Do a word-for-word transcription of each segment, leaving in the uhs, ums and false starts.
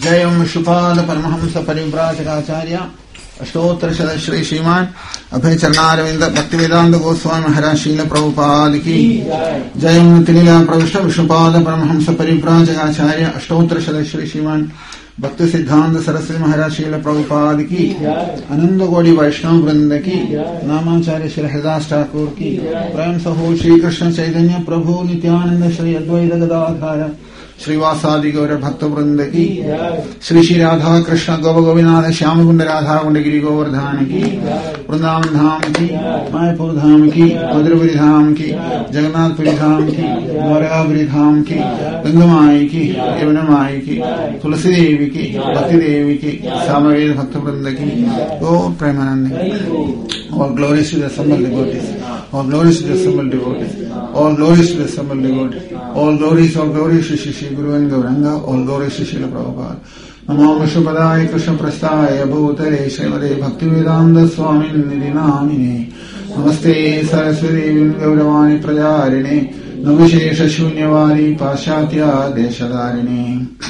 जयं विष्णुपाद परमहंस परिव्राजकाचार्य अष्टोत्तर शत श्री श्रीमान अभय चरणारविंद भक्तिवेदांत गोस्वामी महाराज शील प्रभुपाद की जयं तिलीला प्रविष्ट विष्णुपाद परमहंस परिव्राजकाचार्य अष्टोत्तर शत श्री श्रीमान भक्ति सिद्धांत सरस्वती महाराज शील प्रभुपाद की अनंत कोटि वैष्णव वृंद की नामाचार्य श्री हरिदास ठाकुर की प्रेम सहो श्री कृष्ण चैतन्य प्रभु नित्यानंद श्री अद्वैत गदाधर श्रीवासादि गौर भक्त वृंद की श्री श्री राधा कृष्ण गौ गोविनाथ श्याम कुंड राधा कुंडगिरी गोवर्धन की वृंदावन धाम की मायापुर धाम की मधुरपुरी धाम की जगन्नाथपुरी धाम की द्वारकापुरी धाम की गंगमाई की यमुनामाई की तुलसी देवी की भक्ति देवी की सामवेद भक्त वृंद की गो Premanand All glories to the assembled devotees. All glories to the assembled devotees. All glories to the assembled devotees. All glories, all glories to Shri Shri Guru and Gauranga. All glories to Srila Prabhupada. Namo Vishnupadaya Krishna Prasthaya Bhutale Srimate Bhaktivedanta Swami Nidhi Namine. Namaste Saraswati Gauravani Prajarine. Navishesha Shunyavari Pashatya Deshadarine.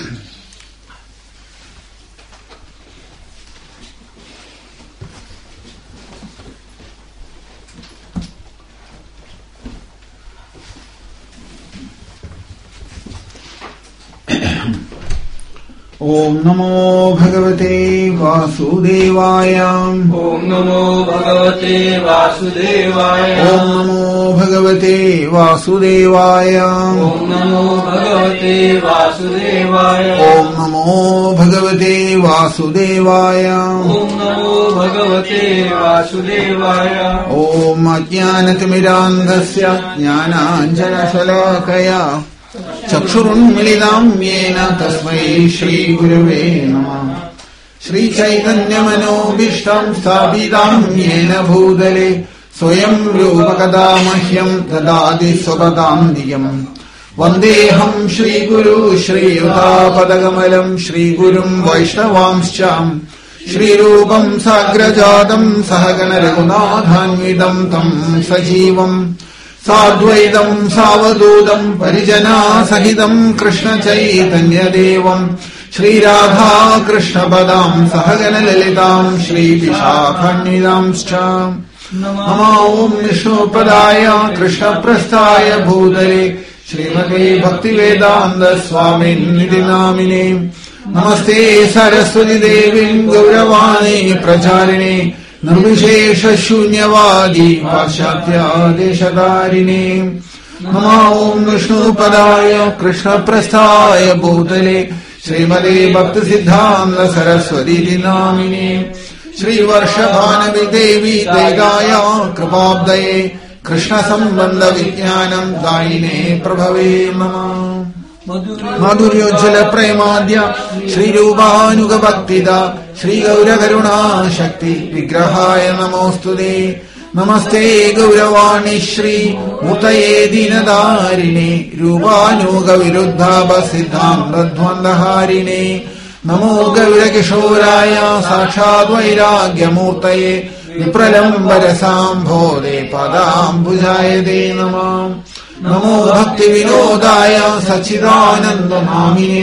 ओम नमो भगवते वासुदेवाय ओम नमो भगवते वासुदेवाय ओम नमो भगवते वासुदेवाय ओम नमो भगवते वासुदेवाय ओम नमो भगवते वासुदेवाय ओम नमो भगवते वासुदेवाय ओम अज्ञानतिमिरान्धस्य ज्ञानाञ्जनशलाकया चक्षुरुन्मिलिताम् येन तस्मै श्रीगुरवे नमः। श्रीचैतन्यमनोभीष्टम् स्थापिताम् येन भूतले स्वयं रूपकदा मह्यम् ददाति स्वपदाम् नियम्। वन्देऽहम् श्रीगुरु श्रीयुतापदकमलम् श्रीगुरुम् वैष्णवांश्च श्रीरूपम् साग्रजातम् सहगण रघुनाथान्वितम् तम् सजीवम् साद्वैतम् सावधूतम् परिजना सहितम् कृष्ण चैतन्यदेवम् श्रीराधा कृष्णपदाम् सहगण ललिताम् श्रीविशाखान्वितांश्च नमो ओम् विष्णुपदाय कृष्णप्रस्थाय भूतले श्रीमते भक्तिवेदान्त स्वामिन्निधि नामिने। नमस्ते सरस्वती देवीम् गौरवाणी प्रचारिणे निर्विशेष शून्यवादी पाश्चात्यादेशधारिणे। नमो ओम् विष्णुपदाय कृष्णप्रस्थाय भूतले श्रीमते भक्ति सिद्धांत सरस्वती नामिने। श्रीवर्षभानवि देवी देगाय कृपाब्दये कृष्ण संबंध विज्ञानम् दायिने प्रभवे नमः। माधुर्योज्जल प्रेमाद्य श्रीरूपानुगभक्तिदा श्रीगौरकरुणा शक्ति विग्रहाय नमोस्तुते। नमस्ते गौरवाणी श्री मूर्तये दीनदारिणे रूपानुगविरुद्धाभ सिद्धान्तध्वन्दहारिणे। नमो गौरकिशोराय साक्षात् वैराग्यमूर्तये विप्रलम्बरसाम्भोदे पदाम्बुजाय ते नमः। नमो भक्ति विनोदाय सच्चिदानंद नामिने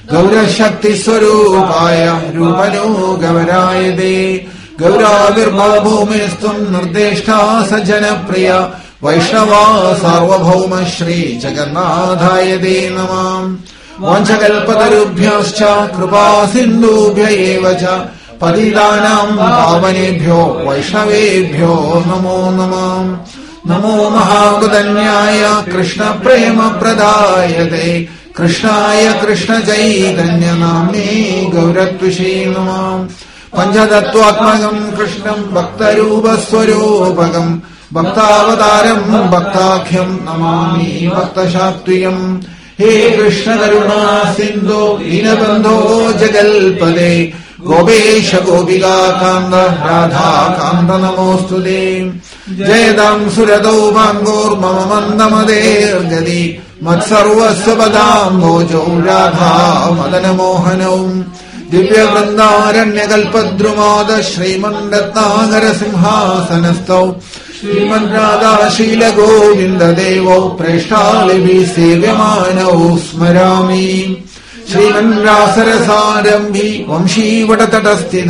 गौरशक्तिस्वरूपाय रूपनो गौराय दे। गौराविर्भवभूमिस्तुम् निर्देष्टा सज्जनप्रिय वैष्णवा सार्वभौम श्री जगन्नाथाय ते नमः। वाञ्छकल्पतरुभ्यश्च कृपा सिन्धुभ्य एव च पतितानाम् पावनेभ्यो वैष्णवेभ्यो नमो नमः। नमो महागुदन्याय कृष्ण प्रेम प्रदायते कृष्णाय कृष्ण चैतन्य नाम्ने गौरत्विषे नमः। पञ्चतत्त्वात्मकम् कृष्णम् भक्तरूपस्वरूपकम् भक्तावतारम् भक्ताख्यम् नमामि भक्तशाक्त्वियम्। हे कृष्ण करुणा सिन्धो दीनबन्धो जगल्पदे गोपेश गोपिका कान्द राधा कान्द नमोऽस्तुते। जयदाम् सुरतौ भाङ्गोर्मम मन्दमदेर्गति मत्सर्वस्व पदाम्भोजौ राधा मदनमोहनौ। दिव्यवृन्दारण्यकल्पद्रुमाद श्रीमन्रत्नाकर सिंहासनस्थौ श्रीमद्राधाशीलगोविन्ददेवौ प्रेष्ठालिभिः सेव्यमानौ स्मरामि। ശ്രീമൻരാസരസാരംഭി വംശീവടതടസ്ഥിത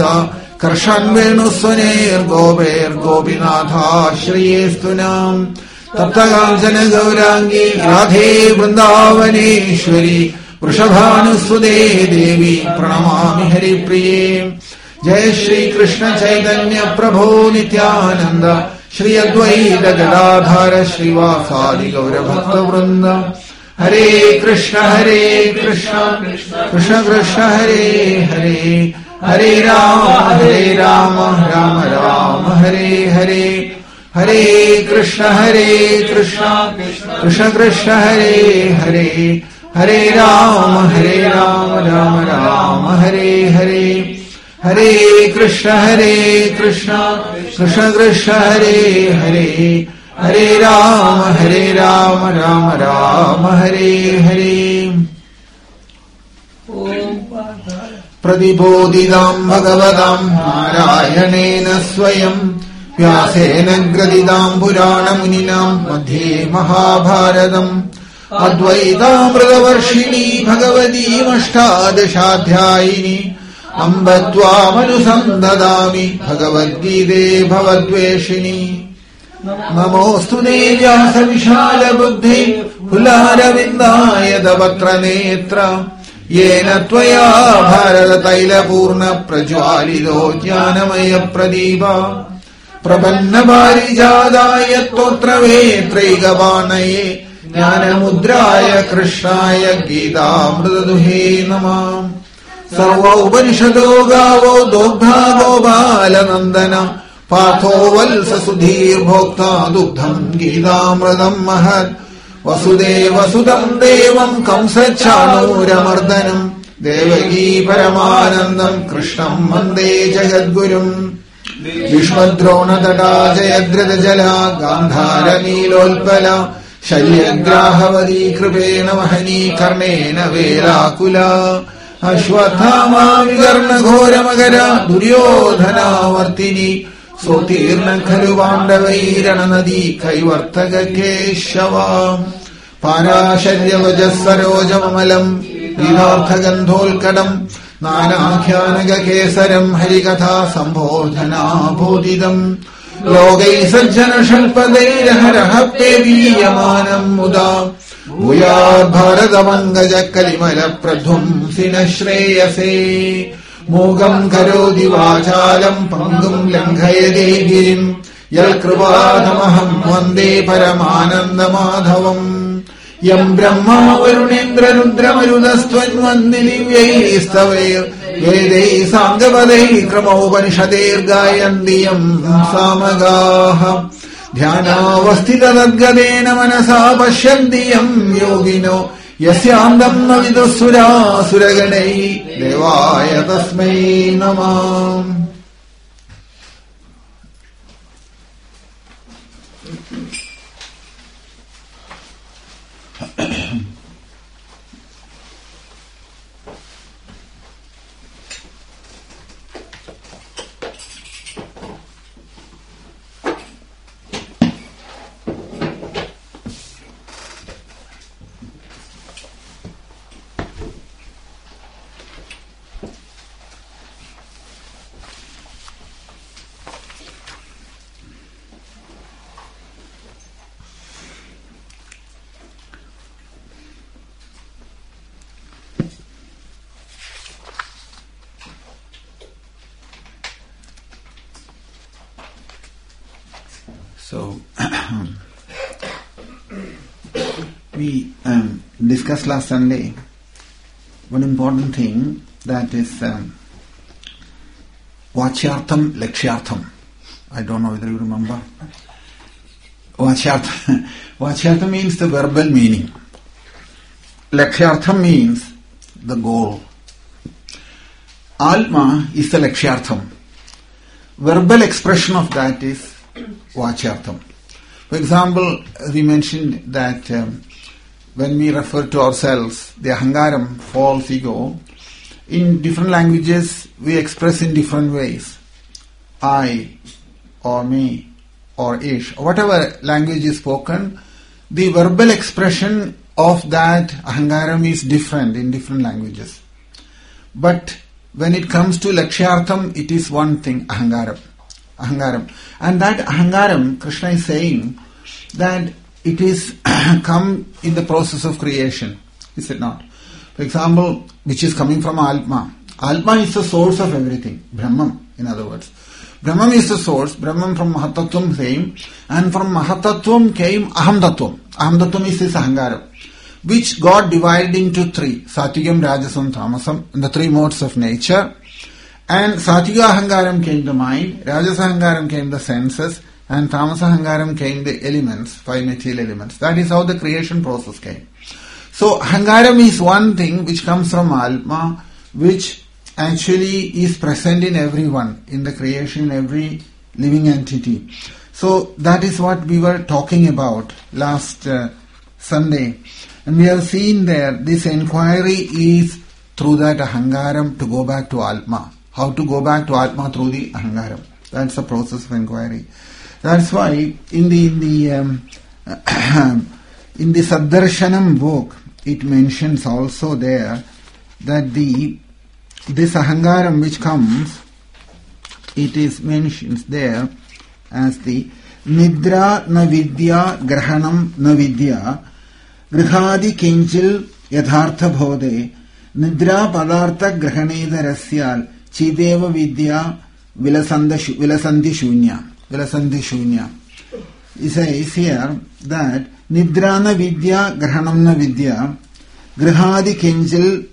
കർഷാൻവേണുസ്വനേർഗോപേർഗോപിനാഥാശ്രയേസ്തുനാം തപ്തകാഞ്ചന ഗൗരാംഗി രാധേ വൃന്ദാവനേശ്വരി വൃഷഭാനുസുതേ ദേവി പ്രണമാമി ഹരിപ്രിയേ. ജയ ശ്രീകൃഷ്ണ ചൈതന്യ പ്രഭോ നിത്യാനന്ദ ശ്രീ അദ്വൈത ഗദാധര ശ്രീവാസാദി ഗൗരഭക്തവൃന്ദ. ഹരേ കൃഷ്ണ ഹരേ കൃഷ്ണ കൃഷ്ണ കൃഷ്ണ ഹരേ ഹരേ ഹരേ രാമ ഹരേ രാമ രാമ രാമ ഹരേ ഹരേ. ഹരേ കൃഷ്ണ ഹരേ കൃഷ്ണ കൃഷ്ണ കൃഷ്ണ ഹരേ ഹരേ ഹരേ രാമ ഹരേ രാമ രാമ രാമ ഹരേ ഹരേ. ഹരേ കൃഷ്ണ ഹരേ കൃഷ്ണ കൃഷ്ണ കൃഷ്ണ ഹരേ ഹരേ ഹരേ രാമ ഹരേ രാമ രാമ രാമ ഹരേ ഹരേ. പ്രതിബോധിതാം ഭഗവതാം നാരായണേന സ്വയം വ്യാസേന ഗ്രഥിതാം പുരാണമുനിനാം മധ്യേ മഹാഭാരതം. അദ്വൈതാമൃതവർഷിണീ ഭഗവതീമഷ്ടാദശാധ്യായിനി അംബ ത്വാമനുസന്ദദാമി ഭഗവദ്ഗീതേ ഭവദ്വേഷിണി. നമോസ്തു വ്യാസവിശാലബുദ്ധേ ഫുല്ലാരവിന്ദായതവക്രനേത്ര യേന ത്വയാ ഭാരതതൈലപൂർണ പ്രജ്വാലിതോ ജ്ഞാനമയ പ്രദീപ പ്രപന്നപാരിജാതായ സ്തോത്രവേത്രൈകവാണയേ ജ്ഞാനമുദ്രായ കൃഷ്ണായ ഗീതാമൃതദുഹേ നമഃ. സർവോപനിഷദോ ഗാവോ ദോഗ്ധാ ഗോപാലനന്ദന പാർത്ഥോ വത്സസുധീർഭോക്താ ദുഗ്ധം ഗീതാമൃതം മഹത്. വസുദേവസുതം ദേവം കംസച്ഛാണൂരമർദ്ദനം ദേവകീ പരമാനന്ദം കൃഷ്ണം വന്ദേ ജഗദ്ഗുരും. ഭീഷ്മദ്രോണതടാ ജയദ്രഥജല ഗാന്ധാരനീലോൽപല ശല്യഗ്രാഹവതീ കൃപേണ വഹനീ കർണേന വേലാകുല. അശ്വത്ഥാമാ വികർണഘോരമകര ദുര്യോധനാവർത്തിനി സോത്തീർണ ഖലു പാണ്ഡവൈരണനദീ കൈവർത്തക കേശവ. പാരാശര്യവജസ്സരോജമമലം ഗീതാർത്ഥഗന്ധോൽക്കടം നാനാഖ്യാനകേസരം ഹരികഥാ സംബോധനാബോധിതം. ലോകൈ സജ്ജന ഷൽപദൈരഹരഃ പേവീയമാനം മുദാ ഭൂയാത് ഭാരതമംഗജ കലിമല പ്രധ്വംസിന ശ്രേയസേ. മൂകം കരോതി വാചാലം പങ്കും ലംഘയതേ ഗിരിം യൽകൃപാതമഹം വന്ദേ പരമാനന്ദമാധവം. യം ബ്രഹ്മാ വരുണേന്ദ്രരുദ്രമരുതസ്ത്വന്വന്ദി ദിവ്യൈസ്തവൈർ വേദൈ സാംഗപദൈ ക്രമോപനിഷദേർഗായന്തി യം സാമഗാഃ. ധ്യാനാവസ്ഥിതദ്ഗതേന മനസാ പശ്യന്തി യം യോഗിനോ യസ്യാന്തം ന വിദുഃസുരാസുരഗണൈഃ ദേവായ തസ്മൈ നമഃ. So, we um, discussed last Sunday one important thing, that is um, Vachyartham, Lakshyartham. I don't know whether you remember. Vachyartham, Vachyartham means the verbal meaning. Lakshyartham means the goal. Alma is the Lakshyartham. Verbal expression of that is Vachyartham. For example, we mentioned that um, when we refer to ourselves, the ahangaram, false ego, in different languages we express in different ways. I, or me, or ish, or whatever language is spoken, the verbal expression of that ahangaram is different in different languages. But when it comes to lakshyartham, it is one thing, ahangaram. Ahangaram. And that ahangaram, Krishna is saying that it is come in the process of creation. Is it not? For example, which is coming from Atma. Atma is the source of everything. Brahman, in other words. Brahman is the source. Brahman from Mahatattvam came. And from Mahatattvam came Aham Tattvam. Aham Tattvam is this ahangaram, which got divided into three. Satyam, Rajasam, Tamasam. The three modes of nature. And Satya ahangaram came the mind. Rajas ahangaram came the senses. And Tamas ahangaram came the elements, five material elements. That is how the creation process came. So ahangaram is one thing which comes from Atma, which actually is present in everyone, in the creation, every living entity. So that is what we were talking about last uh, Sunday. And we have seen there, this inquiry is through that ahangaram to go back to Atma. How to go back to Atma through the ahangaram. That's the process of inquiry. That's why in the in the um, in the Saddarshanam book, it mentions also there that the this ahangaram which comes, it is mentioned there as the nidra na vidya grahanam na vidya grihadi kinchil yathartha bhode nidra padartha grahaneda rasyal chideva vidya vilasandhi shunya. Vilasandhi shunya. He says here that Nidrana vidya, Grahanamna vidya, Grihadi kinjil,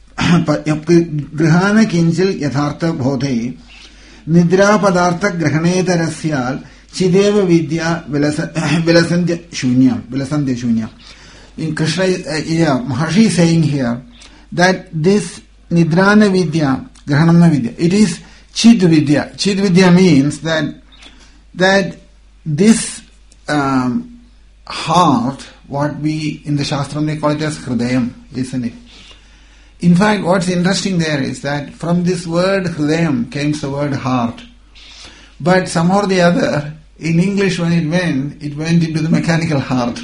Grihana kinjil yathartha bodhe, Nidra padartha grahaneta rasyal, Chideva vidya, Vilasandhi shunya. Vilasandhi shunya. In Krishna, uh, yeah, Maharshi is saying here that this Nidrana vidya, Grahanamna vidya, it is Chid vidya. Chid vidya means that that this um, heart, what we in the Shastram they call it as Hridayam, isn't it? In fact, what's interesting there is that from this word Hridayam came the word heart. But somehow or the other, in English when it went, it went into the mechanical heart.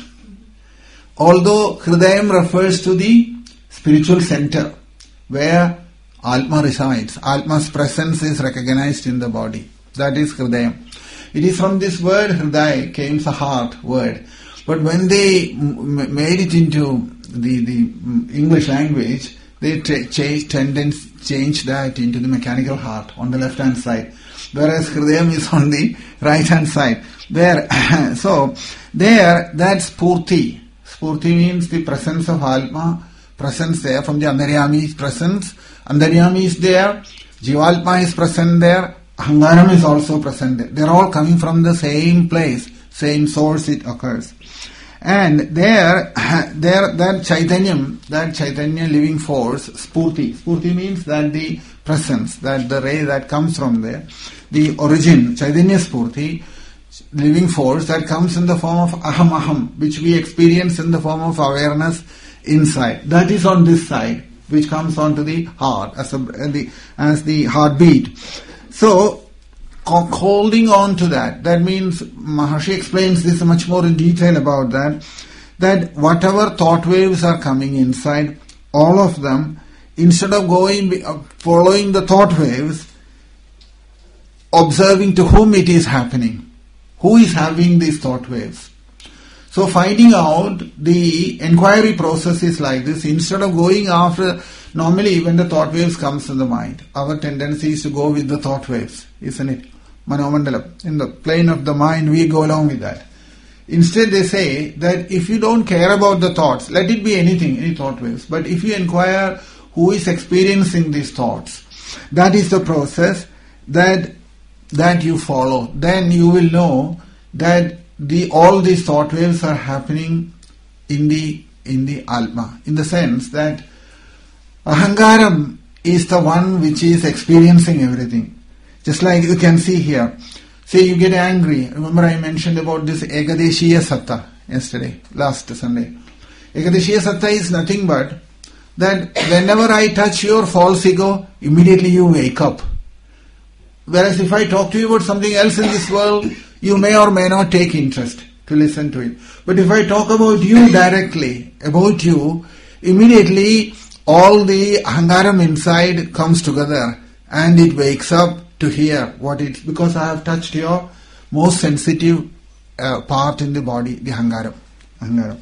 Although Hridayam refers to the spiritual center, where Atma resides. Atma's presence is recognized in the body. That is Hridayam. It is from this word Hriday came the heart word. But when they m- made it into the, the English language, they t- changed, tendency, changed that into the mechanical heart on the left hand side. Whereas Hridayam is on the right hand side. There, so, there, that's Spurti. Spurti means the presence of Atma, presence there from the Antaryami's presence. Antaryami is there, Jivalpa is present there, Ahangaram is also present there. They are all coming from the same place, same source it occurs. And there, there that Chaitanyam, that Chaitanya living force, Spurti. Spurti means that the presence, that the ray that comes from there, the origin, Chaitanya Spurti, living force that comes in the form of Aham Aham, which we experience in the form of awareness inside. That is on this side, which comes onto the heart as, a, the, as the heartbeat. So, holding on to that, that means, Maharshi explains this much more in detail about that, that whatever thought waves are coming inside, all of them, instead of going, following the thought waves, observing to whom it is happening, who is having these thought waves. So finding out the inquiry process is like this. Instead of going after, normally when the thought waves comes to the mind, our tendency is to go with the thought waves, isn't it? Manomandalam. In the plane of the mind, we go along with that. Instead they say that if you don't care about the thoughts, let it be anything, any thought waves, but if you inquire who is experiencing these thoughts, that is the process that that you follow. Then you will know that the all these thought waves are happening in the in the Atma, in the sense that Ahangaram is the one which is experiencing everything. Just like you can see here. Say you get angry. Remember I mentioned about this Ekadeshiya Satta yesterday, last Sunday. Ekadeshiya Satta is nothing but that whenever I touch your false ego, immediately you wake up. Whereas if I talk to you about something else in this world, you may or may not take interest. to listen to it. But if I talk about you directly, about you, immediately all the ahangaram inside comes together and it wakes up to hear what it's, because I have touched your most sensitive uh, part in the body, the ahangaram. ahangaram.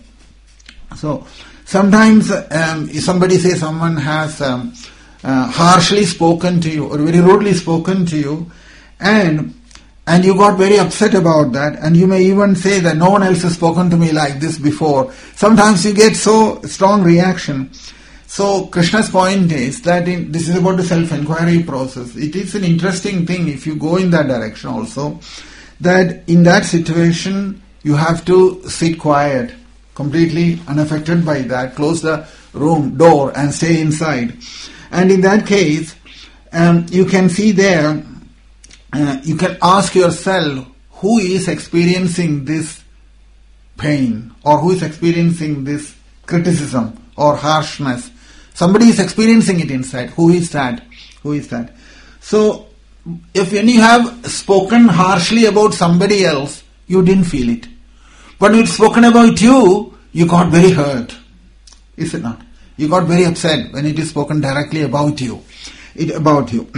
So, sometimes um, somebody says someone has um, uh, harshly spoken to you or very rudely spoken to you, and and you got very upset about that, and you may even say that no one else has spoken to me like this before. Sometimes you get so strong reaction. So Krishna's point is that in, this is about the self-inquiry process. It is an interesting thing if you go in that direction also, that in that situation you have to sit quiet, completely unaffected by that, close the room door and stay inside. And in that case, um, you can see there, uh, you can ask yourself who is experiencing this pain or who is experiencing this criticism or harshness. Somebody is experiencing it inside. Who is that? Who is that? So, if when you have spoken harshly about somebody else, you didn't feel it. But when it's spoken about you, you got very hurt. Is it not? You got very upset when it is spoken directly about you. It about you.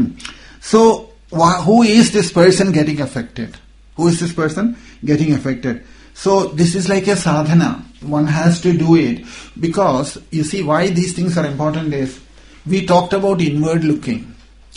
So, wh- who is this person getting affected? Who is this person getting affected? So, this is like a sadhana. One has to do it. Because, you see, why these things are important is, we talked about inward looking.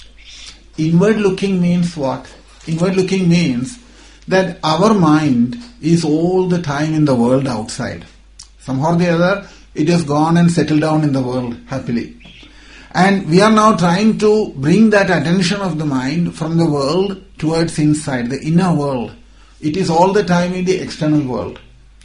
Inward looking means what? Inward looking means that our mind is all the time in the world outside. Somehow or the other, it has gone and settled down in the world happily. And we are now trying to bring that attention of the mind from the world towards inside, the inner world. It is all the time in the external world.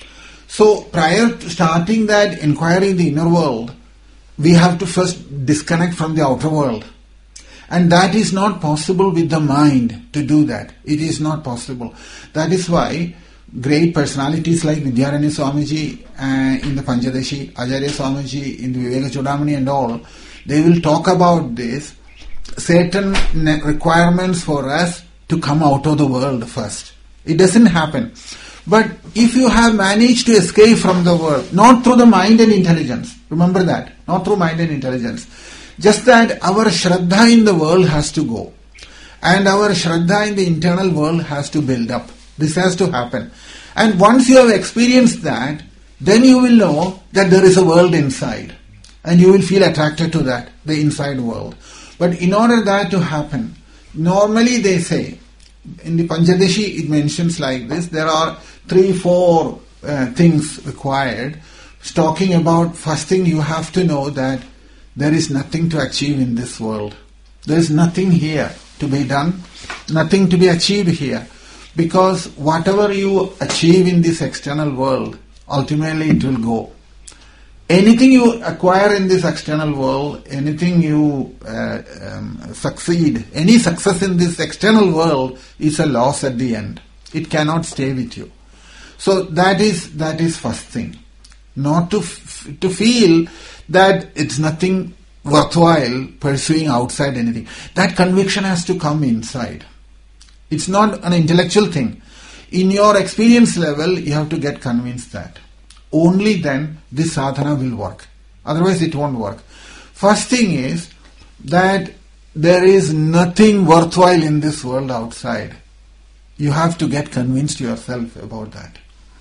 So prior to starting that inquiry in the inner world, we have to first disconnect from the outer world. And that is not possible with the mind to do that. It is not possible. That is why great personalities like Vidyaranya Swamiji uh, in the Panchadashi, Acharya Swamiji in the Viveka Chudamani and all, they will talk about this, certain requirements for us to come out of the world first. It doesn't happen. But if you have managed to escape from the world, not through the mind and intelligence, remember that, not through mind and intelligence, just that our Shraddha in the world has to go. And our Shraddha in the internal world has to build up. This has to happen. And once you have experienced that, then you will know that there is a world inside. And you will feel attracted to that, the inside world. But in order that to happen, normally they say, in the Panchadashi it mentions like this, there are three, four uh, things required. It's talking about, first thing you have to know that there is nothing to achieve in this world. There is nothing here to be done, nothing to be achieved here. Because whatever you achieve in this external world, ultimately it will go. Anything you acquire in this external world, anything you uh, um, succeed, any success in this external world is a loss at the end. It cannot stay with you. So that is that is first thing. Not to f- to feel that it's nothing worthwhile pursuing outside anything. That conviction has to come inside. It's not an intellectual thing. In your experience level, you have to get convinced that. Only then this sadhana will work. Otherwise it won't work. First thing is that there is nothing worthwhile in this world outside. You have to get convinced yourself about that.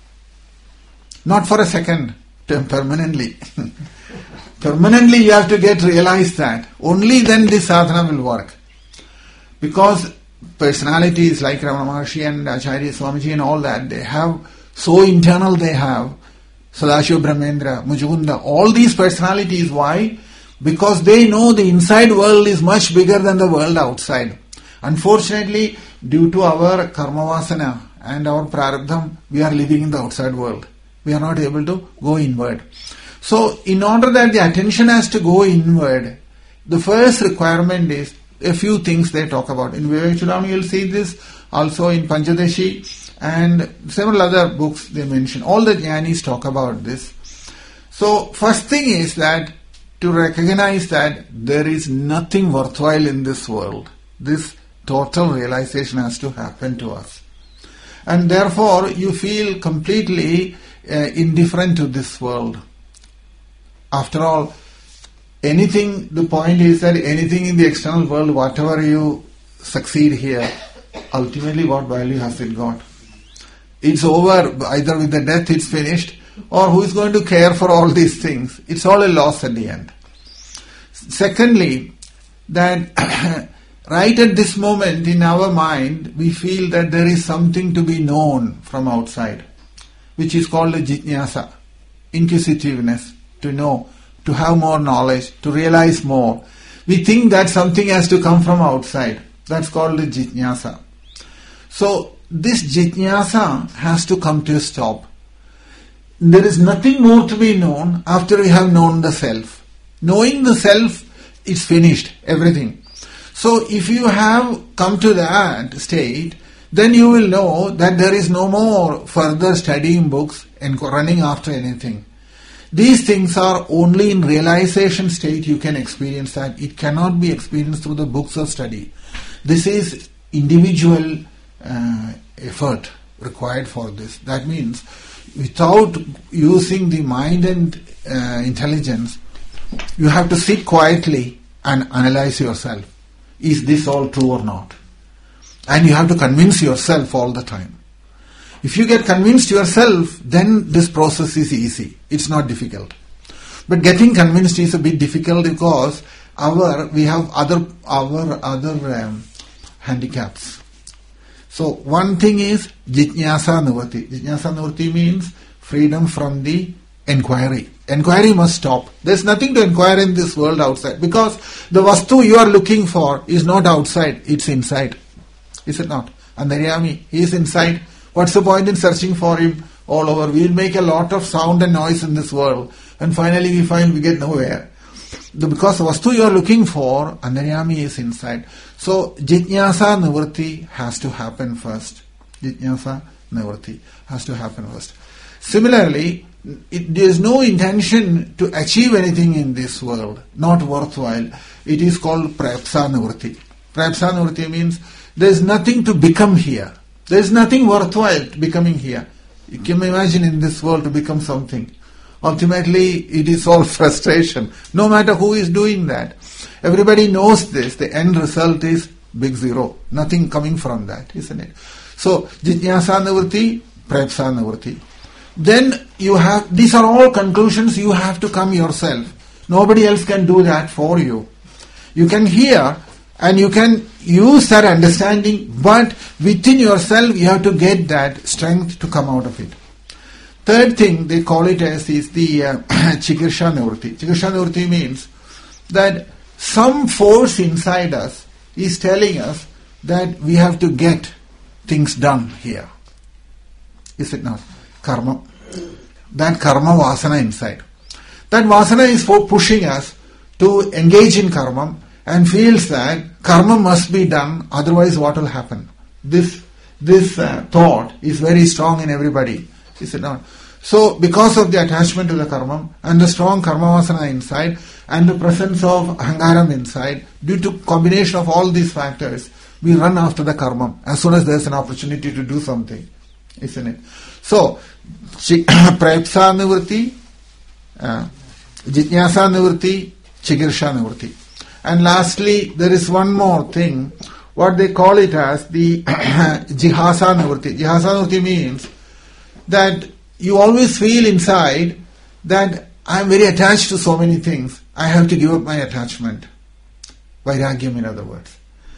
Not for a second, permanently. Permanently you have to get realized that. Only then this sadhana will work. Because personalities like Ramana Maharshi and Acharya Swamiji and all that, they have, so internal they have, Sadashiva Brahmendra, Mujukunda, all these personalities, why? Because they know the inside world is much bigger than the world outside. Unfortunately, due to our karma vasana and our prarabdham, we are living in the outside world. We are not able to go inward. So, in order that the attention has to go inward, the first requirement is a few things they talk about. In Viveka Chudamani you will see this, also in Panchadashi and several other books they mention. All the jnanis talk about this. So, first thing is that to recognize that there is nothing worthwhile in this world. This total realization has to happen to us. And therefore you feel completely uh, indifferent to this world. After all, anything, the point is that anything in the external world, whatever you succeed here, ultimately what value has it got? It's over, either with the death it's finished, or who is going to care for all these things? It's all a loss at the end. Secondly, that right at this moment in our mind, we feel that there is something to be known from outside, which is called a jitnyasa, inquisitiveness, to know, to have more knowledge, to realize more. We think that something has to come from outside. That's called a jitnyasa. So this jitnyasa has to come to a stop. There is nothing more to be known after we have known the self. Knowing the self is finished, everything. So if you have come to that state, then you will know that there is no more further studying books and running after anything. These things are only in realization state you can experience that. It cannot be experienced through the books of study. This is individual uh, effort required for this. That means without using the mind and uh, intelligence, you have to sit quietly and analyze yourself. Is this all true or not? And you have to convince yourself all the time. If you get convinced yourself, then this process is easy. It's not difficult. But getting convinced is a bit difficult because our we have other our other um, handicaps. So one thing is jitnyasa nivritti. Jitnyasa nivritti means freedom from the enquiry. Enquiry must stop. There's nothing to inquire in this world outside, because the vastu you are looking for is not outside, it's inside. Is it not? Antaryami, he is inside. What's the point in searching for him all over? We'll make a lot of sound and noise in this world, and finally we find we get nowhere. The, because the vastu you are looking for, Antaryami is inside. So jitnyasa nivritti has to happen first. Jitnyasa nivritti has to happen first. Similarly, It, there is no intention to achieve anything in this world, not worthwhile. It is called prapsa nivritti. Prapsa nivritti means there is nothing to become here. There is nothing worthwhile becoming here. You can imagine in this world to become something. Ultimately, it is all frustration, no matter who is doing that. Everybody knows this. The end result is big zero. Nothing coming from that, isn't it? So, jitnyasa nivritti, prapsa nivritti. Then you have, these are all conclusions you have to come yourself. Nobody else can do that for you. You can hear and you can use that understanding, but within yourself you have to get that strength to come out of it. Third thing they call it as is the uh, chikirsha nivritti. Chikirsha nivritti means that some force inside us is telling us that we have to get things done here. Is it not? Karma. That karma vasana inside. That vasana is for pushing us to engage in karma and feels that karma must be done, otherwise what will happen? This this uh, thought is very strong in everybody. Is it not? So because of the attachment to the karma and the strong karma vasana inside and the presence of ahangaram inside, due to combination of all these factors, we run after the karma as soon as there is an opportunity to do something. Isn't it? So, prapsa nivritti, uh, jitnyasa nivritti, chikirsha nivritti. And lastly, there is one more thing, what they call it as the jihasa nivritti. Jihasa nivritti means that you always feel inside that I am very attached to so many things. I have to give up my attachment. Vairagyam, in other words.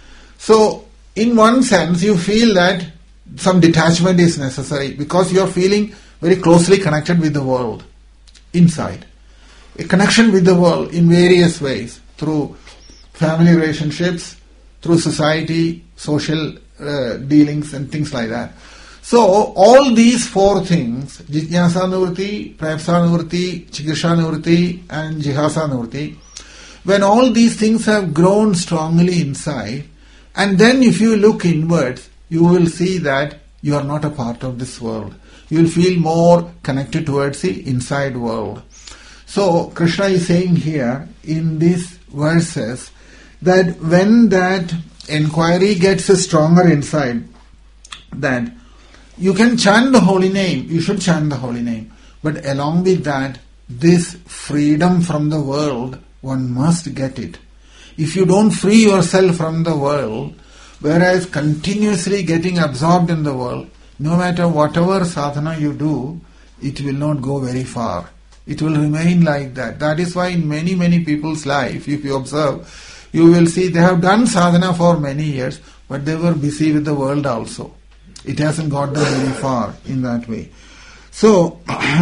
So, in one sense, you feel that some detachment is necessary because you are feeling very closely connected with the world inside. A connection with the world in various ways, through family relationships, through society, social uh, dealings and things like that. So all these four things, jitnyasa nivritti, prapsa nivritti, chikirsha nivritti and jihasa nivritti, when all these things have grown strongly inside, and then if you look inwards, you will see that you are not a part of this world. You will feel more connected towards the inside world. So Krishna is saying here in these verses that when that inquiry gets stronger inside, that you can chant the holy name, you should chant the holy name. But along with that, this freedom from the world, one must get it. If you don't free yourself from the world, whereas continuously getting absorbed in the world, no matter whatever sadhana you do, it will not go very far. It will remain like that. That is why in many, many people's life, if you observe, you will see they have done sadhana for many years, but they were busy with the world also. It hasn't got them very far in that way. So,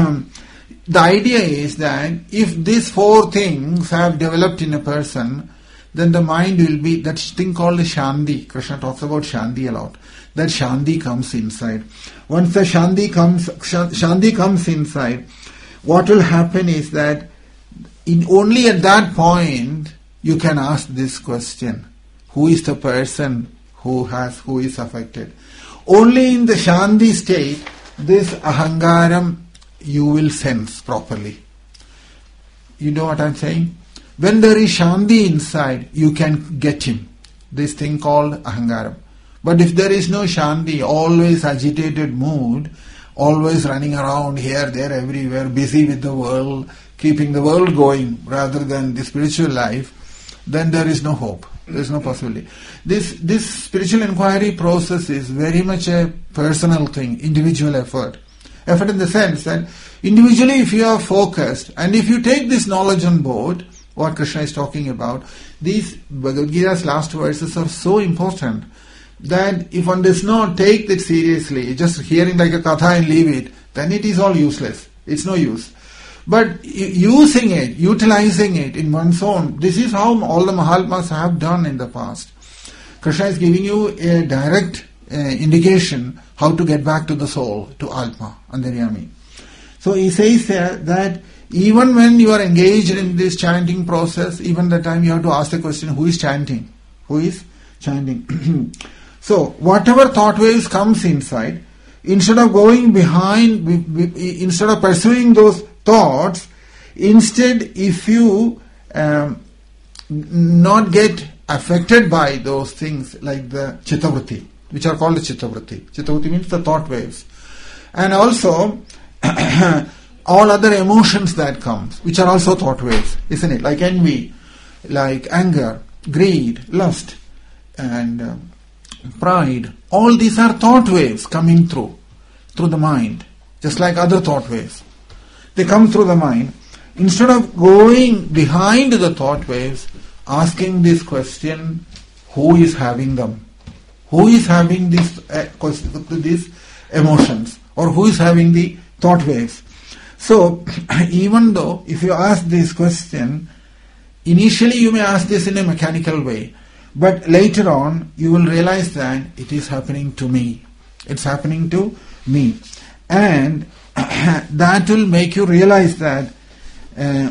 the idea is that if these four things have developed in a person, then the mind will be, that thing called Shanti. Krishna talks about Shanti a lot. That Shanti comes inside. Once the Shanti comes, Shanti comes inside, what will happen is that in only at that point you can ask this question: who is the person who has, who is affected? Only in the Shanti state, this ahangaram you will sense properly. You know what I'm saying? When there is Shanti inside, you can get him. This thing called ahangaram. But if there is no Shanti, always agitated mood, always running around here, there, everywhere, busy with the world, keeping the world going rather than the spiritual life, then there is no hope. There is no possibility. This this spiritual inquiry process is very much a personal thing, individual effort. Effort in the sense that individually if you are focused and if you take this knowledge on board, what Krishna is talking about, these Bhagavad Gita's last verses are so important that if one does not take it seriously, just hearing like a katha and leave it, then it is all useless. It's no use. But using it, utilizing it in one's own, this is how all the Mahatmas have done in the past. Krishna is giving you a direct uh, indication how to get back to the soul, to Atma, Antaryami. So he says there that even when you are engaged in this chanting process, even the time you have to ask the question, who is chanting? Who is chanting? So, whatever thought waves comes inside, instead of going behind, instead of pursuing those thoughts, instead if you um, not get affected by those things like the chittavritti, which are called the chittavritti. Chittavritti means the thought waves. And also, all other emotions that come, which are also thought waves, isn't it? Like envy, like anger, greed, lust, and um, pride. All these are thought waves coming through, through the mind, just like other thought waves. They come through the mind. Instead of going behind the thought waves, asking this question, who is having them? Who is having this, uh, these emotions? Or who is having the thought waves? So, even though if you ask this question, initially you may ask this in a mechanical way, but later on you will realize that it is happening to me. It's happening to me. And that will make you realize that uh,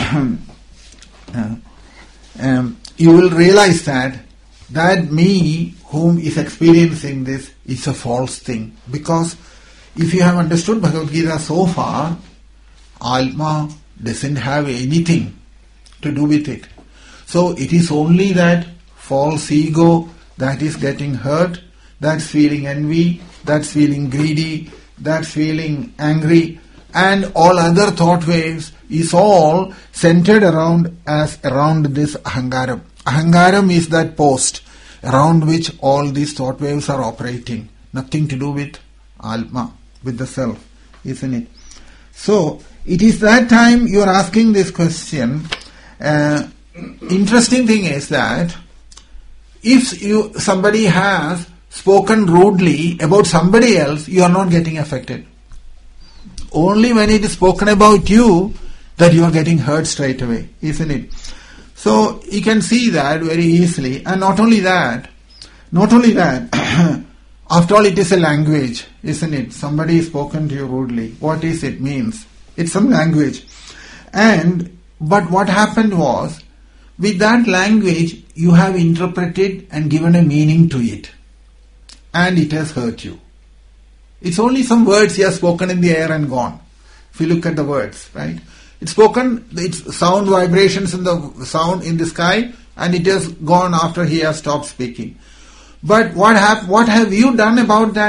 uh, um, you will realize that that me whom is experiencing this is a false thing. Because if you have understood Bhagavad Gita so far, Atma doesn't have anything to do with it. So it is only that false ego that is getting hurt, that's feeling envy, that's feeling greedy, that's feeling angry, and all other thought waves is all centered around as around this ahangaram. Ahangaram is that post around which all these thought waves are operating. Nothing to do with Atma, with the self, isn't it? So, it is that time you are asking this question. Uh, interesting thing is that if you somebody has spoken rudely about somebody else, you are not getting affected. Only when it is spoken about you that you are getting hurt straight away, isn't it? So you can see that very easily. And not only that, not only that, after all it is a language, isn't it? Somebody is spoken to you rudely. What is it means? It's some language. And but what happened was, with that language you have interpreted and given a meaning to it. And it has hurt you. It's only some words he has spoken in the air and gone. If you look at the words, right? It's spoken, it's sound vibrations in the sound in the sky, and it has gone after he has stopped speaking. But what have what have you done about that?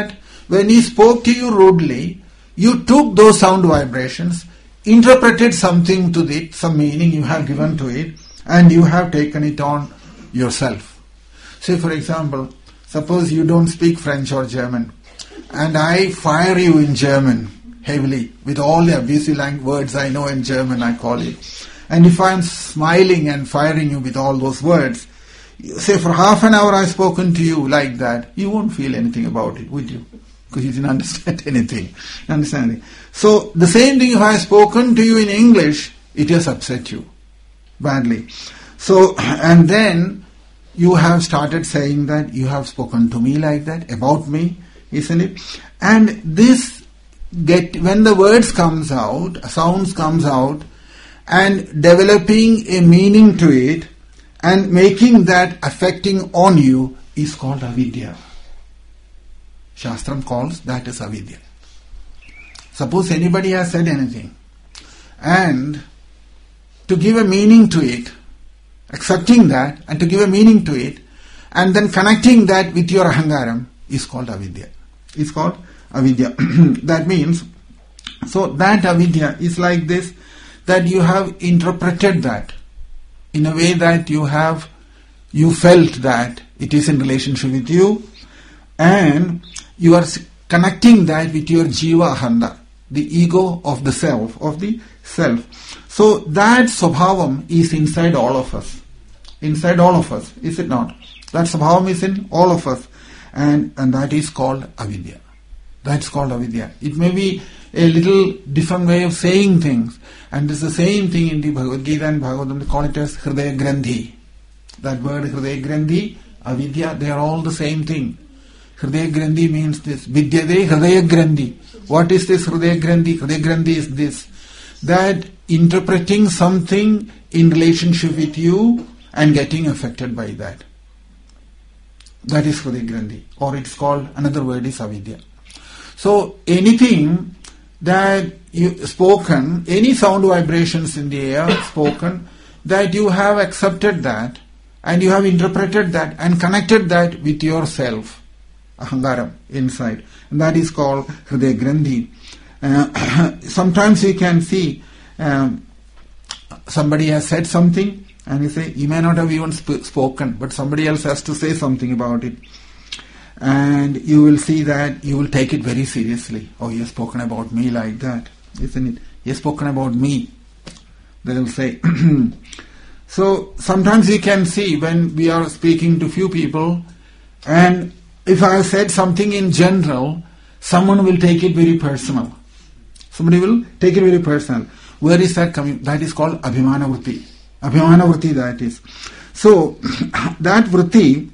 when he spoke to you rudely, you took those sound vibrations, interpreted something to it, some meaning you have given to it, and you have taken it on yourself. Say, for example, suppose you don't speak French or German, and I fire you in German heavily, with all the abusive language words I know in German, I call it. And if I am smiling and firing you with all those words, say for half an hour I've spoken to you like that, you won't feel anything about it, would you? Because you didn't understand anything. Understand anything. So the same thing, if I have spoken to you in English, it has upset you badly. So, and then you have started saying that you have spoken to me like that, about me, isn't it? And this get, when the words comes out, sounds comes out, and developing a meaning to it, and making that affecting on you is called avidya. Shastram calls that as avidya. Suppose anybody has said anything, and to give a meaning to it, accepting that, and to give a meaning to it, and then connecting that with your ahangaram is called avidya. It's called avidya. That means, so that avidya is like this, that you have interpreted that in a way that you have, you felt that it is in relationship with you, and you are connecting that with your jiva ahanda, the ego of the self, of the self. So that swabhavam is inside all of us. Inside all of us, is it not? That swabhavam is in all of us, and, and that is called avidya. That's called avidya. It may be a little different way of saying things, and it's the same thing in the Bhagavad Gita and Bhagavatam. They call it as Hridaya Grandhi. That word Hridaya Grandhi, avidya, they are all the same thing. Hridaya Grandhi means this. Vidyade Hridaya Grandhi. What is this Hridaya Grandhi? Hridaya Grandhi is this. That interpreting something in relationship with you and getting affected by that. That is Hridaya Grandhi. Or it's called, another word is avidya. So anything that you spoken, any sound vibrations in the air spoken, that you have accepted that, and you have interpreted that and connected that with yourself, ahangaram, inside. And that is called Hridaya Grandhi. Uh, sometimes you can see um, somebody has said something, and you say, you may not have even sp- spoken, but somebody else has to say something about it. And you will see that you will take it very seriously. Oh, he has spoken about me like that, isn't it? He has spoken about me, they will say. So sometimes you can see when we are speaking to few people, and if I have said something in general, someone will take it very personal. Somebody will take it very personal. Where is that coming? That is called abhimana vritti. Abhimana vritti, that is. So that vritti,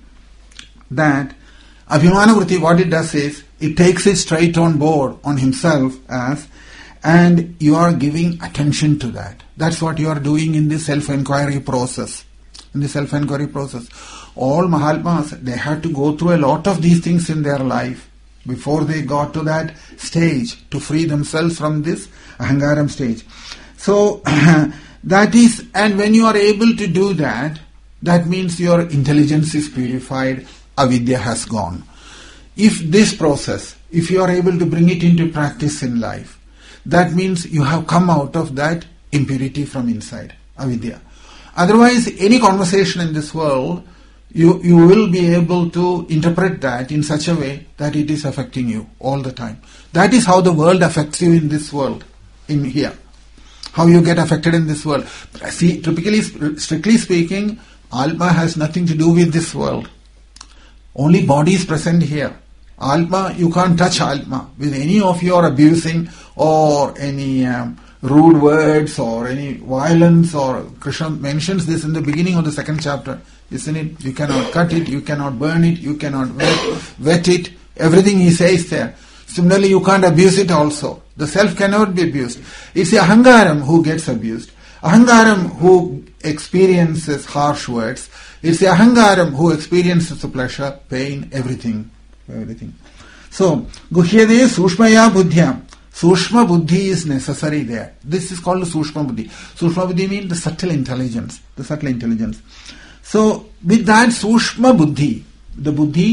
that Abhimana vritti, what it does is, it takes it straight on board on himself as, and you are giving attention to that. That's what you are doing in the self-inquiry process. In the self-inquiry process. All Mahatmas, they had to go through a lot of these things in their life before they got to that stage to free themselves from this ahangaram stage. So, that is, and when you are able to do that, that means your intelligence is purified, avidya has gone. If this process, if you are able to bring it into practice in life, that means you have come out of that impurity from inside, avidya. Otherwise, any conversation in this world, you, you will be able to interpret that in such a way that it is affecting you all the time. That is how the world affects you in this world, in here. How you get affected in this world. See, typically, strictly speaking, Atma has nothing to do with this world. Only body is present here. Atma, you can't touch Atma with any of your abusing or any um, rude words or any violence, or Krishna mentions this in the beginning of the second chapter, isn't it? You cannot cut it, you cannot burn it, you cannot wet, wet it, everything he says there. Similarly, you can't abuse it also. The self cannot be abused. It's the ahangaram who gets abused. Ahangaram who experiences harsh words. It's the ahangaram who experiences the pleasure, pain, everything. everything. So, guhyade sushmaya buddhya. Sushma buddhi is necessary there. This is called sushma buddhi. Sushma buddhi means the subtle intelligence. The subtle intelligence. So, with that sushma buddhi, the buddhi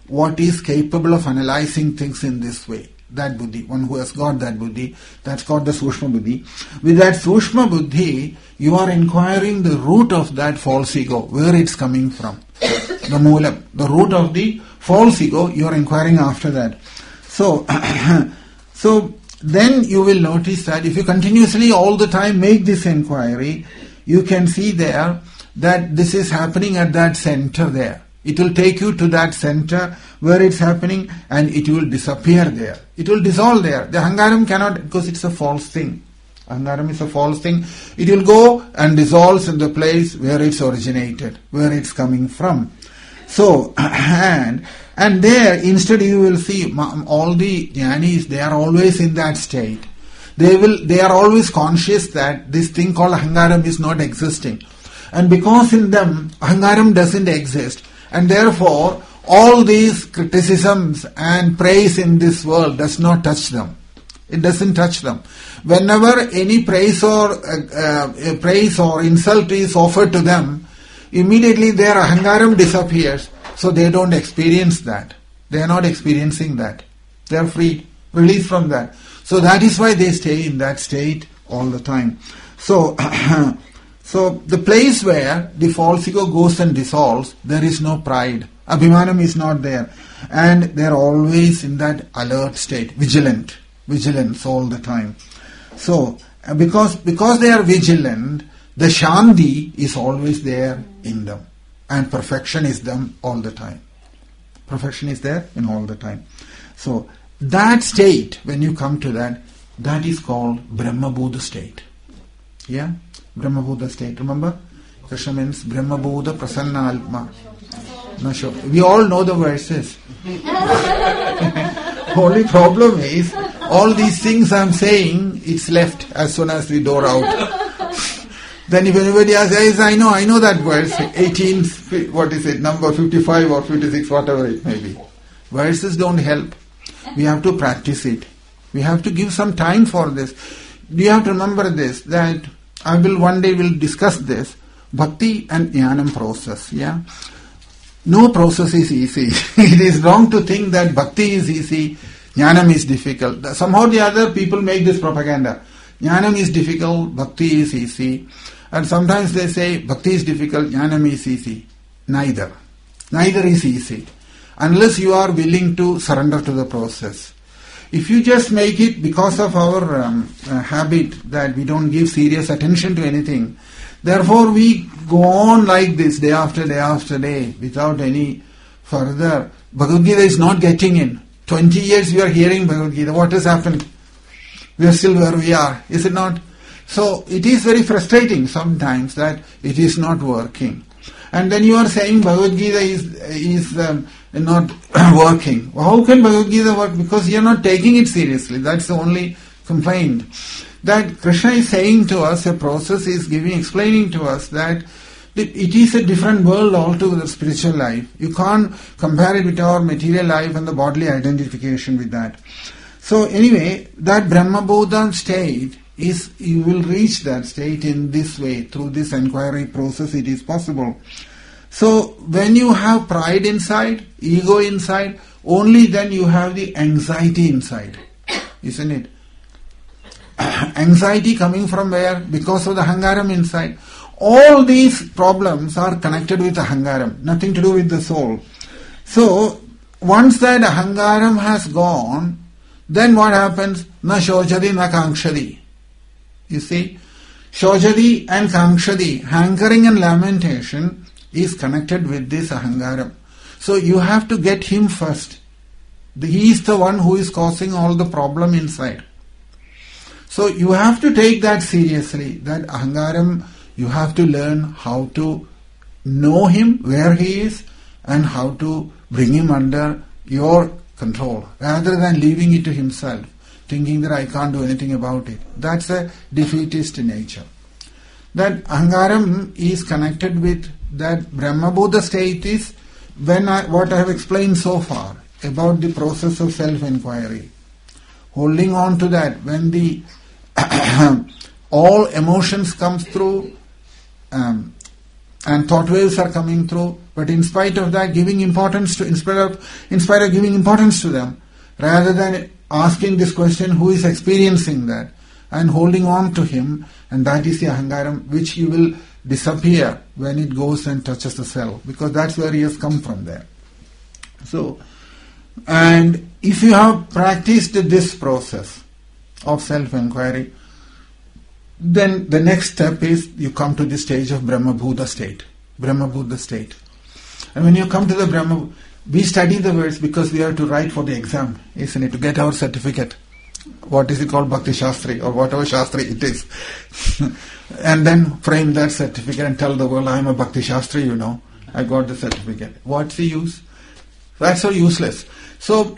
what is capable of analyzing things in this way. That buddhi, one who has got that buddhi, that's called the Sushma buddhi. With that Sushma buddhi, you are inquiring the root of that false ego, where it's coming from. The moolam, the root of the false ego, you are inquiring after that. So, so then you will notice that if you continuously all the time make this inquiry, you can see there that this is happening at that center there. It will take you to that center where it's happening and it will disappear there. It will dissolve there. The Ahangaram cannot, because it's a false thing. Ahangaram is a false thing. It will go and dissolves in the place where it's originated, where it's coming from. So, and, and there instead you will see all the jnanis, they are always in that state. They will, they are always conscious that this thing called Ahangaram is not existing. And because in them, Ahangaram doesn't exist, and therefore, all these criticisms and praise in this world does not touch them. It doesn't touch them. Whenever any praise or uh, uh, praise or insult is offered to them, immediately their Ahangaram disappears. So they don't experience that. They are not experiencing that. They are free, released from that. So that is why they stay in that state all the time. So, so the place where the false ego goes and dissolves, there is no pride. Abhimanam is not there. And they are always in that alert state, vigilant, vigilance all the time. So, because, because they are vigilant, the Shanti is always there in them. And perfection is them all the time. Perfection is there in all the time. So, that state, when you come to that, that is called Brahma-Buddha state. Yeah? Brahma-Buddha state. Remember? Krishna means Brahma-Buddha Prasanna Alma. No, sure. We all know the verses. Only problem is, all these things I'm saying, it's left as soon as we door out. Then if anybody else says, I know, I know that verse, eighteen, what is it, number fifty-five or fifty-six, whatever it may be. Verses don't help. We have to practice it. We have to give some time for this. You have to remember this, that I will one day will discuss this, Bhakti and Jnanam process, yeah. No process is easy. It is wrong to think that Bhakti is easy, Jnanam is difficult. Somehow or the other people make this propaganda. Jnanam is difficult, Bhakti is easy. And sometimes they say Bhakti is difficult, Jnanam is easy. Neither. Neither is easy. Unless you are willing to surrender to the process. If you just make it because of our um, uh, habit that we don't give serious attention to anything, therefore we go on like this day after day after day without any further. Bhagavad Gita is not getting in. Twenty years we are hearing Bhagavad Gita. What has happened? We are still where we are. Is it not? So it is very frustrating sometimes that it is not working. And then you are saying Bhagavad Gita is, is um, not working. How can Bhagavad Gita work? Because you are not taking it seriously. That's the only complaint. That Krishna is saying to us, a process is giving, explaining to us that it is a different world altogether, spiritual life. You can't compare it with our material life and the bodily identification with that. So anyway, that Brahma-Bodha state is, you will reach that state in this way, through this inquiry process it is possible. So when you have pride inside, ego inside, only then you have the anxiety inside. Isn't it? Anxiety coming from where? Because of the Ahangaram inside. All these problems are connected with Ahangaram, nothing to do with the soul. So, once that Ahangaram has gone, then what happens? Na shojadi na kankshadi. You see? Shojadi and kankshadi, hankering and lamentation, is connected with this Ahangaram. So you have to get him first. He is the one who is causing all the problem inside. So you have to take that seriously, that Ahangaram, you have to learn how to know him, where he is, and how to bring him under your control, rather than leaving it to himself, thinking that I can't do anything about it. That's a defeatist nature. That Ahangaram is connected with that Brahma-Bodha state is when I, what I have explained so far about the process of self-inquiry. Holding on to that, when the all emotions comes through um, and thought waves are coming through, but in spite of that, giving importance to, in spite of, in spite of giving importance to them, rather than asking this question, who is experiencing that, and holding on to him, and that is the ahangaram, which he will disappear when it goes and touches the cell, because that's where he has come from there. So, and if you have practiced this process of self-inquiry, then the next step is you come to the stage of Brahma-Bhuta state. Brahma-Bhuta state. And when you come to the Brahma, we study the words because we have to write for the exam, isn't it? To get our certificate. What is it called? Bhakti Shastri, or whatever Shastri it is. And then frame that certificate and tell the world, I am a Bhakti Shastri, you know. I got the certificate. What's the use? That's so useless. So,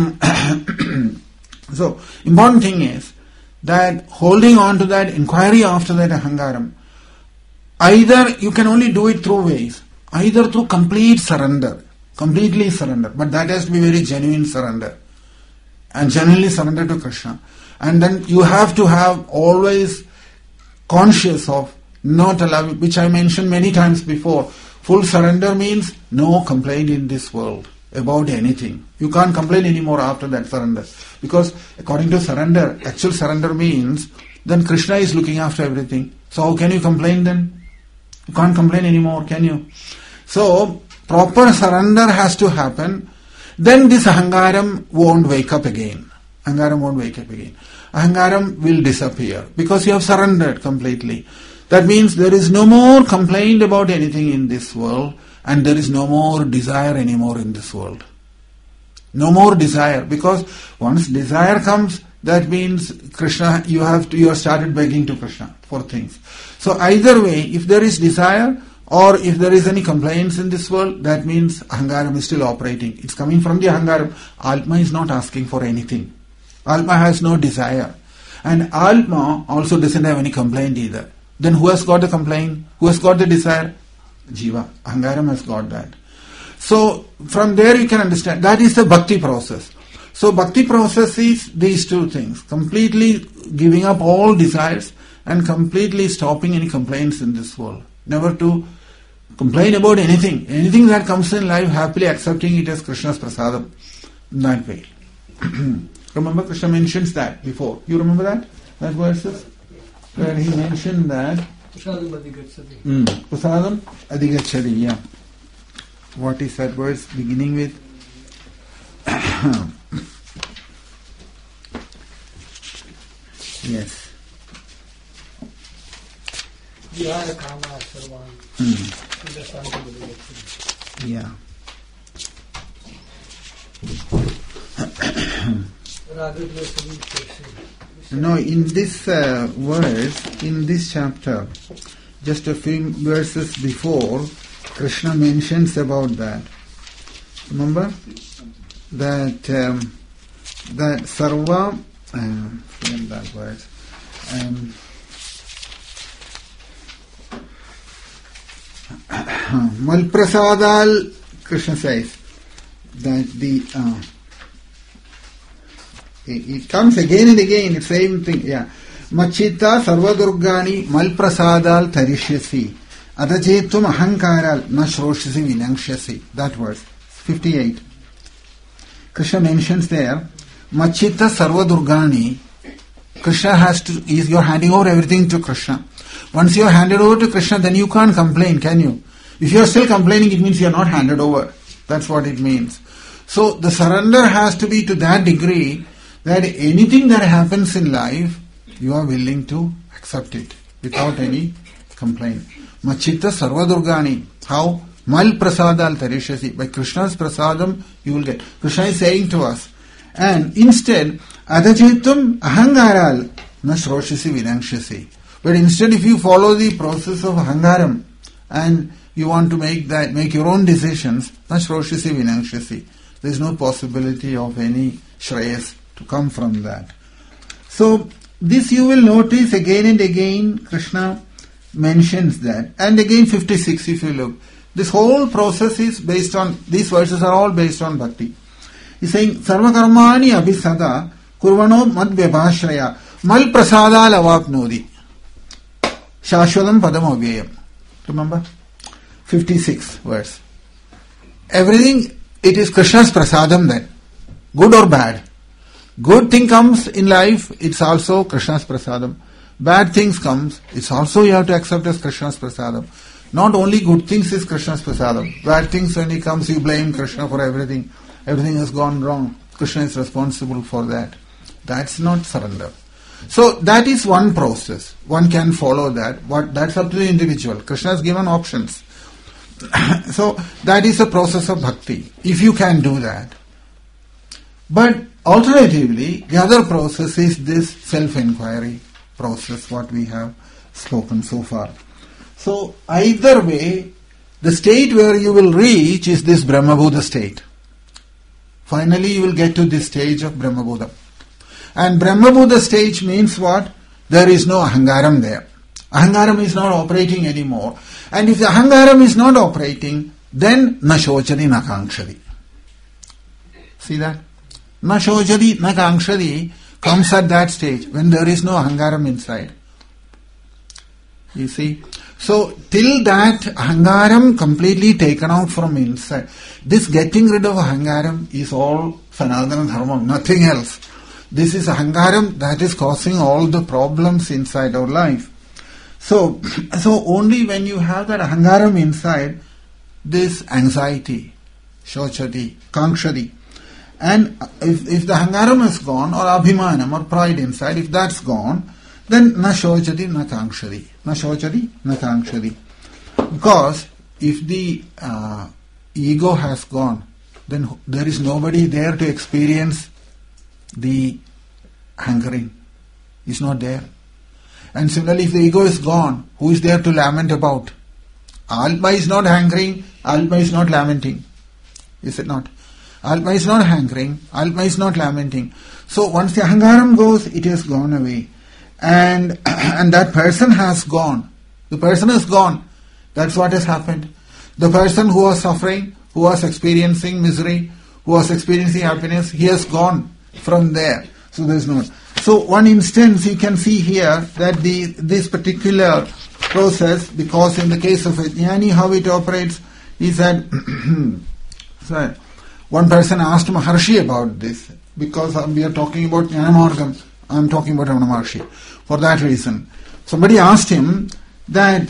so important thing is that holding on to that inquiry after that ahangaram, either you can only do it through ways, either through complete surrender, completely surrender, but that has to be very genuine surrender, and genuinely surrender to Krishna. And then you have to have always conscious of not allowing, which I mentioned many times before, full surrender means no complaint in this world about anything. You can't complain anymore after that surrender. Because according to surrender, actual surrender means then Krishna is looking after everything. So how can you complain then? You can't complain anymore, can you? So proper surrender has to happen. Then this ahangaram won't wake up again. Ahangaram won't wake up again. Ahangaram will disappear because you have surrendered completely. That means there is no more complaint about anything in this world. And there is no more desire anymore in this world. No more desire, because once desire comes, that means Krishna, you have to, you have started begging to Krishna for things. So either way, if there is desire or if there is any complaints in this world, that means ahangaram is still operating. It's coming from the ahangaram. Atma is not asking for anything. Atma has no desire. And Atma also doesn't have any complaint either. Then who has got the complaint? Who has got the desire? Jiva. Ahangaram has got that. So from there you can understand. That is the bhakti process. So bhakti process is these two things. Completely giving up all desires and completely stopping any complaints in this world. Never to complain about anything. Anything that comes in life, happily accepting it as Krishna's prasadam. In that way. Remember Krishna mentions that before. You remember that? That verses? Where he mentioned that Prasadam adhigachati. Mm. Prasadam adhigachati, yeah. What is that verse beginning with? Yes. Vihara kama sarvan. Yeah. No, in this uh, verse, in this chapter, just a few verses before, Krishna mentions about that. Remember? That, um, that sarva, uh, forget that word. Um, Malprasadal, Krishna says, that the, uh, it comes again and again, the same thing, yeah. Machita sarvadurgani malprasadal tarishyasi adajetum ahankaral na shroshasi vinangshasi. That verse, fifty-eight. Krishna mentions there, Machita sarvadurgani, Krishna has to, is you're handing over everything to Krishna. Once you're handed over to Krishna, then you can't complain, can you? If you're still complaining, it means you're not handed over. That's what it means. So the surrender has to be to that degree that anything that happens in life, you are willing to accept it without any complaint. Machita sarvadurgani. How? Mal prasadal tarishasi. By Krishna's prasadam, you will get. Krishna is saying to us. And instead, adajetum ahangaral na shroshasi vinangshasi. But instead, if you follow the process of ahangaram and you want to make that, make your own decisions, na shroshasi vinangshasi. There is no possibility of any shreyas to come from that. So, this you will notice again and again, Krishna mentions that. And again fifty-six, if you look. This whole process is based on, these verses are all based on bhakti. He's saying, Sarva karmani abhisada kurvano mad vyabhashraya mal prasada lavapnodi shashwadam padam avyayam. Remember? fifty-six verse. Everything, it is Krishna's prasadam then. Good or bad. Good thing comes in life, it's also Krishna's prasadam. Bad things comes, it's also you have to accept as Krishna's prasadam. Not only good things is Krishna's prasadam. Bad things, when he comes, you blame Krishna for everything. Everything has gone wrong. Krishna is responsible for that. That's not surrender. So that is one process. One can follow that. What that's up to the individual. Krishna has given options. So that is a process of bhakti. If you can do that. But alternatively, the other process is this self-inquiry process, what we have spoken so far. So either way, the state where you will reach is this Brahmabhuta state. Finally you will get to this stage of Brahmabhuta. And Brahmabhuta stage means what? There is no ahangaram there. Ahangaram is not operating anymore. And if the ahangaram is not operating, then na shochadi na kankshadi. See that? Na shochadi na kankshadi comes at that stage when there is no ahangaram inside. You see? So, till that ahangaram completely taken out from inside, this getting rid of ahangaram is all Sanatana Dharma, nothing else. This is ahangaram that is causing all the problems inside our life. So, so only when you have that ahangaram inside, this anxiety, shochati, kankshadi, and if, if the ahangaram is gone, or abhimanam or pride inside, if that's gone, then na shochati na kankshadi. Na shochati na kankshadi. Because if the uh, ego has gone, then there is nobody there to experience the hankering. It's not there. And similarly, if the ego is gone, who is there to lament about? Alma is not hankering, Alma is not lamenting. Is it not? Alma is not hankering, Alma is not lamenting. So once the ahangaram goes, it has gone away. And and that person has gone. The person is gone. That's what has happened. The person who was suffering, who was experiencing misery, who was experiencing happiness, he has gone from there. So there is no. So one instance you can see here that the this particular process, because in the case of a jnani, how it operates is that sorry, one person asked Maharshi about this, because we are talking about Jnanamargam. I am talking about Ramana Maharshi. For that reason, somebody asked him that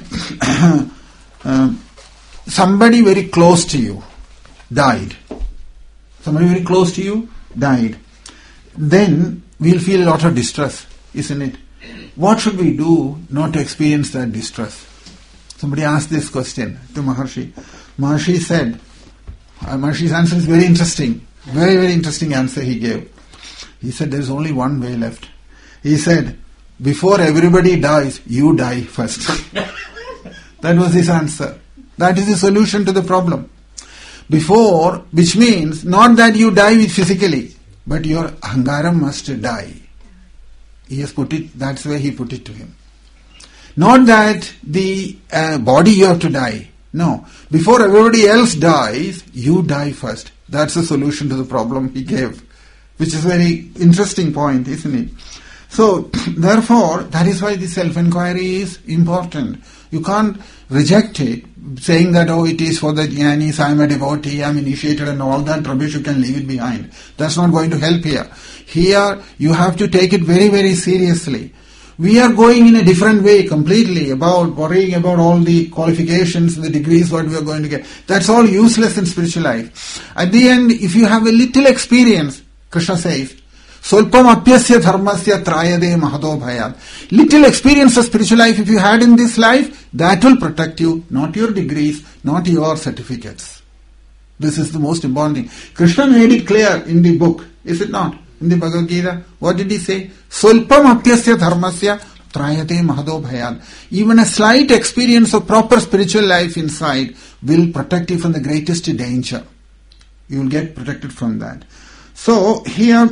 uh, somebody very close to you died. Somebody very close to you died. Then we'll feel a lot of distress, isn't it? What should we do not to experience that distress? Somebody asked this question to Maharshi. Maharshi said, uh, Maharshi's answer is very interesting. Very, very interesting answer he gave. He said, there is only one way left. He said, before everybody dies, you die first. That was his answer. That is the solution to the problem. Before, which means not that you die with physically, but your ahangaram must die. He has put it, that's why he put it to him. Not that the uh, body you have to die. No. Before everybody else dies, you die first. That's the solution to the problem he gave. Which is a very interesting point, isn't it? So, therefore, that is why the self-inquiry is important. You can't reject it, saying that, oh, it is for the jnanis, I am a devotee, I am initiated and all that rubbish, you can leave it behind. That's not going to help here. Here, you have to take it very, very seriously. We are going in a different way completely about worrying about all the qualifications, the degrees, what we are going to get. That's all useless in spiritual life. At the end, if you have a little experience, Krishna says, Solpam apyasya dharmasya trayade mahato bhayat. Little experience of spiritual life if you had in this life, that will protect you, not your degrees, not your certificates. This is the most important thing. Krishna made it clear in the book, is it not? In the Bhagavad Gita, what did he say? Solpam apyasya dharmasya trayate mahato bhayat. Even a slight experience of proper spiritual life inside will protect you from the greatest danger. You will get protected from that. So here,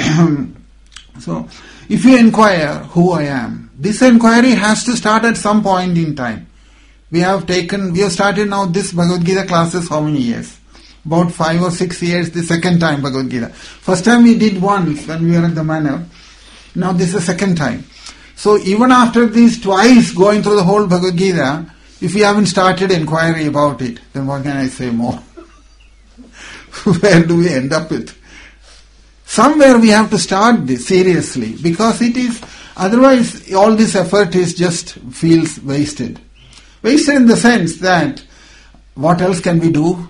so if you inquire who I am, this inquiry has to start at some point in time. We have taken, we have started now this Bhagavad Gita classes how many years? About five or six years, the second time Bhagavad Gita. First time we did once when we were at the manor. Now this is the second time. So even after these twice going through the whole Bhagavad Gita, If you haven't started inquiry about it, then what can I say more? Where do we end up with? Somewhere we have to start this seriously, because it is, otherwise all this effort is just feels wasted. Wasted in the sense that what else can we do?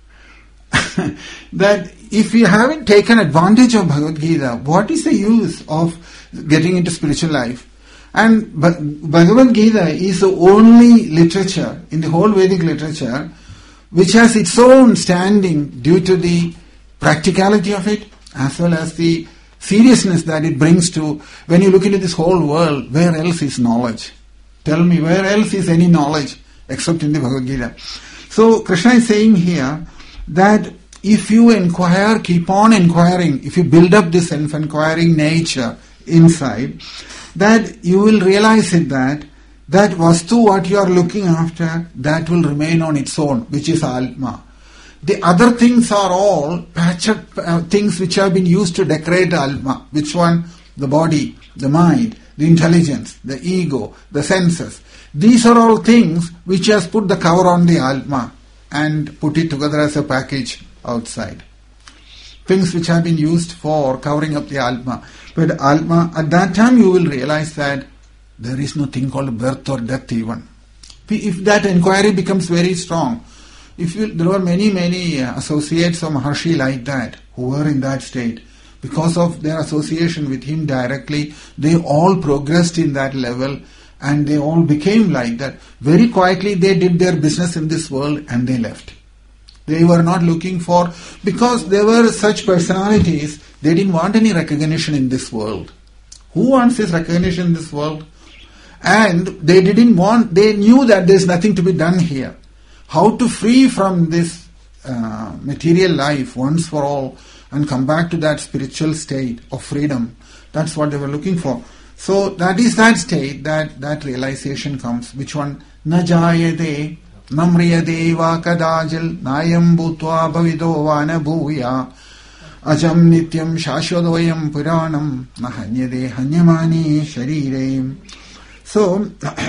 That if we haven't taken advantage of Bhagavad Gita, what is the use of getting into spiritual life? And Bhagavad Gita is the only literature in the whole Vedic literature which has its own standing due to the practicality of it, as well as the seriousness that it brings to, when you look into this whole world, where else is knowledge? Tell me, where else is any knowledge except in the Bhagavad Gita? So Krishna is saying here that if you inquire, keep on inquiring, if you build up this self-inquiring nature inside, that you will realize it that that vastu what you are looking after, that will remain on its own, which is Atma. The other things are all patched uh, things which have been used to decorate Atma. Which one? The body, the mind, the intelligence, the ego, the senses. These are all things which has put the cover on the Atma and put it together as a package outside. Things which have been used for covering up the Atma. But Atma, at that time you will realize that there is no thing called birth or death even. If that inquiry becomes very strong, if you, there were many, many associates of Maharshi like that, who were in that state. Because of their association with him directly, they all progressed in that level and they all became like that. Very quietly they did their business in this world and they left. They were not looking for, because there were such personalities, they didn't want any recognition in this world. Who wants this recognition in this world? And they didn't want, they knew that there's nothing to be done here. How to free from this uh, material life once for all and come back to that spiritual state of freedom. That's what they were looking for. So that is that state, that, that realization comes. Which one? Na jayate namriyate va kadajal nayam bhutva bhavido va na bhuya ajam nityam shashvadvayam puranam na hanyade hanyamani sharire. So,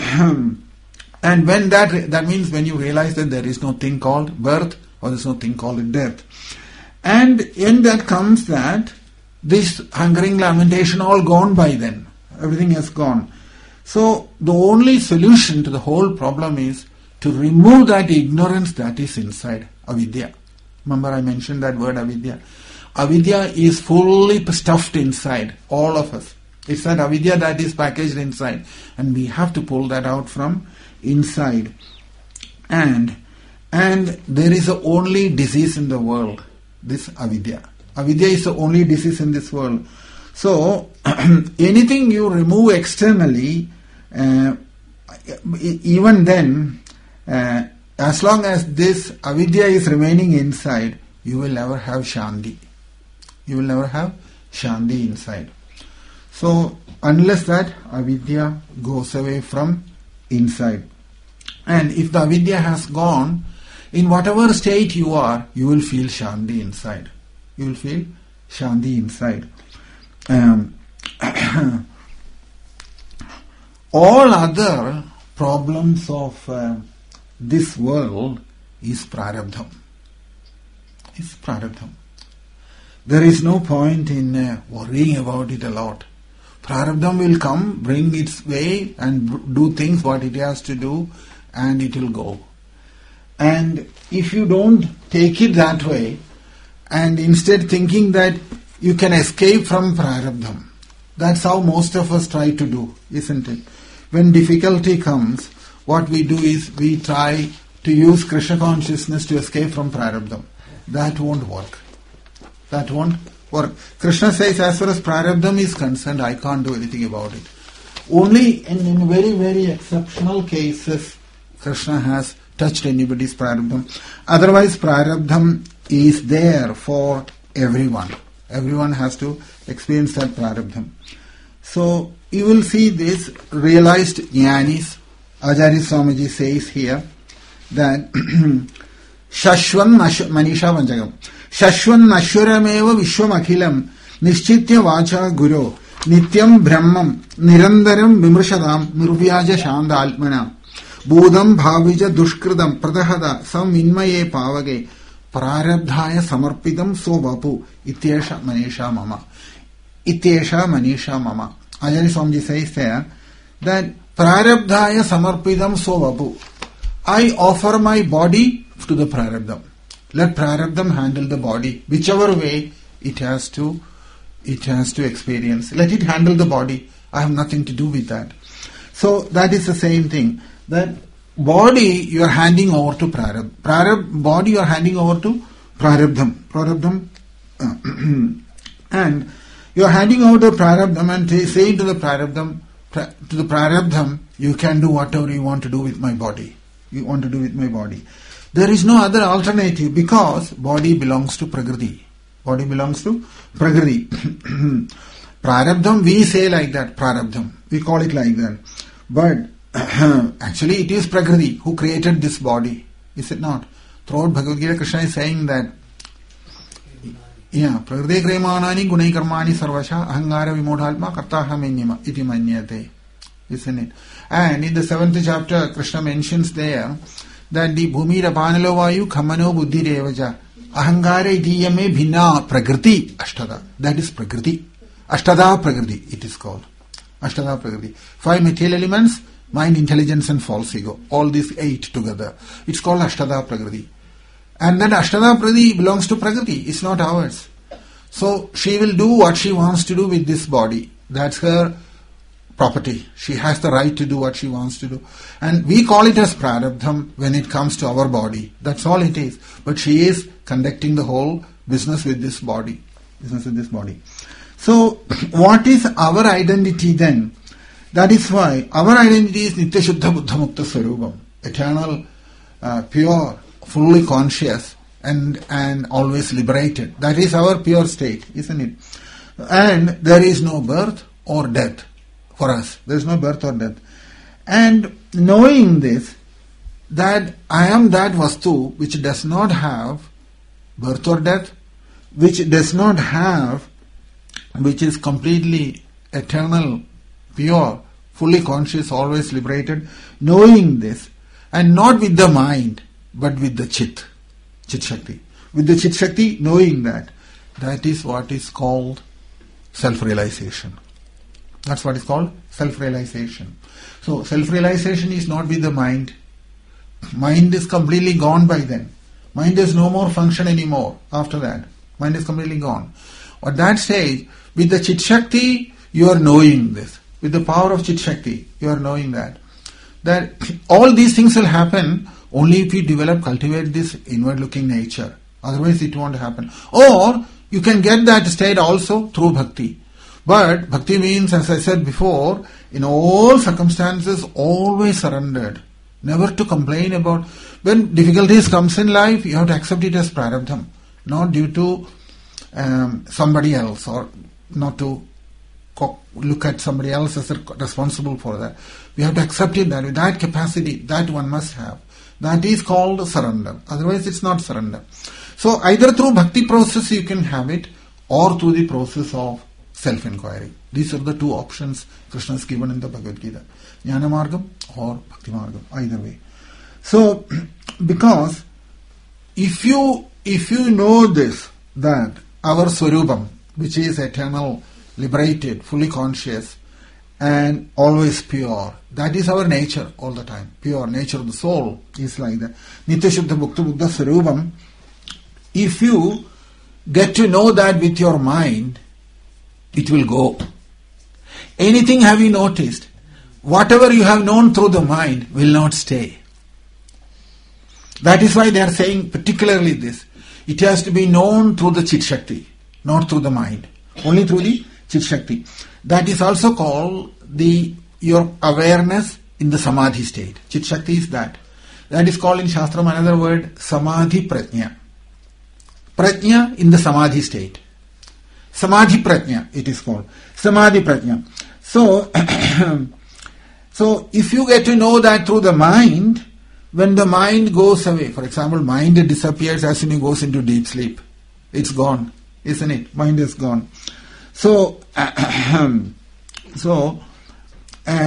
and when that, that means when you realize that there is no thing called birth or there is no thing called death. And in that comes that this hungering lamentation all gone by then. Everything has gone. So the only solution to the whole problem is to remove that ignorance that is inside, avidya. Remember I mentioned that word avidya. Avidya is fully stuffed inside, all of us. It's that avidya that is packaged inside. And we have to pull that out from inside. And and there is the only disease in the world, this avidya. Avidya is the only disease in this world. So, anything you remove externally, uh, even then, uh, as long as this avidya is remaining inside, you will never have shanti. You will never have shanti inside. So, unless that avidya goes away from inside. And if the avidya has gone, in whatever state you are, you will feel shanti inside. You will feel shanti inside. Um, all other problems of uh, this world is prarabdham. It's prarabdham. There is no point in uh, worrying about it a lot. Prarabdham will come, bring its way and do things what it has to do, and it will go. And if you don't take it that way, and instead thinking that you can escape from prarabdham, that's how most of us try to do, isn't it? When difficulty comes, what we do is we try to use Krishna consciousness to escape from prarabdham. That won't work. That won't work. Krishna says, as far as prarabdham is concerned, I can't do anything about it. Only in, in very, very exceptional cases, Krishna has touched anybody's prarabdham. Otherwise, prarabdham is there for everyone. Everyone has to experience that prarabdham. So, you will see this realized jnanis. Acharya Swamiji says here that Shashwan Manisha Vanjagam Shashwan Nashwarameva Vishwam Akhilam Nishchitya Vacha Guru Nityam Brahmam Nirandaram Vimrishadam Nirvyaja Shanda Altmanam Budam bhavija dushkridam pradahada sam minmaye pavage prarabdhaya samarpidam so vapu ityesha manisha mama. Ityesha manisha mama. Ajari Swamiji says there that prarabdhaya samarpidam so vapu. I offer my body to the prarabdham. Let prarabdham handle the body, whichever way it has to, it has to experience. Let it handle the body. I have nothing to do with that. So that is the same thing. That body you are handing over to prarabdham. Prarabdham body you are handing over to prarabdham. Prarabdham, uh, and you are handing over to prarabdham and saying to the prarabdham, to the prarabdham, you can do whatever you want to do with my body. You want to do with my body. There is no other alternative because body belongs to Prakriti. Body belongs to Prakriti. Prarabdham, we say like that, Prarabdham. We call it like that. But actually it is Prakriti who created this body. Is it not? Throughout Bhagavad Gita, Krishna is saying that, yeah, Prakriti kremanani gunai karmani sarvasha ahangara vimodhalma kartahamenyama iti manyate. Isn't it? And in the seventh chapter, Krishna mentions there that the bhumi rapanalo vayu khamano buddhi revaja ahangara idiyame bhinna prakriti ashtada. That is prakriti. Ashtada prakriti it is called. Ashtada prakriti. Five material elements, mind, intelligence and false ego. All these eight together. It's called ashtada prakriti. And that ashtada prakriti belongs to prakriti. It's not ours. So she will do what she wants to do with this body. That's her property. She has the right to do what she wants to do. And we call it as prarabdham when it comes to our body. That's all it is. But she is conducting the whole business with this body. Business with this body. So, what is our identity then? That is why our identity is Nitya Shuddha Buddha Mukta Swarupam. Eternal, uh, pure, fully conscious and, and always liberated. That is our pure state, isn't it? And there is no birth or death. For us, there is no birth or death. And knowing this, that I am that Vastu which does not have birth or death, which does not have, which is completely eternal, pure, fully conscious, always liberated, knowing this, and not with the mind, but with the Chit, Chit Shakti. With the Chit Shakti, knowing that, that is what is called self-realization. That's what is called self-realization. So, self-realization is not with the mind. Mind is completely gone by then. Mind has no more function anymore after that. Mind is completely gone. At that stage, with the Chit Shakti, you are knowing this. With the power of Chit Shakti, you are knowing that. That all these things will happen only if you develop, cultivate this inward-looking nature. Otherwise, it won't happen. Or, you can get that state also through bhakti. But bhakti means, as I said before, in all circumstances, always surrendered. Never to complain about. When difficulties comes in life, you have to accept it as prarabdham. Not due to um, somebody else, or not to co- look at somebody else as responsible for that. We have to accept it that with that capacity, that one must have. That is called surrender. Otherwise, it's not surrender. So either through bhakti process you can have it, or through the process of self-inquiry. These are the two options Krishna has given in the Bhagavad Gita. Jnana Margam or Bhakti Margam, either way. So, because if you if you know this, that our Swarupam, which is eternal, liberated, fully conscious, and always pure, that is our nature all the time. Pure nature of the soul is like that. Nitya Shuddha Bhakta Buddha Swarupam. If you get to know that with your mind, it will go. Anything have you noticed? Whatever you have known through the mind will not stay. That is why they are saying particularly this. It has to be known through the Chit Shakti, not through the mind. Only through the Chit Shakti. That is also called the your awareness in the Samadhi state. Chit Shakti is that. That is called in Shastram another word, Samadhi Prajna. Prajna in the Samadhi state. Samadhi Prajna, it is called. Samadhi Prajna. So, so if you get to know that through the mind, when the mind goes away, for example, mind disappears as soon as it goes into deep sleep. It's gone, isn't it? Mind is gone. So, so uh,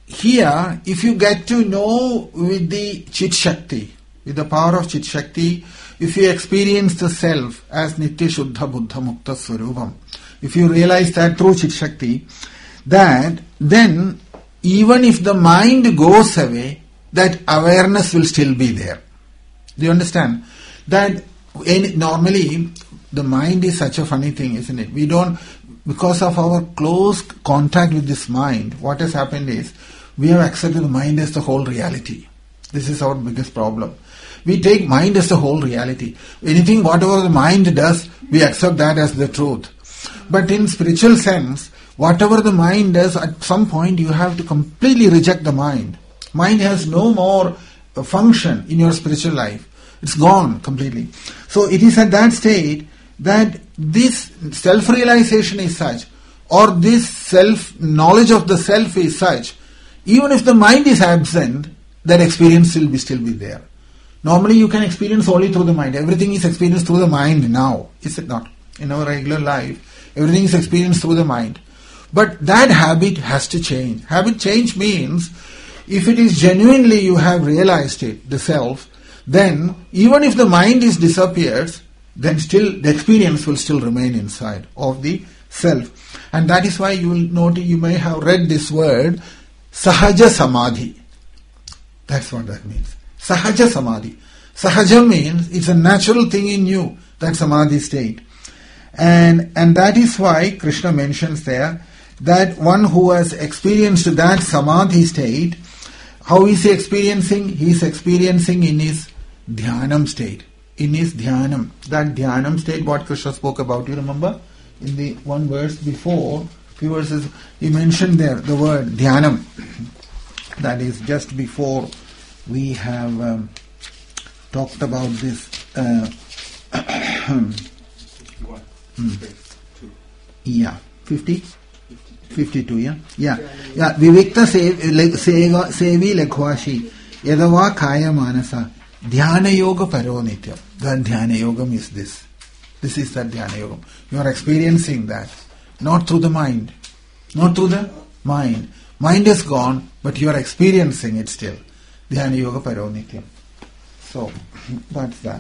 here, if you get to know with the Chit Shakti, with the power of Chit Shakti, if you experience the self as Nitya Shuddha Buddha Mukta Swarupam, if you realize that through Chit Shakti, that then even if the mind goes away, that awareness will still be there. Do you understand? That in, normally the mind is such a funny thing, isn't it? We don't, because of our close contact with this mind, what has happened is we have accepted the mind as the whole reality. This is our biggest problem. We take mind as the whole reality. Anything, whatever the mind does, we accept that as the truth. But in spiritual sense, whatever the mind does, at some point you have to completely reject the mind. Mind has no more function in your spiritual life. It's gone completely. So it is at that state that this self-realization is such, or this self-knowledge of the self is such, even if the mind is absent, that experience will be still be there. Normally you can experience only through the mind. Everything is experienced through the mind now, is it not? In our regular life, everything is experienced through the mind. But that habit has to change. Habit change means, if it is genuinely you have realized it, the self, then even if the mind is disappears, then still the experience will still remain inside of the self. And that is why you will note, you may have read this word, Sahaja Samadhi. That's what that means. Sahaja Samadhi. Sahaja means it's a natural thing in you, that Samadhi state. And, and that is why Krishna mentions there that one who has experienced that Samadhi state, how is he experiencing? He is experiencing in his Dhyanam state. In his Dhyanam. That Dhyanam state, what Krishna spoke about, you remember? In the one verse before, few verses, he mentioned there the word Dhyanam. That is just before we have um, talked about this. Uh, hmm. Yeah, fifty? fifty-two, yeah? Yeah. Yeah. Vivikta sevi lekhvashi yadava kaya manasa dhyana yoga paro nityam. That dhyana yogam is this. This is that dhyana yogam. You are experiencing that. Not through the mind. Not through the mind. Mind is gone, but you are experiencing it still. Dhyana yoga paro nityam. So, that's that.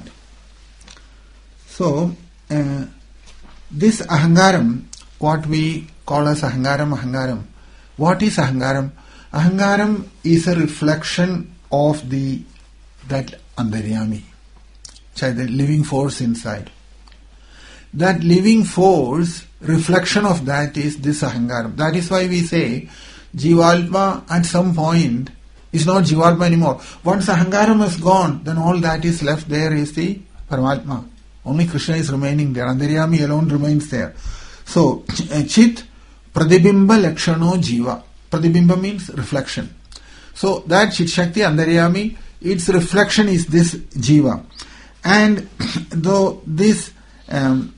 So, uh, this ahangaram, what we call as ahangaram, ahangaram. What is ahangaram? Ahangaram is a reflection of the that antaryami, the living force inside. That living force, reflection of that is this ahangaram. That is why we say Jivalpa at some point is not Jivalpa anymore. Once ahangaram is gone, then all that is left there is the Paramatma. Only Krishna is remaining there. Antaryami alone remains there. So, Chit Pradibimba Lakshano Jiva. Pradibimba means reflection. So, that Chit Shakti Antaryami, its reflection is this Jiva. And though this, um,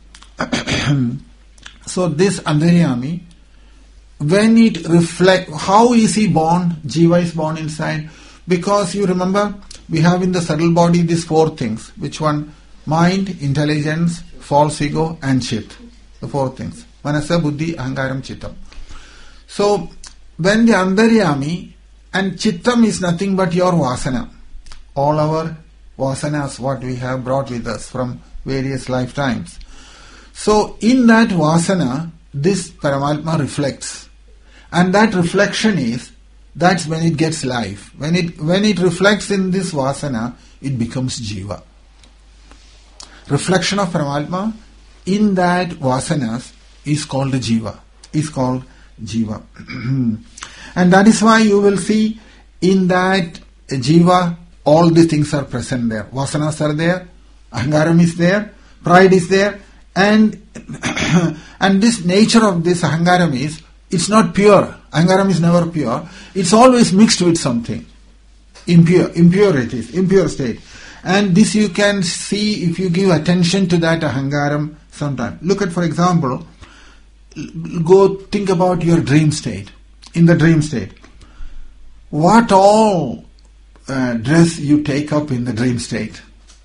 so this Antaryami, when it reflect, how is he born? Jiva is born inside. Because you remember, we have in the subtle body these four things. Which one? Mind, intelligence, false ego, and chit. The four things. Manasa, buddhi, ahangaram, chittam. So, when the antaryami, and chittam is nothing but your vasana. All our vasanas, what we have brought with us from various lifetimes. So, in that vasana, this Paramatma reflects. And that reflection is, that's when it gets life. When it, when it reflects in this vasana, it becomes jiva. Reflection of Paramatma in that vasanas is called jiva. Is called jiva. And that is why you will see in that jiva all these things are present there. Vasanas are there, ahangaram is there, pride is there, and and this nature of this ahangaram is, it's not pure. Ahangaram is never pure. It's always mixed with something. Impure, impurities, impure state. And this you can see if you give attention to that ahangaram sometime. Look at, for example, go think about your dream state. In the dream state, what all uh, dress you take up in the dream state?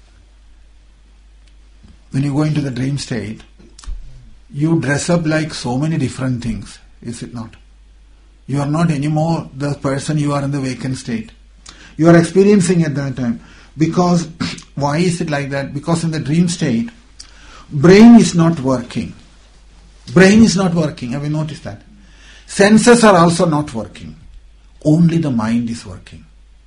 When you go into the dream state, you dress up like so many different things, is it not? You are not anymore the person you are in the vacant state. You are experiencing at that time. Because, why is it like that? Because in the dream state, brain is not working. Brain is not working. Have you noticed that? Senses are also not working. Only the mind is working.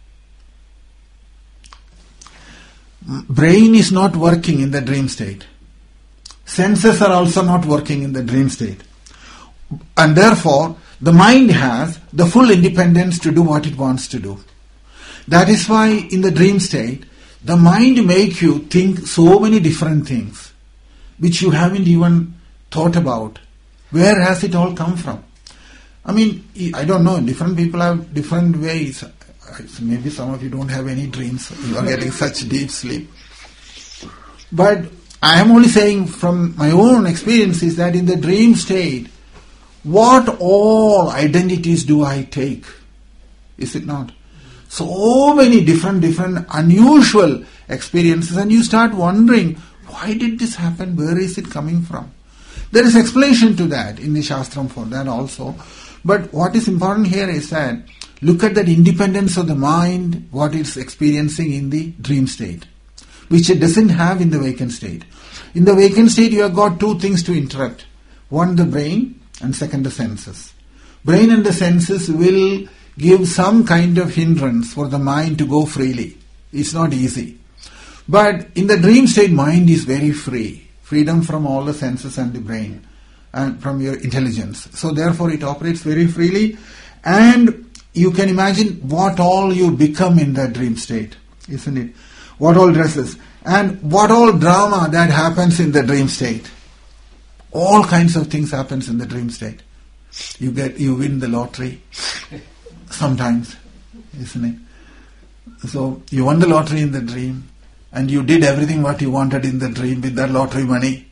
Brain is not working in the dream state. Senses are also not working in the dream state. And therefore, the mind has the full independence to do what it wants to do. That is why in the dream state, the mind makes you think so many different things, which you haven't even thought about. Where has it all come from? I mean, I don't know, different people have different ways. Maybe some of you don't have any dreams, you are getting such deep sleep. But I am only saying from my own experience is that in the dream state, what all identities do I take? Is it not? So many different, different, unusual experiences, and you start wondering, why did this happen? Where is it coming from? There is explanation to that in the Shastram for that also. But what is important here is that look at that independence of the mind, what it's experiencing in the dream state, which it doesn't have in the vacant state. In the vacant state, you have got two things to interrupt. One, the brain, and second, the senses. Brain and the senses will give some kind of hindrance for the mind to go freely. It's not easy. But in the dream state, mind is very free. Freedom from all the senses and the brain and from your intelligence. So therefore it operates very freely, and you can imagine what all you become in that dream state, isn't it? What all dresses and what all drama that happens in the dream state. All kinds of things happens in the dream state. You get, you win the lottery sometimes, isn't it? So you won the lottery in the dream, and you did everything what you wanted in the dream with that lottery money.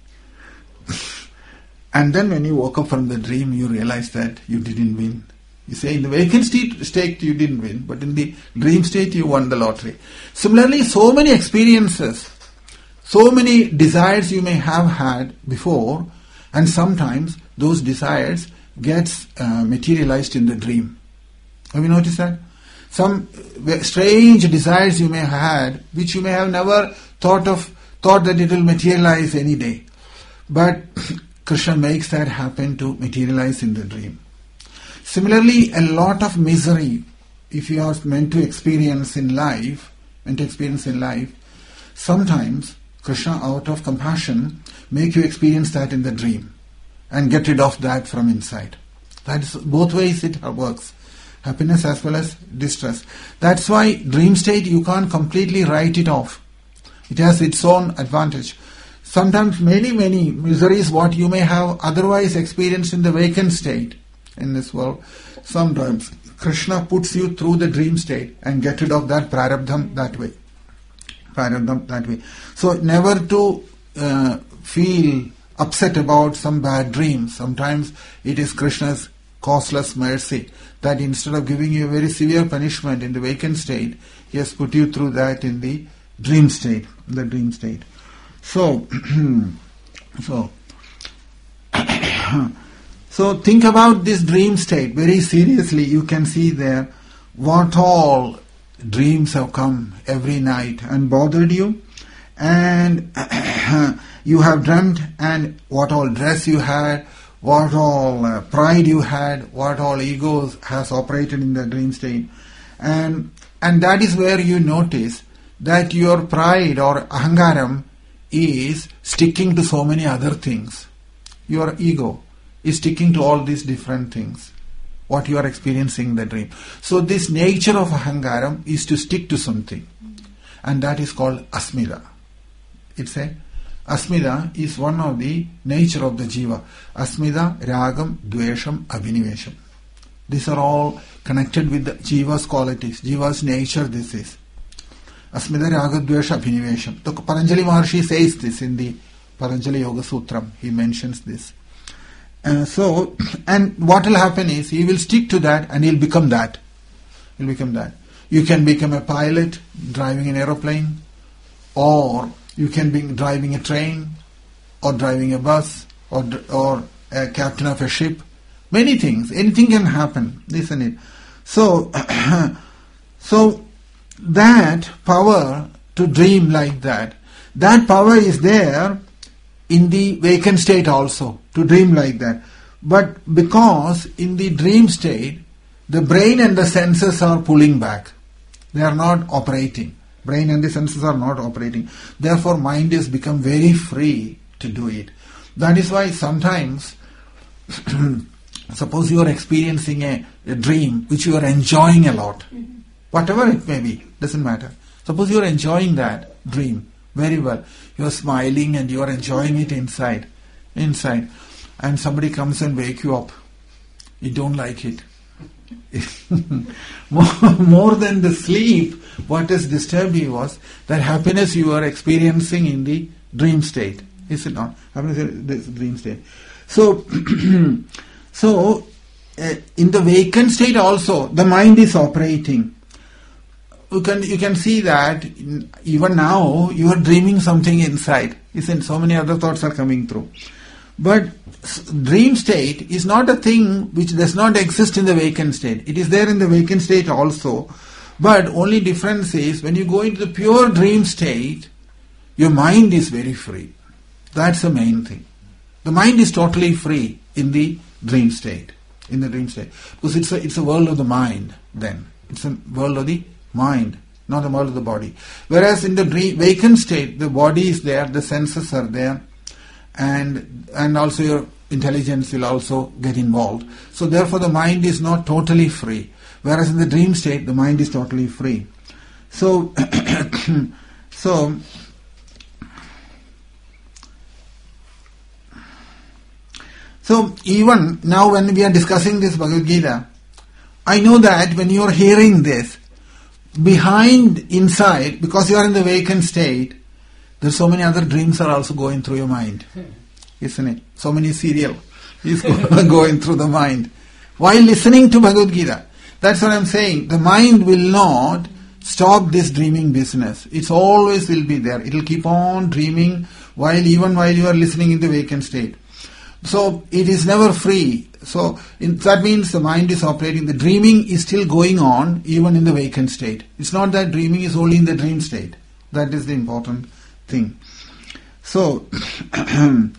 And then when you woke up from the dream, you realize that you didn't win. You say in the vacant state, state you didn't win, but in the dream state you won the lottery. Similarly, so many experiences, so many desires you may have had before, and sometimes those desires gets uh, materialized in the dream. Have you noticed that? Some strange desires you may have had, which you may have never thought of, thought that it will materialize any day. But Krishna makes that happen to materialize in the dream. Similarly, a lot of misery, if you are meant to experience in life, meant to experience in life, sometimes Krishna, out of compassion, make you experience that in the dream and get rid of that from inside. That is both ways it works. Happiness as well as distress. That's why dream state you can't completely write it off. It has its own advantage. Sometimes many, many miseries what you may have otherwise experienced in the vacant state in this world, sometimes Krishna puts you through the dream state and get rid of that prarabdham that way. Prarabdham that way. So never to uh, feel upset about some bad dreams. Sometimes it is Krishna's causeless mercy that instead of giving you a very severe punishment in the vacant state, he has put you through that in the dream state, the dream state. So, so, so think about this dream state very seriously. You can see there what all dreams have come every night and bothered you, and you have dreamt, and what all dress you had, what all uh, pride you had, what all egos has operated in the dream state. And and that is where you notice that your pride or ahangaram is sticking to so many other things. Your ego is sticking to all these different things, what you are experiencing in the dream. So this nature of ahangaram is to stick to something, and that is called asmida. It's a Asmida is one of the nature of the jiva. Asmida, ragam, dvesham, abhinivesham. These are all connected with the jiva's qualities, jiva's nature. This is Asmida, raga, dvesha, abhinivesham. So Patanjali Maharshi says this in the Patanjali Yoga Sutram. He mentions this. Uh, so, and what will happen is he will stick to that and he'll become that. He'll become that. You can become a pilot driving an aeroplane, or you can be driving a train, or driving a bus, or or a captain of a ship, Many things. Anything can happen, isn't it? So, so that power to dream like that, that power is there in the vacant state also, to dream like that. But because in the dream state, the brain and the senses are pulling back. They are not operating. Brain and the senses are not operating. Therefore, mind has become very free to do it. That is why sometimes, suppose you are experiencing a, a dream which you are enjoying a lot, mm-hmm. whatever it may be, doesn't matter. Suppose you are enjoying that dream very well. You are smiling and you are enjoying it inside, inside, and somebody comes and wake you up. You don't like it. more, more than the sleep, what has disturbed you was that happiness you are experiencing in the dream state. Is it not? Happiness in the dream state. So, so uh, in the vacant state also, the mind is operating. You can you can see that in, even now you are dreaming something inside. Isn't so many other thoughts are coming through. But dream state is not a thing which does not exist in the vacant state. It is there in the vacant state also. But only difference is when you go into the pure dream state, your mind is very free. That's the main thing. The mind is totally free in the dream state. In the dream state. Because it's a, it's a world of the mind then. It's a world of the mind, not the world of the body. Whereas in the dream, vacant state, the body is there, the senses are there, and and also your intelligence will also get involved. So therefore the mind is not totally free. Whereas in the dream state, the mind is totally free. So, so, so even now when we are discussing this Bhagavad Gita, I know that when you are hearing this, behind, inside, because you are in the vacant state, there's so many other dreams are also going through your mind, isn't it? So many serial is going through the mind while listening to Bhagavad Gita. That's what I'm saying. The mind will not stop this dreaming business. It's always will be there. It will keep on dreaming while even while you are listening in the vacant state. So it is never free. So in, that means the mind is operating. The dreaming is still going on even in the vacant state. It's not that dreaming is only in the dream state. That is the important thing. So, um,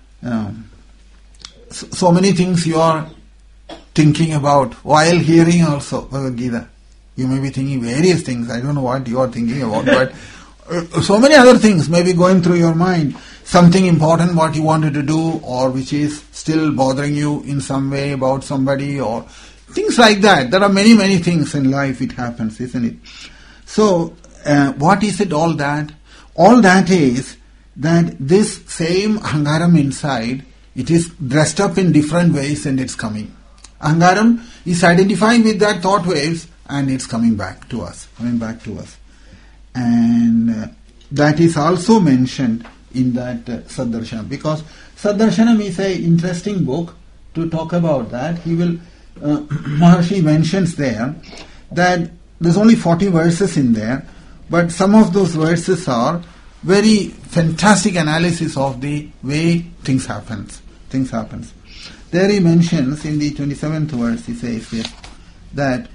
so, so many things you are thinking about while hearing also Bhagavad Gita. You may be thinking various things. I don't know what you are thinking about, but uh, so many other things may be going through your mind. Something important what you wanted to do, or which is still bothering you in some way about somebody, or things like that. There are many, many things in life it happens, isn't it? So, uh, what is it all that? All that is that this same ahangaram inside, it is dressed up in different ways and it's coming. Ahangaram is identifying with that thought waves and it's coming back to us, coming back to us. And uh, that is also mentioned in that uh, Saddarshanam, because Saddarshanam is an interesting book to talk about that. He will, uh, Maharshi mentions there that there's only forty verses in there, but some of those verses are very fantastic analysis of the way things happens. Things happens. There he mentions in the twenty-seventh verse, he says yes, that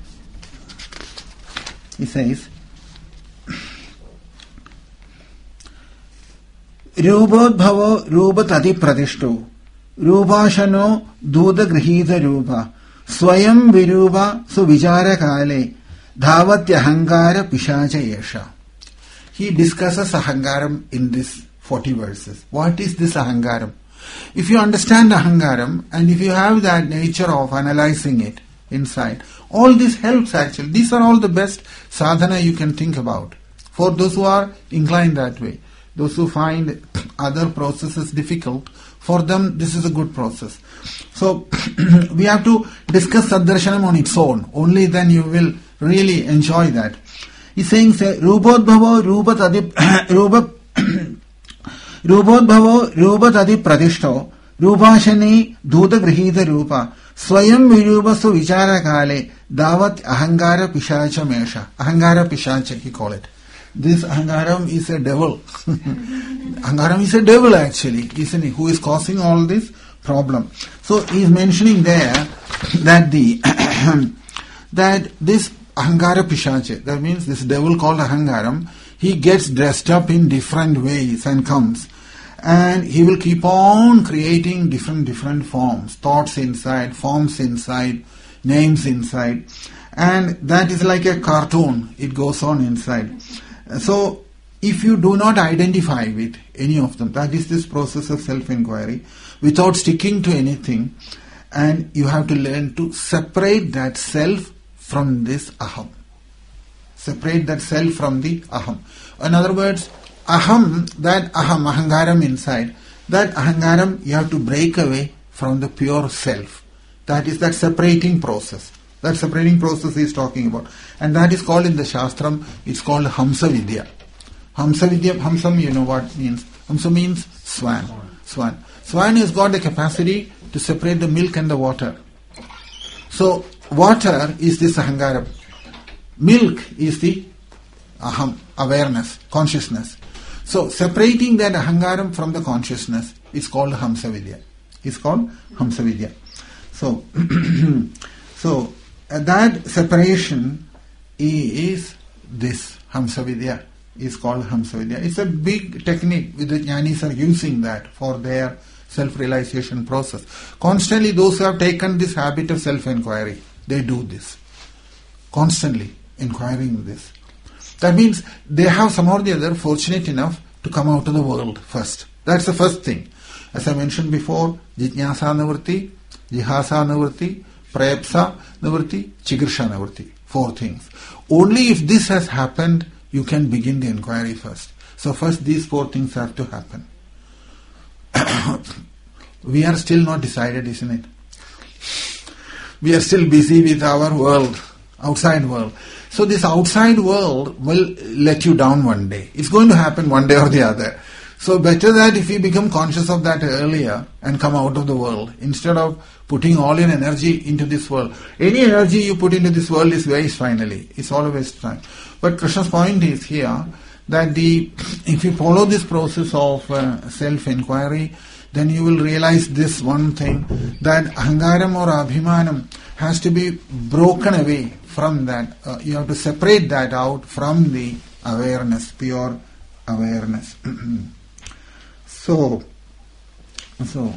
he says, Rubodbhavo Rupa Tati Pradishto Rupashano Duda Grihita Rupa Swayam Virupa Suvichara Kale Dhavatya Hangara Pishacha Yesha. He discusses Ahangaram in these forty verses. What is this Ahangaram? If you understand Ahangaram and if you have that nature of analyzing it inside, all this helps actually. These are all the best sadhana you can think about for those who are inclined that way. Those who find other processes difficult, for them this is a good process. So we have to discuss Saddarshanam on its own. Only then you will really enjoy that. He's saying, say, Rupodbhavo Rupa Tadi Rupa Rupodbhavo Rupa Tadi Pradishto Rupashani Dhuta Grihita Rupa Swayam Virupa Su Vichara Kale Davat Ahangara Pishacha Mesha. Ahangara Pishacha he call it. This Ahangaram is a devil. Ahangaram is a devil actually, isn't he? Who is causing all this? problem. So he is mentioning there that the that this Ahankara Pishacha, that means this devil called Ahankaram, he gets dressed up in different ways and comes. And he will keep on creating different, different forms, thoughts inside, forms inside, names inside. And that is like a cartoon. It goes on inside. So, if you do not identify with any of them, that is this process of self-inquiry, without sticking to anything, and you have to learn to separate that self from this aham. Separate that self from the aham. In other words, aham, that aham, ahankaram inside, that ahankaram you have to break away from the pure self. That is that separating process. That separating process he is talking about. And that is called in the Shastram, it's called Hamsa Vidya. Hamsa Vidya, Hamsam, you know what means. Hamsa means swan. Swan. Swan has got the capacity to separate the milk and the water. So, water is this ahankaram. Milk is the aham, awareness, consciousness. So, separating that ahankaram from the consciousness is called Hamsa Vidya. It's called Hamsa Vidya. So, so uh, that separation is this Hamsa Vidya. Is called Hamsa Vidya. It's a big technique with the jnanis are using that for their self-realization process. Constantly those who have taken this habit of self-inquiry, they do this. Constantly inquiring this. That means they have somehow or the other fortunate enough to come out of the world first. That's the first thing. As I mentioned before, Jijñāsa Nivritti, Jihasa Nivritti, Prayapsa Nivritti, Chikirsha Nivritti. Four things. Only if this has happened, you can begin the inquiry first. So first these four things have to happen. We are still not decided, isn't it? We are still busy with our world, outside world. So this outside world will let you down one day. It's going to happen one day or the other. So better that if you become conscious of that earlier and come out of the world, instead of putting all your energy into this world. Any energy you put into this world is waste finally. It's all a waste time. But Krishna's point is here that the if you follow this process of uh, self-inquiry, then you will realize this one thing, that ahankaram or abhimanam has to be broken away from that. Uh, you have to separate that out from the awareness, pure awareness. so, so,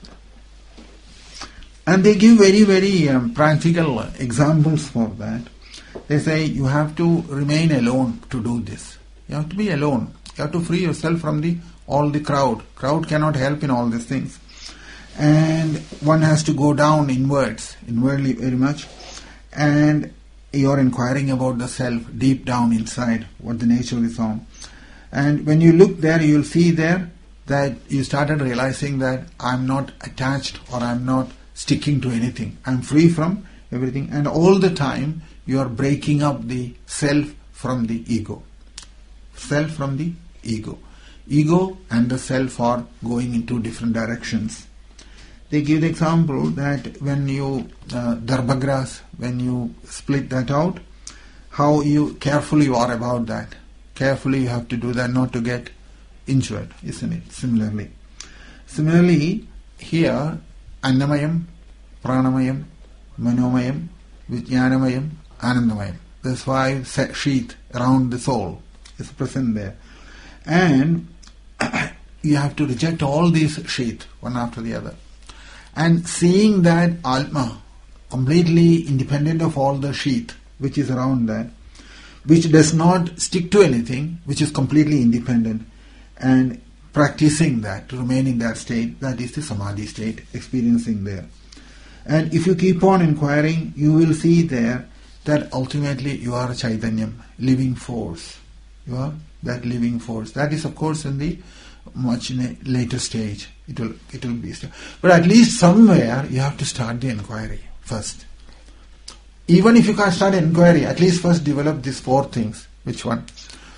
and they give very, very um, practical examples for that. They say you have to remain alone to do this. You have to be alone. You have to free yourself from the all the crowd. Crowd cannot help in all these things. And one has to go down inwards, inwardly very much. And you're inquiring about the self deep down inside, what the nature is on. And when you look there, you'll see there that you started realizing that I'm not attached or I'm not sticking to anything. I'm free from everything. And all the time, you are breaking up the self from the ego. Self from the ego. Ego and the self are going in two different directions. They give the example that when you, uh, darbha grass, when you split that out, how you carefully you are about that. Carefully you have to do that not to get injured, isn't it? Similarly. Similarly, here, Annamayam, Pranamayam, Manomayam, Vijnanamayam, Anandamayam. There's five sheath around the soul. Is present there. And you have to reject all these sheath, one after the other. And seeing that Atma, completely independent of all the sheath which is around that, which does not stick to anything, which is completely independent, and practicing that, to remain in that state, that is the Samadhi state, experiencing there. And if you keep on inquiring, you will see there that ultimately you are a Chaitanyam, living force. You are that living force. That is, of course, in the much in a later stage. It will it will be. But at least somewhere you have to start the inquiry first. Even if you can't start inquiry, at least first develop these four things. Which one?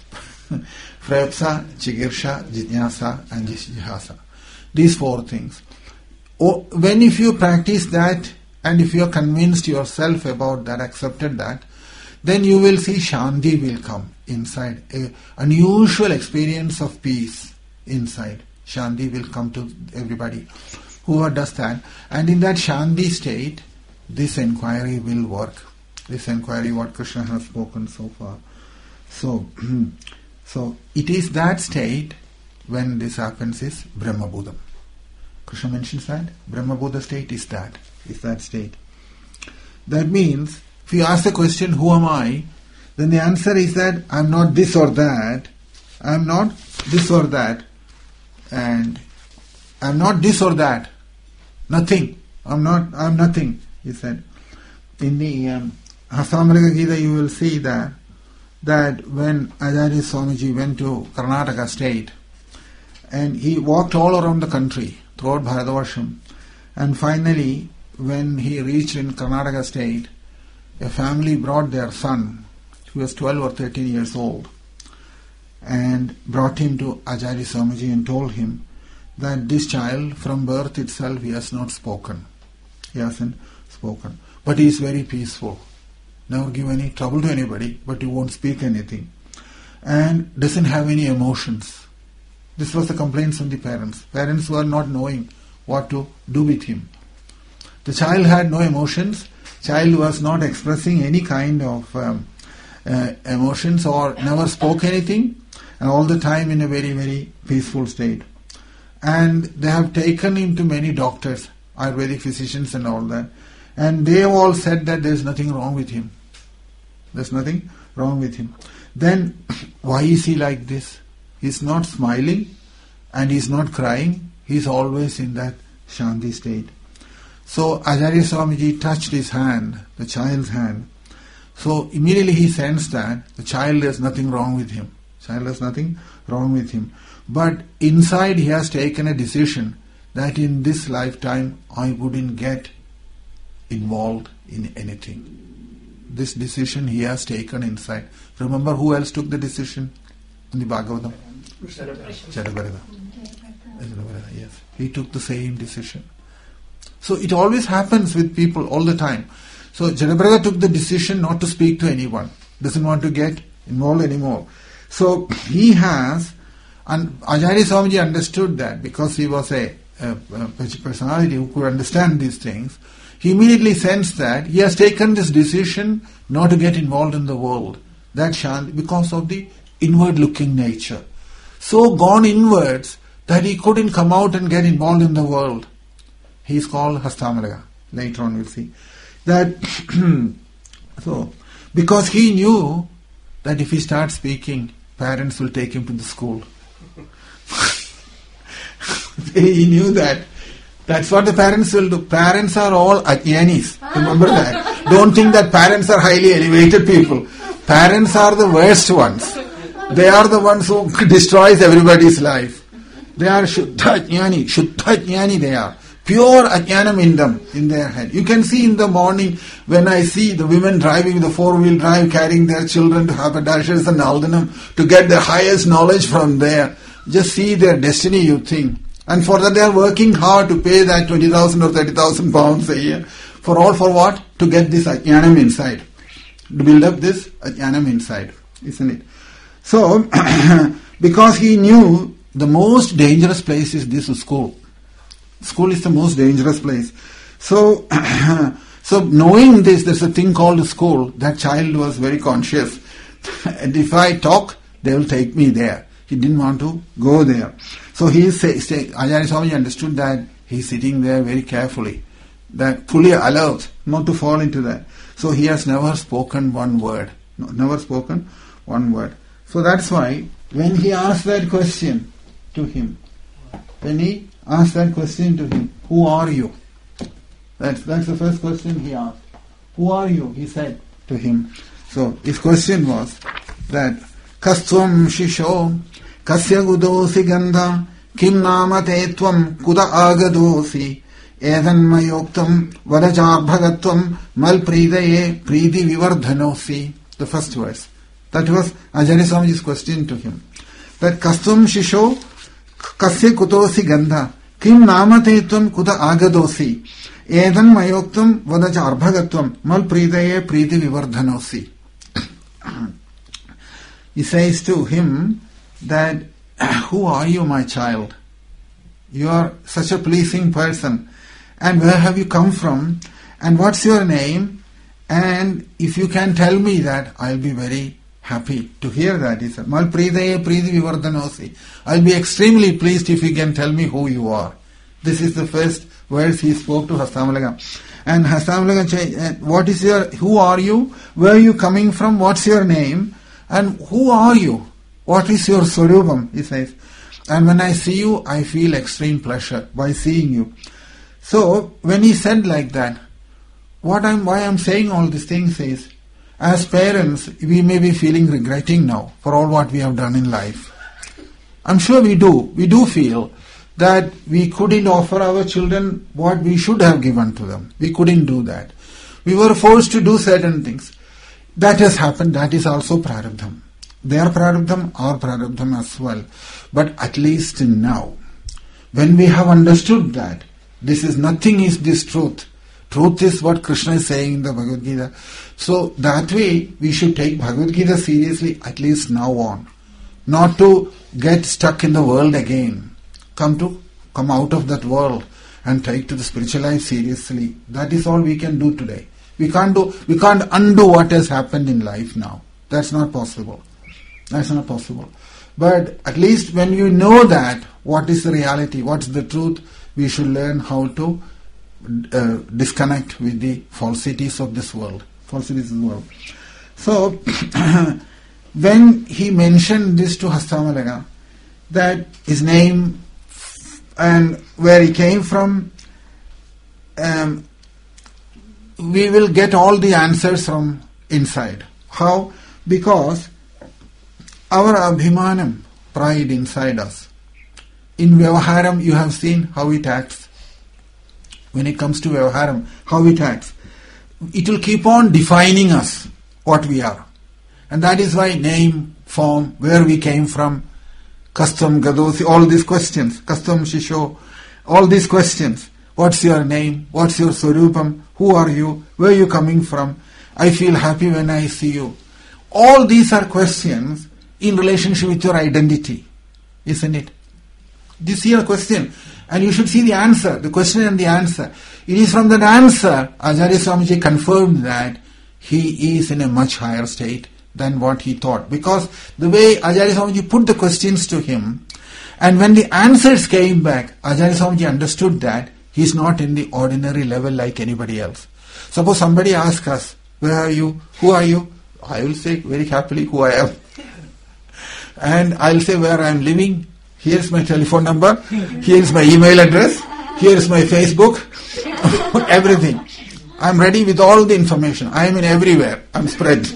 Prayapsa, Chikirsha, Jijñāsa and Jihasa. These four things. Oh, when if you practice that and if you are convinced yourself about that, accepted that, then you will see Shanti will come inside. A unusual experience of peace inside. Shanti will come to everybody. whoever does that, and in that Shanti state, this inquiry will work. This inquiry, what Krishna has spoken so far. So, so it is that state when this happens is Brahma Bodham. Krishna mentions that Brahma Bodha state is that, is that state. That means, if you ask the question, who am I? Then the answer is that I am not this or that. I am not this or that. And I am not this or that. Nothing. I am not, I am nothing, he said. In the um, Hastamalika Gita you will see that, that when Acharya Swamiji went to Karnataka state, and he walked all around the country, throughout Bharatavarsam, and finally, when he reached in Karnataka state, a family brought their son, he was twelve or thirteen years old, and brought him to Acharya Swamiji and told him that this child from birth itself he has not spoken. He hasn't spoken. But he is very peaceful. Never give any trouble to anybody, but he won't speak anything. And doesn't have any emotions. This was the complaints from the parents. Parents were not knowing what to do with him. The child had no emotions. Child was not expressing any kind of um, uh, emotions or never spoke anything, and all the time in a very, very peaceful state. And they have taken him to many doctors, Ayurvedic physicians and all that, and they all said that there is nothing wrong with him. There's nothing wrong with him. Then why is he like this? He's not smiling and he's not crying. He's always in that Shanti state. So Acharya Swamiji touched his hand, the child's hand. So immediately he sensed that the child has nothing wrong with him. Child has nothing wrong with him. But inside he has taken a decision that in this lifetime I wouldn't get involved in anything. This decision he has taken inside. Remember who else took the decision in the Bhagavatam? Jadabharata. Yes. He took the same decision. So it always happens with people all the time. So Jadabharata took the decision not to speak to anyone. Doesn't want to get involved anymore. So he has, and Acharya Swamiji understood that because he was a, a, a personality who could understand these things. He immediately sensed that he has taken this decision not to get involved in the world. That Shanti, because of the inward-looking nature. So gone inwards that he couldn't come out and get involved in the world. He is called Hastamalaka. Later on we'll see. That so because he knew that if he starts speaking, parents will take him to the school. He knew that. That's what the parents will do. Parents are all ajnanis. Remember that. Don't think that parents are highly elevated people. Parents are the worst ones. They are the ones who destroys everybody's life. They are Shuddha Ajnani. Shuddha Ajnani they are. Pure Ajnanam in them, in their head. You can see in the morning when I see the women driving the four-wheel drive, carrying their children to haberdashers and Aldanam to get the highest knowledge from there. Just see their destiny, you think. And for that they are working hard to pay that twenty thousand or thirty thousand pounds a year. For all for what? To get this Ajnanam inside. To build up this Ajnanam inside. Isn't it? So, because he knew the most dangerous place is this school. School is the most dangerous place. So, so knowing this, there's a thing called school. That child was very conscious. And if I talk, they will take me there. He didn't want to go there. So he is say, say, Acharya Swamiji understood that he's sitting there very carefully, that fully alert, not to fall into that. So he has never spoken one word. No, never spoken one word. So that's why when he asked that question to him, when he asked that question to him, who are you? That's, that's the first question he asked. Who are you? He said to him. So his question was that, Kastvam Shisho Kasya Gudosi Gandha Kim Nama Te Tvam Kuda Agadosi Edan Mayoktam Vadajabhagatvam Mal Pridaye Pridi Vivardhanosi. The first verse. That was Acharya Swamiji's question to him. That Kastvam Shisho Kasya Kudosi Gandha Kim Nama Te Tvam Kuda Agadosi Edan Mayoktam Vadajabhagatvam Mal Pridaye Pridi Vivardhanosi. He says to him that, who are you, my child? You are such a pleasing person. And where have you come from? And what's your name? And if you can tell me that, I'll be very happy to hear that. He said, Mal Pridaye Pridi Vivardhanosi. I'll be extremely pleased if you can tell me who you are. This is the first words he spoke to Hastamalaga. And Hastamalaga said, what is your, who are you? Where are you coming from? What's your name? And who are you? What is your Swarupam? He says. And when I see you, I feel extreme pleasure by seeing you. So, when he said like that, what I'm, why I'm saying all these things is, as parents, we may be feeling regretting now for all what we have done in life. I'm sure we do. We do feel that we couldn't offer our children what we should have given to them. We couldn't do that. We were forced to do certain things. That has happened. That is also prarabdham. Their prarabdham, our prarabdham as well. But at least now, when we have understood that this is nothing is this truth. Truth is what Krishna is saying in the Bhagavad Gita. So that way we should take Bhagavad Gita seriously at least now on. Not to get stuck in the world again. Come to come out of that world and take to the spiritual life seriously. That is all we can do today. We can't do we can't undo what has happened in life now. That's not possible. That's not possible. But at least when you know that, what is the reality, what's the truth, we should learn how to uh, disconnect with the falsities of this world. Falsities of the world. So, when he mentioned this to Hastamalaga, that his name and where he came from, um, we will get all the answers from inside. How? Because our abhimanam, pride inside us. In Vyavaharam, you have seen how it acts. When it comes to Vyavaharam, how it acts. It will keep on defining us, what we are. And that is why name, form, where we came from, custom, gadosi, all these questions, custom, shisho, all these questions. What's your name? What's your swarupam? Who are you? Where are you coming from? I feel happy when I see you. All these are questions in relationship with your identity, isn't it? This is a question, and you should see the answer, the question and the answer. It is from that answer, Acharya Swamiji confirmed that he is in a much higher state than what he thought. Because the way Acharya Swamiji put the questions to him, and when the answers came back, Acharya Swamiji understood that he is not in the ordinary level like anybody else. Suppose somebody asks us, where are you? Who are you? I will say very happily who I am. And I'll say where I am living. Here's my telephone number. Here's my email address. Here's my Facebook. Everything. I'm ready with all the information. I am in everywhere. I'm spread.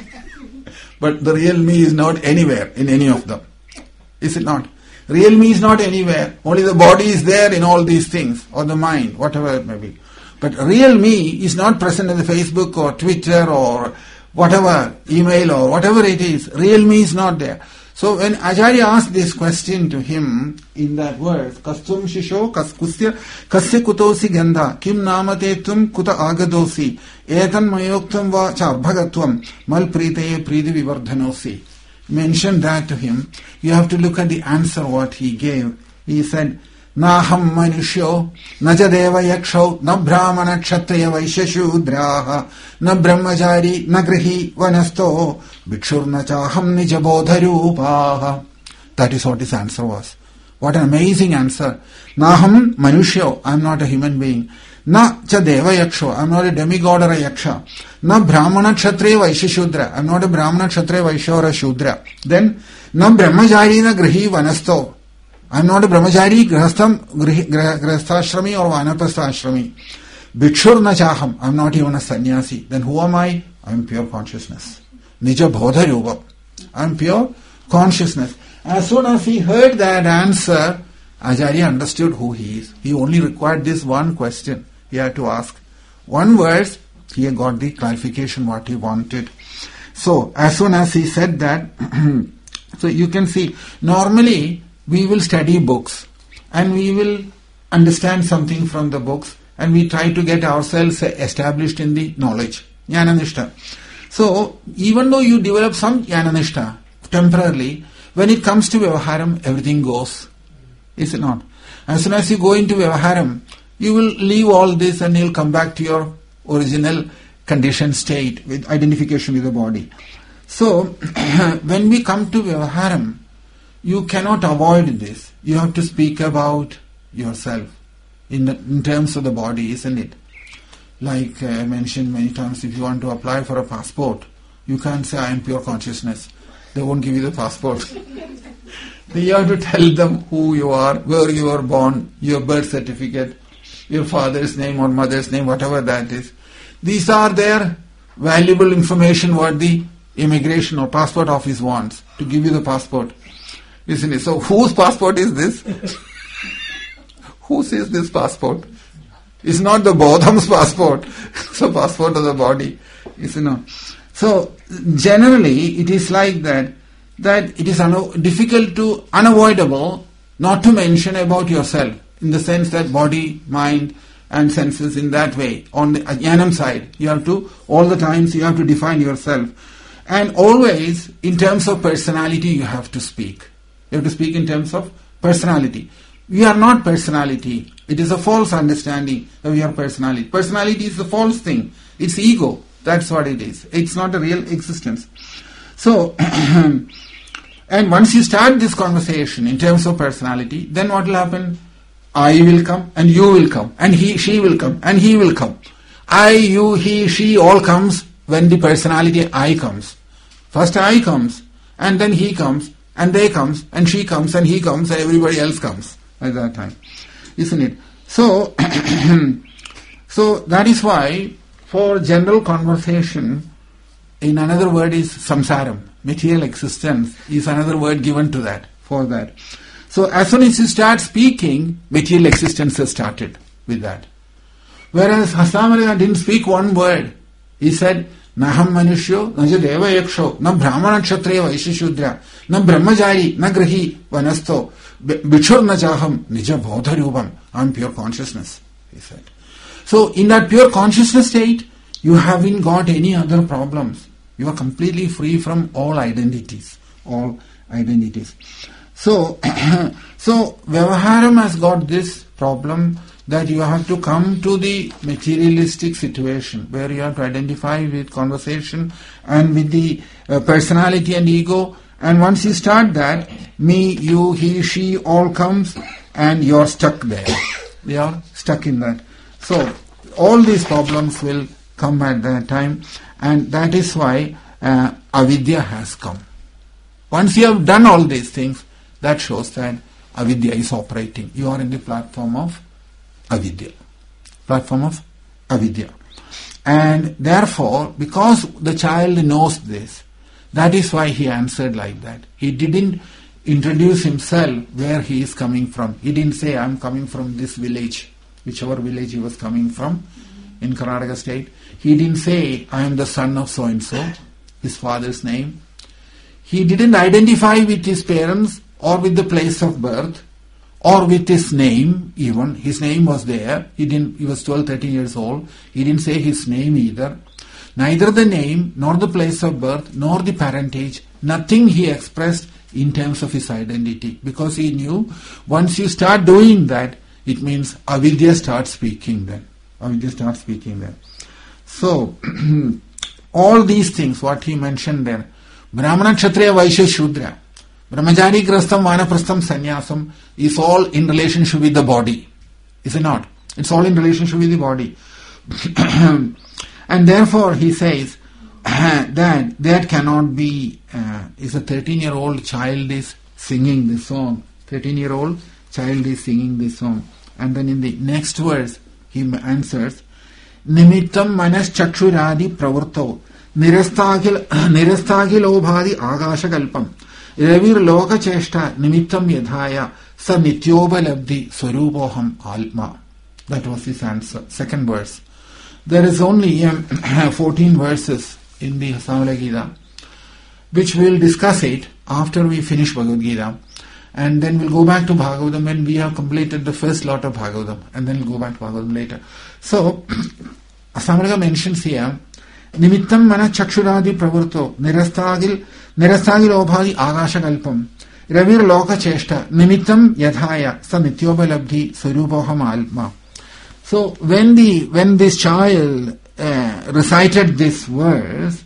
But the real me is not anywhere in any of them. Is it not? Real me is not anywhere. Only the body is there in all these things. Or the mind, whatever it may be. But real me is not present in the Facebook or Twitter or whatever, email or whatever it is. Real me is not there. So when Acharya asked this question to him in that verse, Kastum Shisho Kaskusya Kasya Kutosi Gandha Kim Namatetum Kuta Agadosi Etan Mayoktam Va Chabhagatvam Mal Pritaye Pridi Vivardhanosi. Mentioned that to him. You have to look at the answer what he gave. He said, Naham Manushyo Naja Deva Yaksho Na Brahmana Kshatriya Vaishya Na Brahmachari Na Grihi Vanasto Bhikshurna Chaham Nijabodharupaha. That is what his answer was. What an amazing answer. Naham Manushyo, I am not a human being. Na cha Deva Yaksho, I am not a demigod or a yaksha. Na Brahmana Kshatriya Vaishya Shudra, I am not a Brahmana Kshatriya Vaishya or a Shudra. Then Na Brahmachari Na Grihi Vanasto, I am not a brahmachari, grahastham, grahastha-ashrami or vanaprastha-ashrami. Bhikshurna chaham, I am not even a sannyasi. Then who am I? I am pure consciousness. Nija bodha yoga. I am pure consciousness. As soon as he heard that answer, Acharya understood who he is. He only required this one question. He had to ask. One verse, he got the clarification what he wanted. So, as soon as he said that, so you can see, normally, we will study books and we will understand something from the books and we try to get ourselves established in the knowledge. Jnananishta. So, even though you develop some Jnananishta temporarily, when it comes to Vyavaharam, everything goes. Is it not? As soon as you go into Vyavaharam, you will leave all this and you'll come back to your original conditioned state with identification with the body. So, when we come to Vyavaharam, you cannot avoid this. You have to speak about yourself in, the, in terms of the body, isn't it? Like I mentioned many times, if you want to apply for a passport, you can't say, I am pure consciousness. They won't give you the passport. You have to tell them who you are, where you were born, your birth certificate, your father's name or mother's name, whatever that is. These are their valuable information what the immigration or passport office wants to give you the passport. Isn't it? So whose passport is this? Whose is this passport? It's not the Bodham's passport. It's the passport of the body. Isn't it? So generally it is like that, that it is un- difficult to, unavoidable not to mention about yourself, in the sense that body, mind and senses in that way. On the Jnanam side, you have to, all the times you have to define yourself. And always in terms of personality you have to speak. You have to speak in terms of personality. We are not personality. It is a false understanding that we are personality. Personality is a false thing. It's ego. That's what it is. It's not a real existence. So, and once you start this conversation in terms of personality, then what will happen? I will come and you will come and he, she will come and he will come. I, you, he, she all comes when the personality I comes. First I comes and then he comes and they comes and she comes and he comes and everybody else comes at that time. Isn't it? So, so that is why for general conversation, in another word is samsaram. Material existence is another word given to that, for that. So as soon as you start speaking, material existence has started with that. Whereas Hasamarika didn't speak one word. He said, Naham Manushyo, Naja Deva Yaksho, Na Brahmana Kshatriya Vaishya Na Brahmajari, Na Grahi, Vanasto, Bichur Najaham, Nija Bodha Rupam. I am pure consciousness, he said. So in that pure consciousness state, you haven't got any other problems. You are completely free from all identities. All identities. So, so Vyavaharam has got this problem that you have to come to the materialistic situation where you have to identify with conversation and with the uh, personality and ego. And once you start that, me, you, he, she all comes and you're stuck there. They are stuck in that. So all these problems will come at that time, and that is why uh, avidya has come. Once you have done all these things, that shows that avidya is operating. You are in the platform of avidya. Platform of avidya. And therefore, because the child knows this, that is why he answered like that. He didn't introduce himself where he is coming from. He didn't say, I am coming from this village, whichever village he was coming from in Karnataka state. He didn't say, I am the son of so-and-so, his father's name. He didn't identify with his parents or with the place of birth or with his name even. His name was there. He didn't. He was twelve, thirteen years old. He didn't say his name either. Neither the name, nor the place of birth, nor the parentage. Nothing he expressed in terms of his identity. Because he knew once you start doing that, it means avidya starts speaking then. Avidya starts speaking then. So, all these things, what he mentioned there, Brahmana, Kshatriya, Vaishya, Shudra, Brahmajari, Grastham, Vanaprastham, Sannyasam, is all in relationship with the body. Is it not? It's all in relationship with the body. And therefore he says that that cannot be, uh, is a thirteen-year-old child is singing this song. thirteen-year-old child is singing this song. And then in the next verse, he answers, Nimittam manas chakshuradi pravurto nirastagil nirastagil obhadi agasha kalpam ravir loka cheshta nimittam yadhaya sa nityobalabdhi swarupoham alma. That was his answer. Second verse. There is only um, fourteen verses in the Samala Gita, which we will discuss it after we finish Bhagavad Gita. And then we'll go back to Bhagavatam when we have completed the first lot of Bhagavatam. And then we'll go back to Bhagavatam later. So, Asamarika mentions here, Nimittam mana chakshuradi pravurto nirastagil nirastagil obhadi agasha kalpam Ravir Loka Cheshta Nimittam Yadhaya Sa Nityopalabdhi Swarupoham Alma. So when the when this child uh, recited this verse,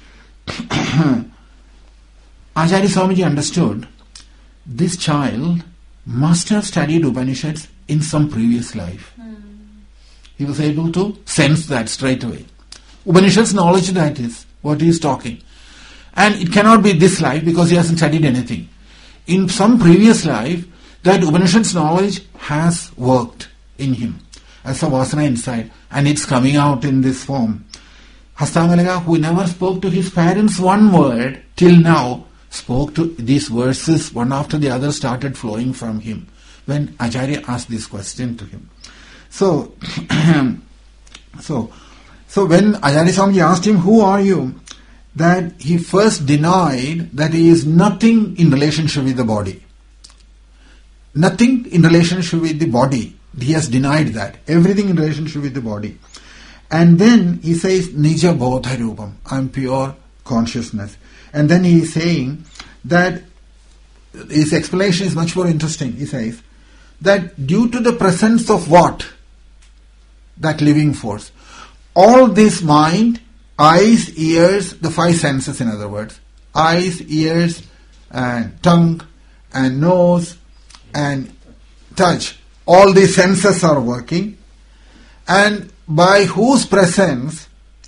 Acharya Swamiji understood this child must have studied Upanishads in some previous life. Mm. He was able to sense that straight away. Upanishads knowledge that is what he is talking. And it cannot be this life because he hasn't studied anything. In some previous life, that Upanishads knowledge has worked in him as a vasana inside, and it's coming out in this form. Hastamalaga, who never spoke to his parents one word till now, spoke to these verses one after the other, started flowing from him when Acharya asked this question to him. So, so, so when Acharya Swamiji asked him, who are you? That he first denied that he is nothing in relationship with the body. Nothing in relationship with the body. He has denied that. Everything in relationship with the body. And then he says, Nija Bodha Rupam. I am pure consciousness. And then he is saying that his explanation is much more interesting. He says that due to the presence of what? That living force. All this mind, eyes, ears, the five senses in other words, eyes, ears, and tongue, and nose, and touch, all these senses are working, and by whose presence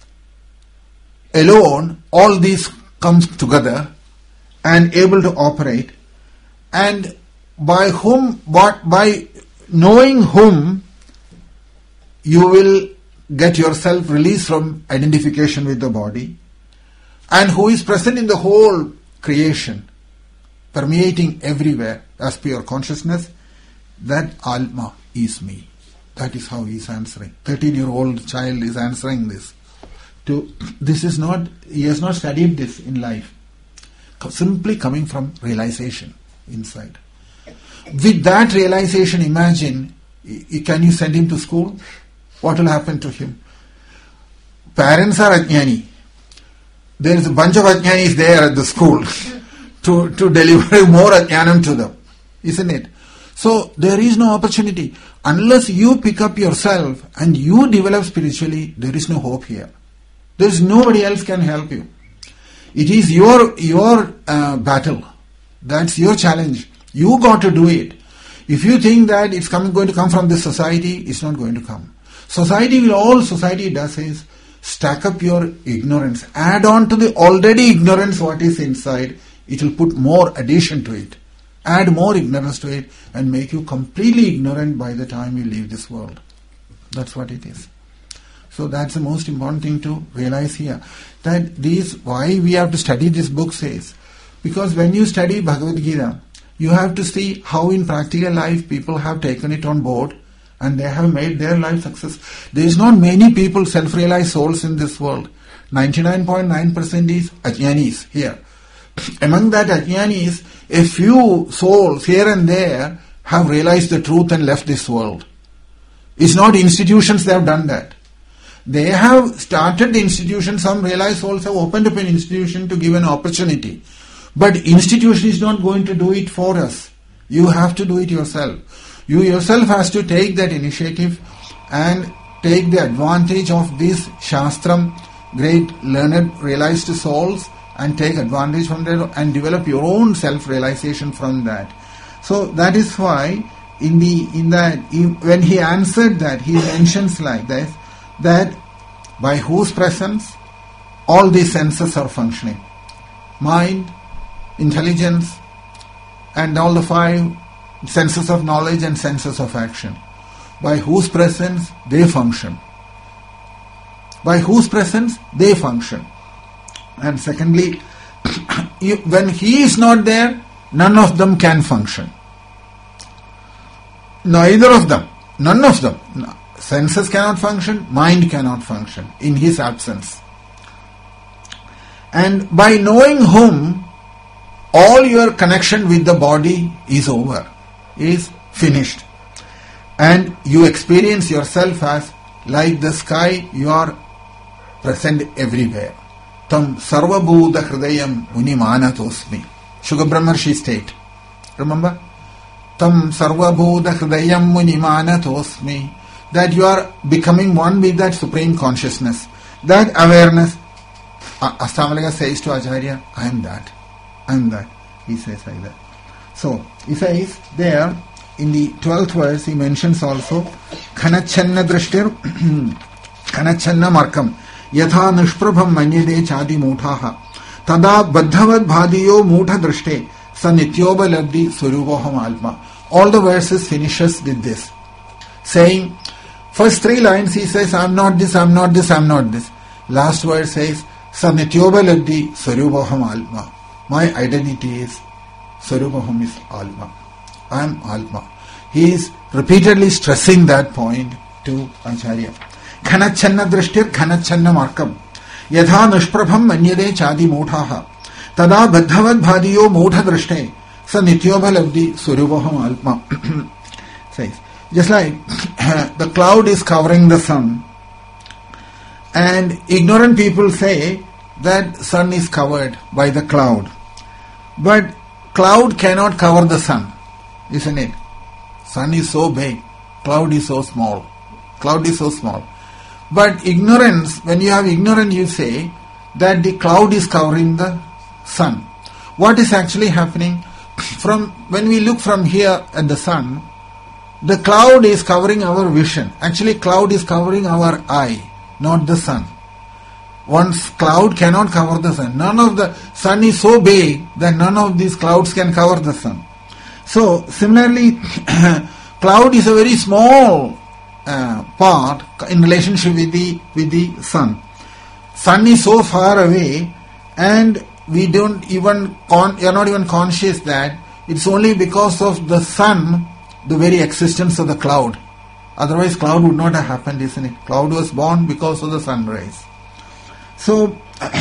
alone all these comes together and able to operate, and by whom, what, by knowing whom you will get yourself released from identification with the body, and who is present in the whole creation, permeating everywhere as pure consciousness, that Alma is me. That is how he is answering. thirteen-year-old child is answering this. To this is not, he has not studied this in life. Simply coming from realization inside. With that realization, imagine, can you send him to school? What will happen to him? Parents are ajnani. There is a bunch of ajnanis there at the school to, to deliver more ajnanam to them. Isn't it? So there is no opportunity. Unless you pick up yourself and you develop spiritually, there is no hope here. There is nobody else can help you. It is your, your uh, battle. That's your challenge. You got to do it. If you think that it's coming, going to come from this society, it's not going to come. Society will, all society does is stack up your ignorance. Add on to the already ignorance what is inside. It will put more addition to it. Add more ignorance to it and make you completely ignorant by the time you leave this world. That's what it is. So that's the most important thing to realize here. That these, why we have to study this book says, because when you study Bhagavad Gita, you have to see how in practical life people have taken it on board and they have made their life success. There is not many people, self-realized souls in this world. ninety-nine point nine percent is ajnanis here. Among that ajnanis, a few souls here and there have realized the truth and left this world. It's not institutions they have done that. They have started the institution. Some realized souls have opened up an institution to give an opportunity. But institution is not going to do it for us. You have to do it yourself. You yourself has to take that initiative and take the advantage of this Shastram, great learned realized souls, and take advantage from that and develop your own self-realization from that. So that is why in the in that when he answered that, he mentions like this, that by whose presence all these senses are functioning. Mind, intelligence, and all the five senses of knowledge and senses of action. By whose presence they function. By whose presence they function. And secondly, when he is not there, none of them can function. Neither of them. None of them. Senses cannot function, mind cannot function in his absence. And by knowing whom, all your connection with the body is over, is finished. And you experience yourself as, like the sky, you are present everywhere. Tam sarvabhuta hridayam muni manatosmi. Shuka Brahmarshi state. Remember? Tam sarvabhuta hridayam munimanatosmi. That you are becoming one with that supreme consciousness. That awareness. Astamalaka says to Acharya, I am that. I am that. He says like that. So, he says there, in the twelfth verse, he mentions also, Khanachanna drishtir, Khanachanna markam, Yatha nishprabham manyade chadi muthaha, Tada baddhavad bhadiyo mutha drishte, Sa nityoba labdi suruvoham alma. All the verses finishes with this. Saying, first three lines he says, I am not this, I am not this, I am not this. Last verse says, Sa nityoba labdi suruvoham alma. My identity is Sarubaham is Alma. I am Alma. He is repeatedly stressing that point to Acharya. Khanachanna drishtir khanachanna markam. Yatha nishprabham manyade chadi muthaha. Tada baddhavad bhadiyo mutha drishte. Sa nityoba labdi surubaham alma. Says, just like the cloud is covering the sun, and ignorant people say that sun is covered by the cloud. But cloud cannot cover the sun, isn't it? Sun is so big, cloud is so small. Cloud is so small. But ignorance, when you have ignorance, you say that the cloud is covering the sun. What is actually happening? From when we look from here at the sun, the cloud is covering our vision. Actually, cloud is covering our eye, not the sun. Once cloud cannot cover the sun. None of the sun is so big that none of these clouds can cover the sun. So similarly, cloud is a very small uh, part in relationship with the with the sun. Sun is so far away, and we don't even con- we are not even conscious that it's only because of the sun, the very existence of the cloud. Otherwise, cloud would not have happened, isn't it? Cloud was born because of the sun rays. So,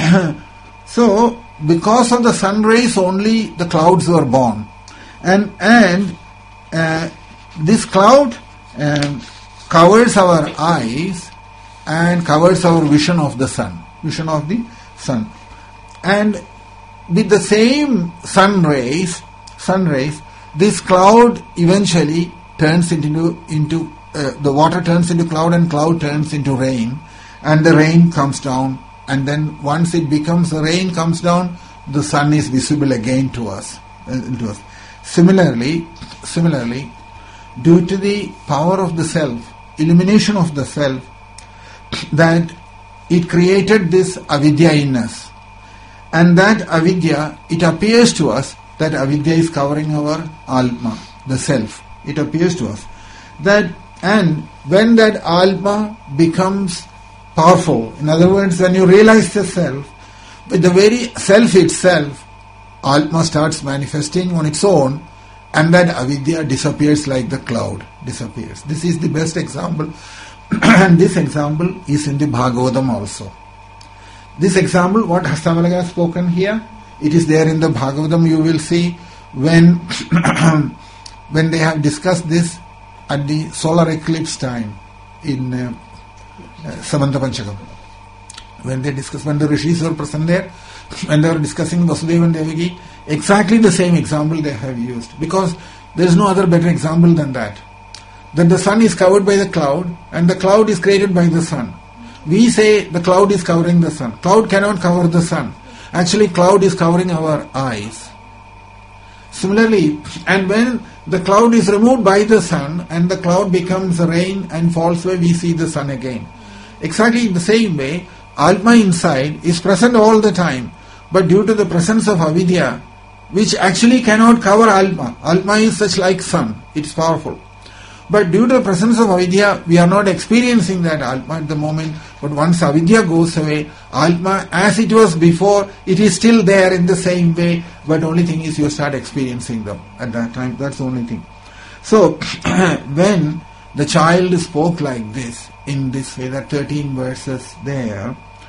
so because of the sun rays only the clouds were born, and and uh, this cloud uh, covers our eyes and covers our vision of the sun, vision of the sun, and with the same sun rays, sun rays, this cloud eventually turns into into uh, the water turns into cloud, and cloud turns into rain, and the rain comes down. And then once it becomes, the rain comes down, the sun is visible again to us. Uh, to us. Similarly, similarly, due to the power of the self, illumination of the self, that it created this avidya in us. And that avidya, it appears to us that avidya is covering our alma, the self. It appears to us. That, and when that alma becomes powerful. In other words, when you realize the self, with the very self itself, Atma starts manifesting on its own, and that avidya disappears like the cloud disappears. This is the best example, and this example is in the Bhagavatam also. This example, what Hastamalaka has spoken here, it is there in the Bhagavatam. You will see when when they have discussed this at the solar eclipse time in uh, Uh, Samanta Panchakam. When they discuss, when the rishis were present there, when they were discussing Vasudeva and Devaki, exactly the same example they have used, because there is no other better example than that. That the sun is covered by the cloud, and the cloud is created by the sun. We say the cloud is covering the sun. Cloud cannot cover the sun. Actually, cloud is covering our eyes. Similarly, and when the cloud is removed by the sun, and the cloud becomes rain and falls away, we see the sun again. Exactly in the same way, Atma inside is present all the time, but due to the presence of avidya, which actually cannot cover Atma. Atma is such like sun, it is powerful. But due to the presence of avidya, we are not experiencing that Atma at the moment, but once avidya goes away, Atma as it was before, it is still there in the same way, but only thing is you start experiencing them at that time, that's the only thing. So, when the child spoke like this, in this way, that thirteen verses there,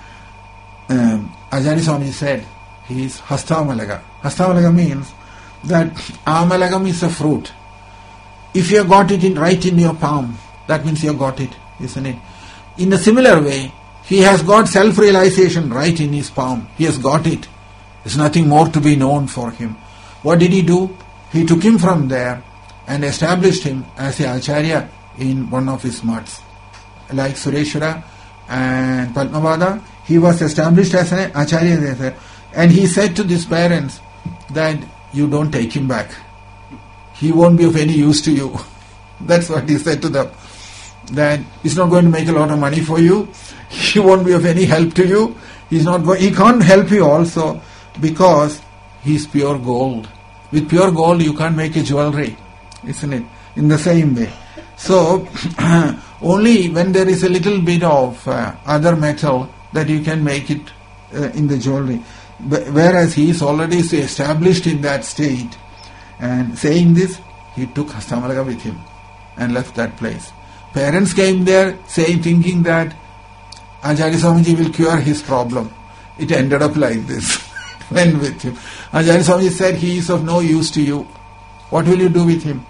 um, Ajari Swami said, he is Hastamalaga. Hastamalaga means that Amalagam is a fruit. If you have got it in, right in your palm, that means you have got it, isn't it? In a similar way, he has got self-realization right in his palm. He has got it. There's nothing more to be known for him. What did he do? he took him from there and established him as a acharya in one of his mats. Like Sureshwara and Padmavada, he was established as an acharya there. And he said to these parents that you don't take him back. He won't be of any use to you. That's what he said to them. That he's not going to make a lot of money for you. He won't be of any help to you. He's not go- he can't help you also because he's pure gold. With pure gold you can't make a jewelry, isn't it? In the same way. So, only when there is a little bit of uh, other metal that you can make it uh, in the jewelry. But whereas he is already established in that state. And saying this, he took Hastamalaga with him and left that place. Parents came there saying, thinking that Acharya Swamiji will cure his problem. It ended up like this. Went with him. Acharya Swamiji said, he is of no use to you. What will you do with him?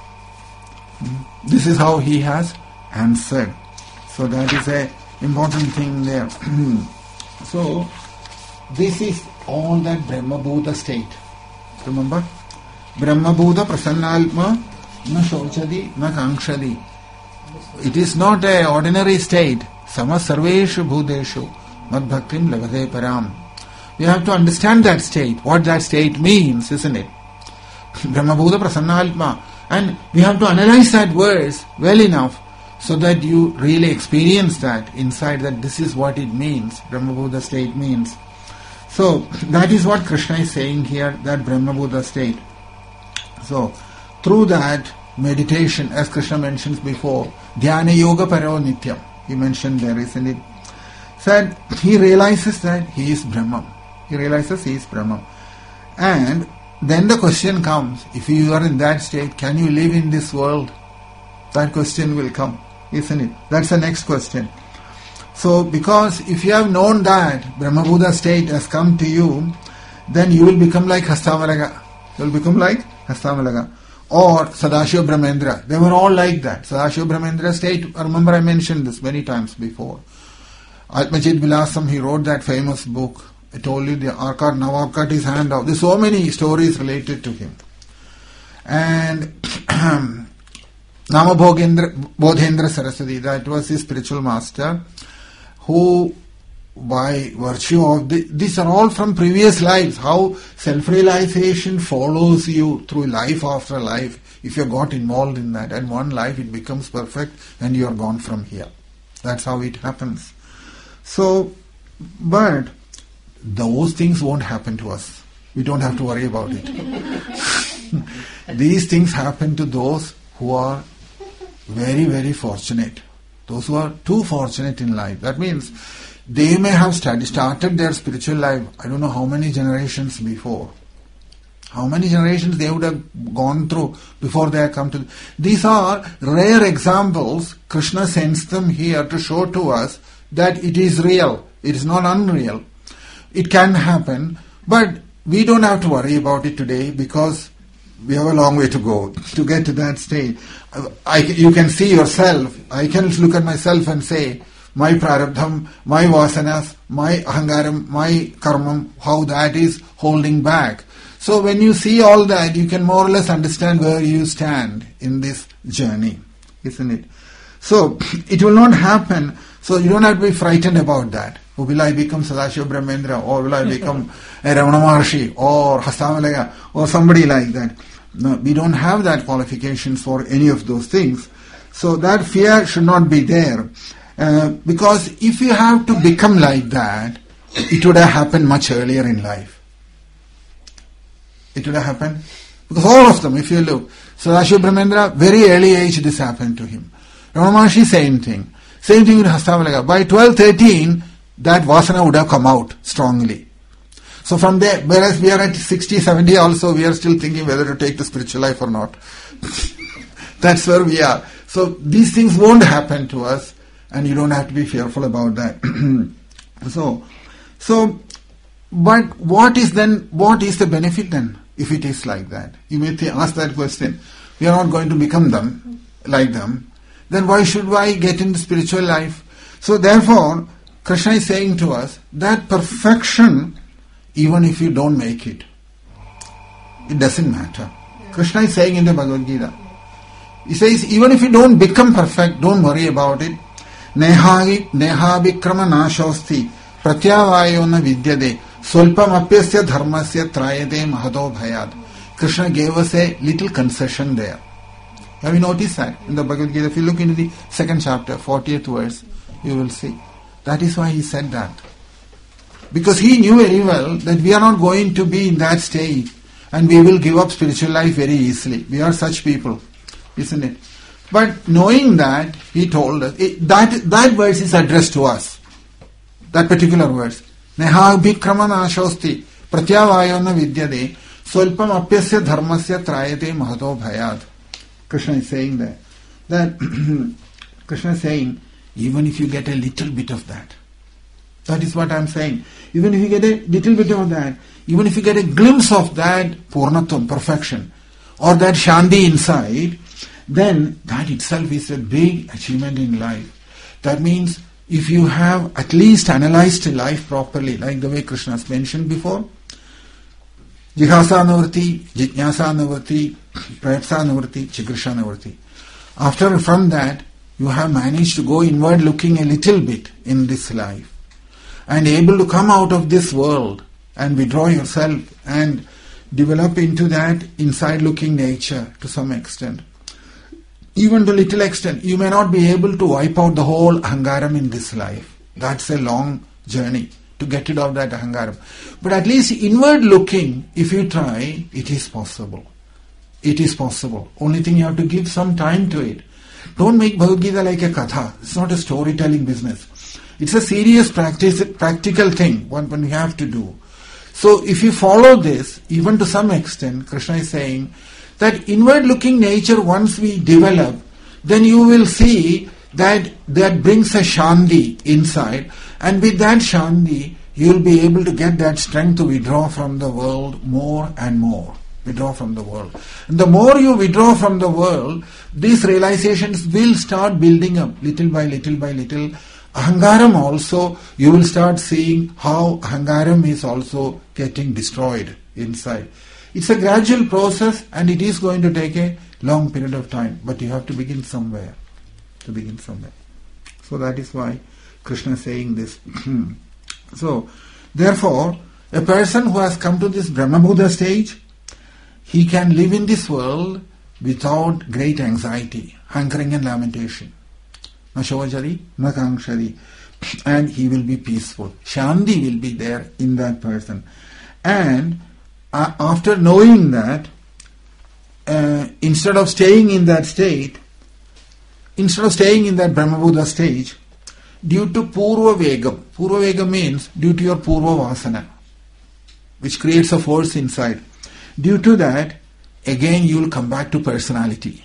This is how he has answered. So that is a important thing there. So this is all that Brahmabhuta state. Remember? Brahmabhuta prasannalma na shochadi na kankshadi. It is not an ordinary state. Sama sarveshu bhudeshu mad bhaktim lavade param. We have to understand that state, what that state means, isn't it? Brahmabhuta prasannalma. And we have to analyze that verse well enough so that you really experience that inside, that this is what it means, Brahmabhuta state means. So, that is what Krishna is saying here, that Brahmabhuta state. So, through that meditation, as Krishna mentions before, Dhyana Yoga Paro Nityam, he mentioned there, isn't it? Said, he realizes that he is Brahman. He realizes he is Brahman. And then the question comes, if you are in that state, can you live in this world? That question will come, isn't it? That's the next question. So, because if you have known that Brahmabhuta state has come to you, then you will become like Hastamalaga. You will become like Hastamalaga. Or Sadashiva Brahmendra. They were all like that. Sadashiva Brahmendra state, I remember I mentioned this many times before. Atmajit Vilasam, he wrote that famous book. I told you the Arkat, Nawab cut his hand off. There's so many stories related to him. And Namabhogendra Bodhendra Saraswati, that was his spiritual master, who by virtue of the, these are all from previous lives, how self-realization follows you through life after life. If you got involved in that, and one life it becomes perfect and you are gone from here. That's how it happens. So, but those things won't happen to us. We don't have to worry about it. These things happen to those who are very, very fortunate. Those who are too fortunate in life. That means they may have studied, started their spiritual life, I don't know how many generations before. How many generations they would have gone through before they have come to... These are rare examples. Krishna sends them here to show to us that it is real. It is not unreal. It can happen, but we don't have to worry about it today because we have a long way to go to get to that state. I, you can see yourself, I can look at myself and say, my prarabdham, my vasanas, my ahangaram, my karmam, how that is holding back. So when you see all that, you can more or less understand where you stand in this journey, isn't it? So it will not happen, so you don't have to be frightened about that. Oh, will I become Sadashiva Brahmendra, or will I become a Ramana Maharshi, or Hastamalaga, or somebody like that? No, we don't have that qualifications for any of those things. So that fear should not be there. Uh, because if you have to become like that, it would have happened much earlier in life. It would have happened. Because all of them, if you look, Sadashiva Brahmendra, very early age this happened to him. Ramana Maharshi, same thing. Same thing with Hastamalaga. By twelve, thirteen, that vasana would have come out strongly. So from there, whereas we are at sixty, seventy also, we are still thinking whether to take the spiritual life or not. That's where we are. So these things won't happen to us, and you don't have to be fearful about that. so, so, but what is then, what is the benefit then, if it is like that? You may th- ask that question. We are not going to become them, like them. Then why should I get in the spiritual life? So therefore, Krishna is saying to us that perfection, even if you don't make it, it doesn't matter. Krishna is saying in the Bhagavad Gita. He says, even if you don't become perfect, don't worry about it. Neha nehavikrama nashosti pratyavayona vidyade swalpam apyasya dharmasya trayate mahado bhayad. Krishna gave us a little concession there. Have you noticed that in the Bhagavad Gita? If you look into the second chapter, fortieth verse, you will see. That is why he said that. Because he knew very well that we are not going to be in that state and we will give up spiritual life very easily. We are such people, isn't it? But knowing that, he told us, it, that, that verse is addressed to us. That particular verse. Neha bhikrama nashosti pratyavayona vidyade swalpam apyasya dharmasya trayate mahato bhayad. Krishna is saying that. That Krishna is saying, even if you get a little bit of that, that is what I am saying. Even if you get a little bit of that, even if you get a glimpse of that purnatvam, perfection, or that shanti inside, then that itself is a big achievement in life. That means if you have at least analyzed life properly, like the way Krishna has mentioned before, Jihasa Navritti, Jijnasa Navritti, Prayapsa Navritti, Chikrisha Navritti. After, from that, you have managed to go inward looking a little bit in this life and able to come out of this world and withdraw yourself and develop into that inside looking nature to some extent. Even to little extent, you may not be able to wipe out the whole ahangaram in this life. That's a long journey to get rid of that ahangaram. But at least inward looking, if you try, it is possible. It is possible. Only thing you have to give some time to it. Don't make Bhagavad Gita like a katha. It's not a storytelling business. It's a serious practice, practical thing, one, one you have to do. So if you follow this, even to some extent, Krishna is saying that inward looking nature, once we develop, then you will see that that brings a shanti inside, and with that shanti you will be able to get that strength to withdraw from the world more and more. Withdraw from the world. And the more you withdraw from the world, these realizations will start building up little by little by little. Ahangaram also, you will start seeing how ahangaram is also getting destroyed inside. It's a gradual process and it is going to take a long period of time. But you have to begin somewhere. To begin somewhere. So that is why Krishna is saying this. So, therefore, a person who has come to this Brahma-Buddha stage, he can live in this world without great anxiety, hankering and lamentation. Na shovajari, na kankshari. And he will be peaceful. Shanti will be there in that person. And uh, after knowing that, uh, instead of staying in that state, instead of staying in that Brahma-Buddha stage, due to Purva Vegam, Purva Vegam means due to your Purva Vasana, which creates a force inside. Due to that, again you will come back to personality.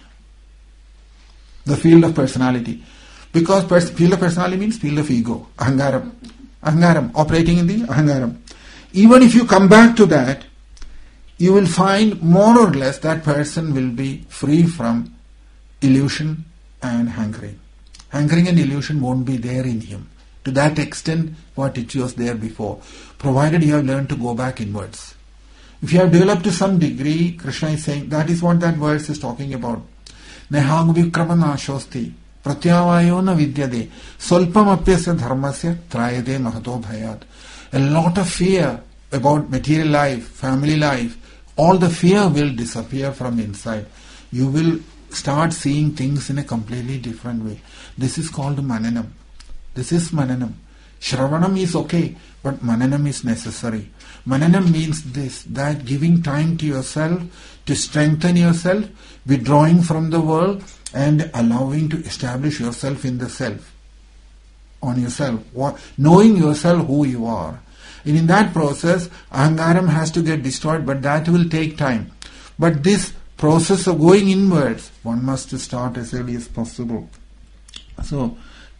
The field of personality. Because pers- field of personality means field of ego, ahangaram. Ahangaram, operating in the ahangaram. Even if you come back to that, you will find more or less that person will be free from illusion and hankering. Hankering and illusion won't be there in him to that extent what it was there before, provided you have learned to go back inwards. If you have developed to some degree, Krishna is saying, that is what that verse is talking about. Nehang vikrama nashosti pratyavayona vidyade solpam apyasya dharmasya trayade mahato bhayat. A lot of fear about material life, family life, all the fear will disappear from inside. You will start seeing things in a completely different way. This is called mananam. This is mananam. Shravanam is okay, but mananam is necessary. Mananam means this, that giving time to yourself, to strengthen yourself, withdrawing from the world and allowing to establish yourself in the self, on yourself, knowing yourself who you are. And in that process, ahangaram has to get destroyed, but that will take time. But this process of going inwards, one must start as early as possible. So,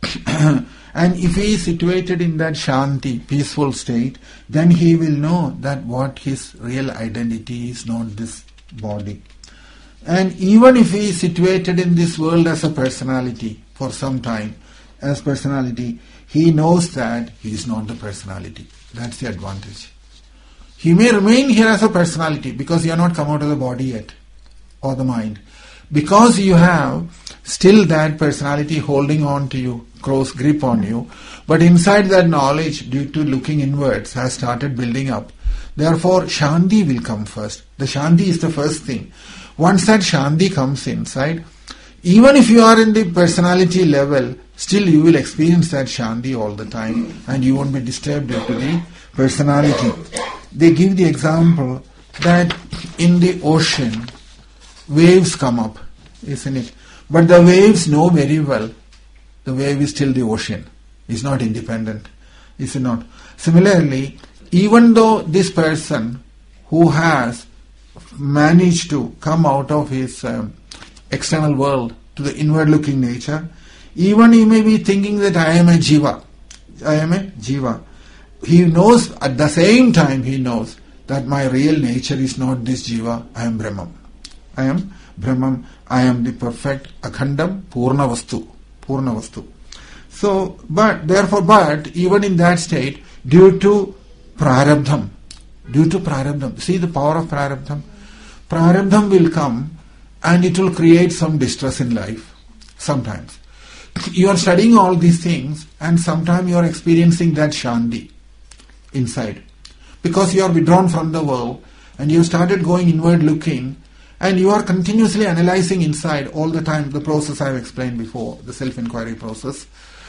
and if he is situated in that shanti, peaceful state, then he will know that what his real identity is not this body. And even if he is situated in this world as a personality for some time, as personality, he knows that he is not the personality. That's the advantage. He may remain here as a personality because you are not come out of the body yet. or the mind. Because you have still that personality holding on to you, close grip on you, but inside that knowledge, due to looking inwards, has started building up. Therefore, Shanti will come first. The Shanti is the first thing. Once that Shanti comes inside, even if you are in the personality level, still you will experience that Shanti all the time and you won't be disturbed due to the personality. They give the example that in the ocean, waves come up, isn't it? But the waves know very well the wave is still the ocean. It's not independent. Is it not? Similarly, even though this person who has managed to come out of his um, external world to the inward-looking nature, even he may be thinking that I am a jiva. I am a jiva. He knows, at the same time he knows that my real nature is not this jiva, I am Brahman. I am Brahman, I am the perfect Akhandam Purna Vastu. Purna Vastu. So, but, therefore, but, even in that state, due to Prarabdham, due to Prarabdham, see the power of Prarabdham? Prarabdham will come and it will create some distress in life, sometimes. You are studying all these things and sometimes you are experiencing that Shanti inside. Because you are withdrawn from the world and you started going inward looking and you are continuously analyzing inside all the time the process I have explained before, the self-inquiry process.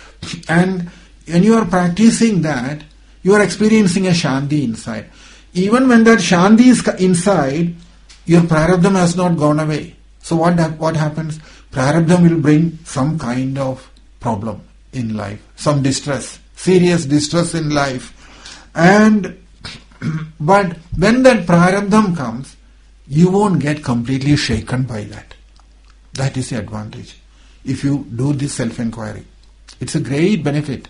And when you are practicing that, you are experiencing a Shanti inside. Even when that Shanti is inside, your Prarabdham has not gone away. So what, what happens? Prarabdham will bring some kind of problem in life, some distress, serious distress in life. And but when that Prarabdham comes, you won't get completely shaken by that. That is the advantage. If you do this self-inquiry, it's a great benefit.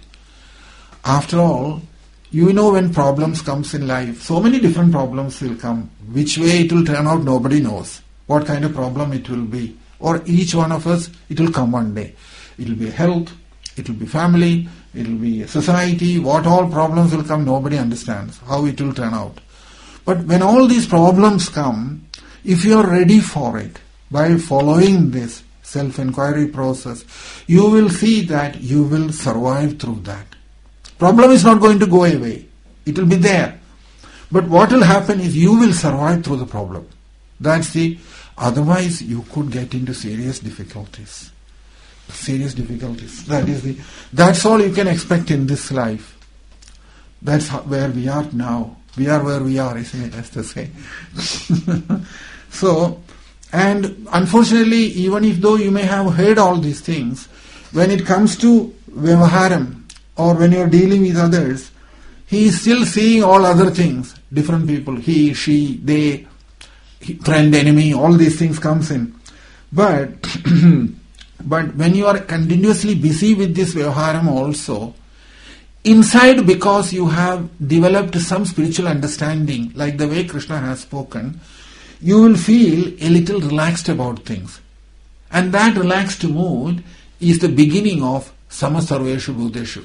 After all, you know when problems comes in life, so many different problems will come. Which way it will turn out, nobody knows. What kind of problem it will be. Or each one of us, it will come one day. It will be health, it will be family, it will be society. What all problems will come, nobody understands how it will turn out. But when all these problems come, if you are ready for it, by following this self-inquiry process, you will see that you will survive through that. Problem is not going to go away. It will be there. But what will happen is you will survive through the problem. That's the, otherwise you could get into serious difficulties. Serious difficulties. That is the, that's all you can expect in this life. That's how, where we are now. We are where we are, isn't it, as to say. So, and unfortunately, even if though you may have heard all these things, when it comes to Vyavaharam, or when you are dealing with others, he is still seeing all other things. Different people, he, she, they, friend, enemy, all these things comes in. But, but when you are continuously busy with this Vyavaharam also, inside, because you have developed some spiritual understanding, like the way Krishna has spoken, you will feel a little relaxed about things. And that relaxed mood is the beginning of Samasarveshu Bhuteshu.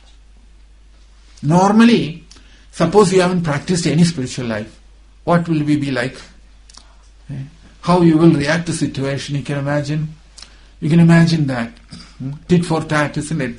Normally, suppose you haven't practiced any spiritual life, what will we be like? How you will react to situation, you can imagine? You can imagine that. Tit for tat, isn't it?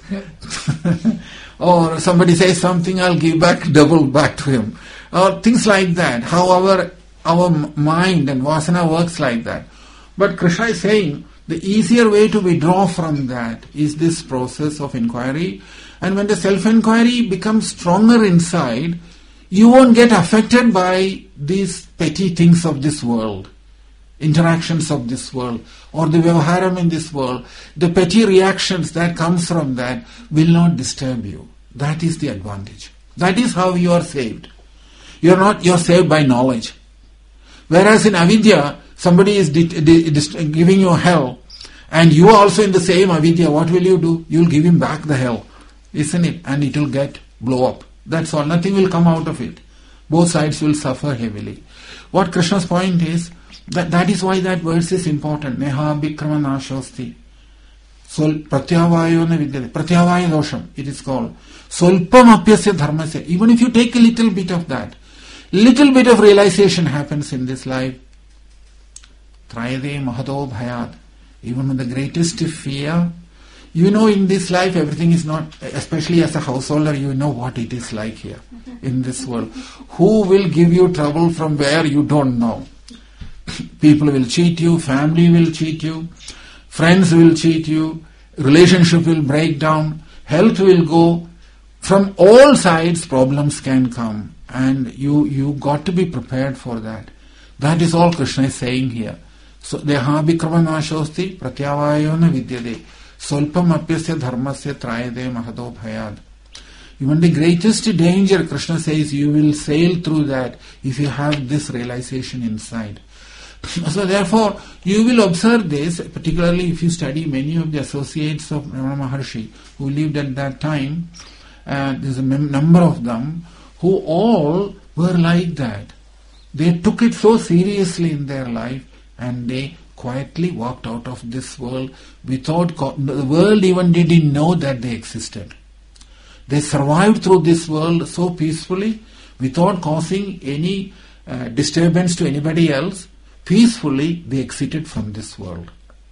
Or somebody says something, I'll give back double back to him. Or things like that. How our, our mind and vasana works like that. But Krishna is saying, the easier way to withdraw from that is this process of inquiry. And when the self-inquiry becomes stronger inside, you won't get affected by these petty things of this world, interactions of this world, or the vyavaharam in this world. The petty reactions that comes from that will not disturb you. That is the advantage. That is how you are saved. You are not, you are saved by knowledge. Whereas in avidya, somebody is di- di- di- giving you hell, and you are also in the same avidya, what will you do? You will give him back the hell, isn't it? And it will get, blow up. That's all. Nothing will come out of it. Both sides will suffer heavily. What Krishna's point is, that that is why that verse is important. Neha Bhikrama Nashosti. Sol Pratyavayo na vidyate. Pratyavaya dosham, it is called. Solpam apyasya dharmasya. Even if you take a little bit of that, little bit of realization happens in this life, trayade mahado bhayad. Even with the greatest fear, you know in this life everything is not, especially as a householder, you know what it is like here in this world. Who will give you trouble from where you don't know? People will cheat you, family will cheat you, friends will cheat you, relationship will break down, health will go. From all sides problems can come, and you you got to be prepared for that. That is all Krishna is saying here. So dehabhikrama nashosti pratyavayona vidyade solpam apyasya dharmasya trayade mahado bhayad. Even the greatest danger, Krishna says, you will sail through that if you have this realization inside. So therefore, you will observe this, particularly if you study many of the associates of Ramana Maharshi who lived at that time. Uh, there's a mem- number of them who all were like that. They took it so seriously in their life, and they quietly walked out of this world without, co- the world even didn't know that they existed. They survived through this world so peacefully, without causing any uh, disturbance to anybody else. Peacefully they exited from this world.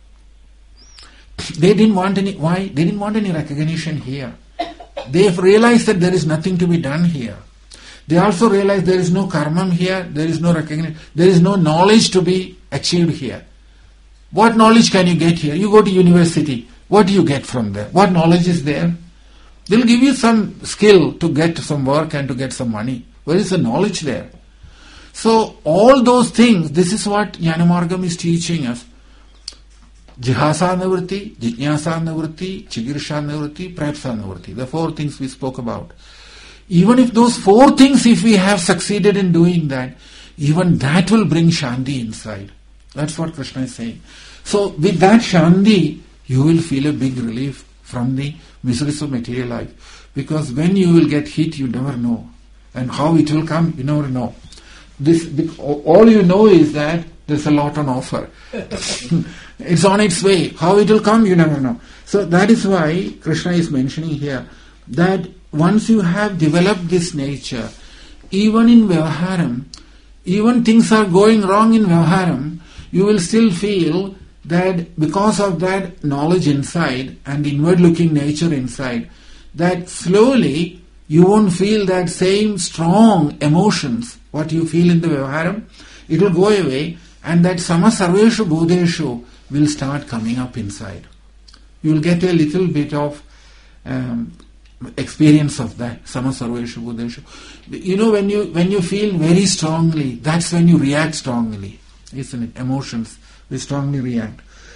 They didn't want any, why? They didn't want any recognition here. They have realized that there is nothing to be done here. They also realize there is no karma here, there is no recognition, there is no knowledge to be achieved here. What knowledge can you get here? You go to university, what do you get from there? What knowledge is there? They'll give you some skill to get some work and to get some money. Where is the knowledge there? So all those things, this is what Jnanamargam is teaching us. Jihasa nivritti, jijnasa nivritti, chigirsha nivritti, prapsa nivritti. The four things we spoke about. Even if those four things, if we have succeeded in doing that, even that will bring Shanti inside. That's what Krishna is saying. So with that Shanti, you will feel a big relief from the miseries of material life. Because when you will get hit, you never know. And how it will come, you never know. This, all you know is that there's a lot on offer. It's on its way. How it will come, you never know. So that is why Krishna is mentioning here that once you have developed this nature, even in Vyavaharam, even things are going wrong in Vyavaharam, you will still feel that because of that knowledge inside and inward looking nature inside, that slowly you won't feel that same strong emotions, what you feel in the Vyavaharam, it will go away, and that Sama Sarveshu Bodheshu will start coming up inside. You will get a little bit of um, experience of that, Sama Sarveshu Bodheshu. You know, when you when you feel very strongly, that's when you react strongly, isn't it? Emotions, we strongly react.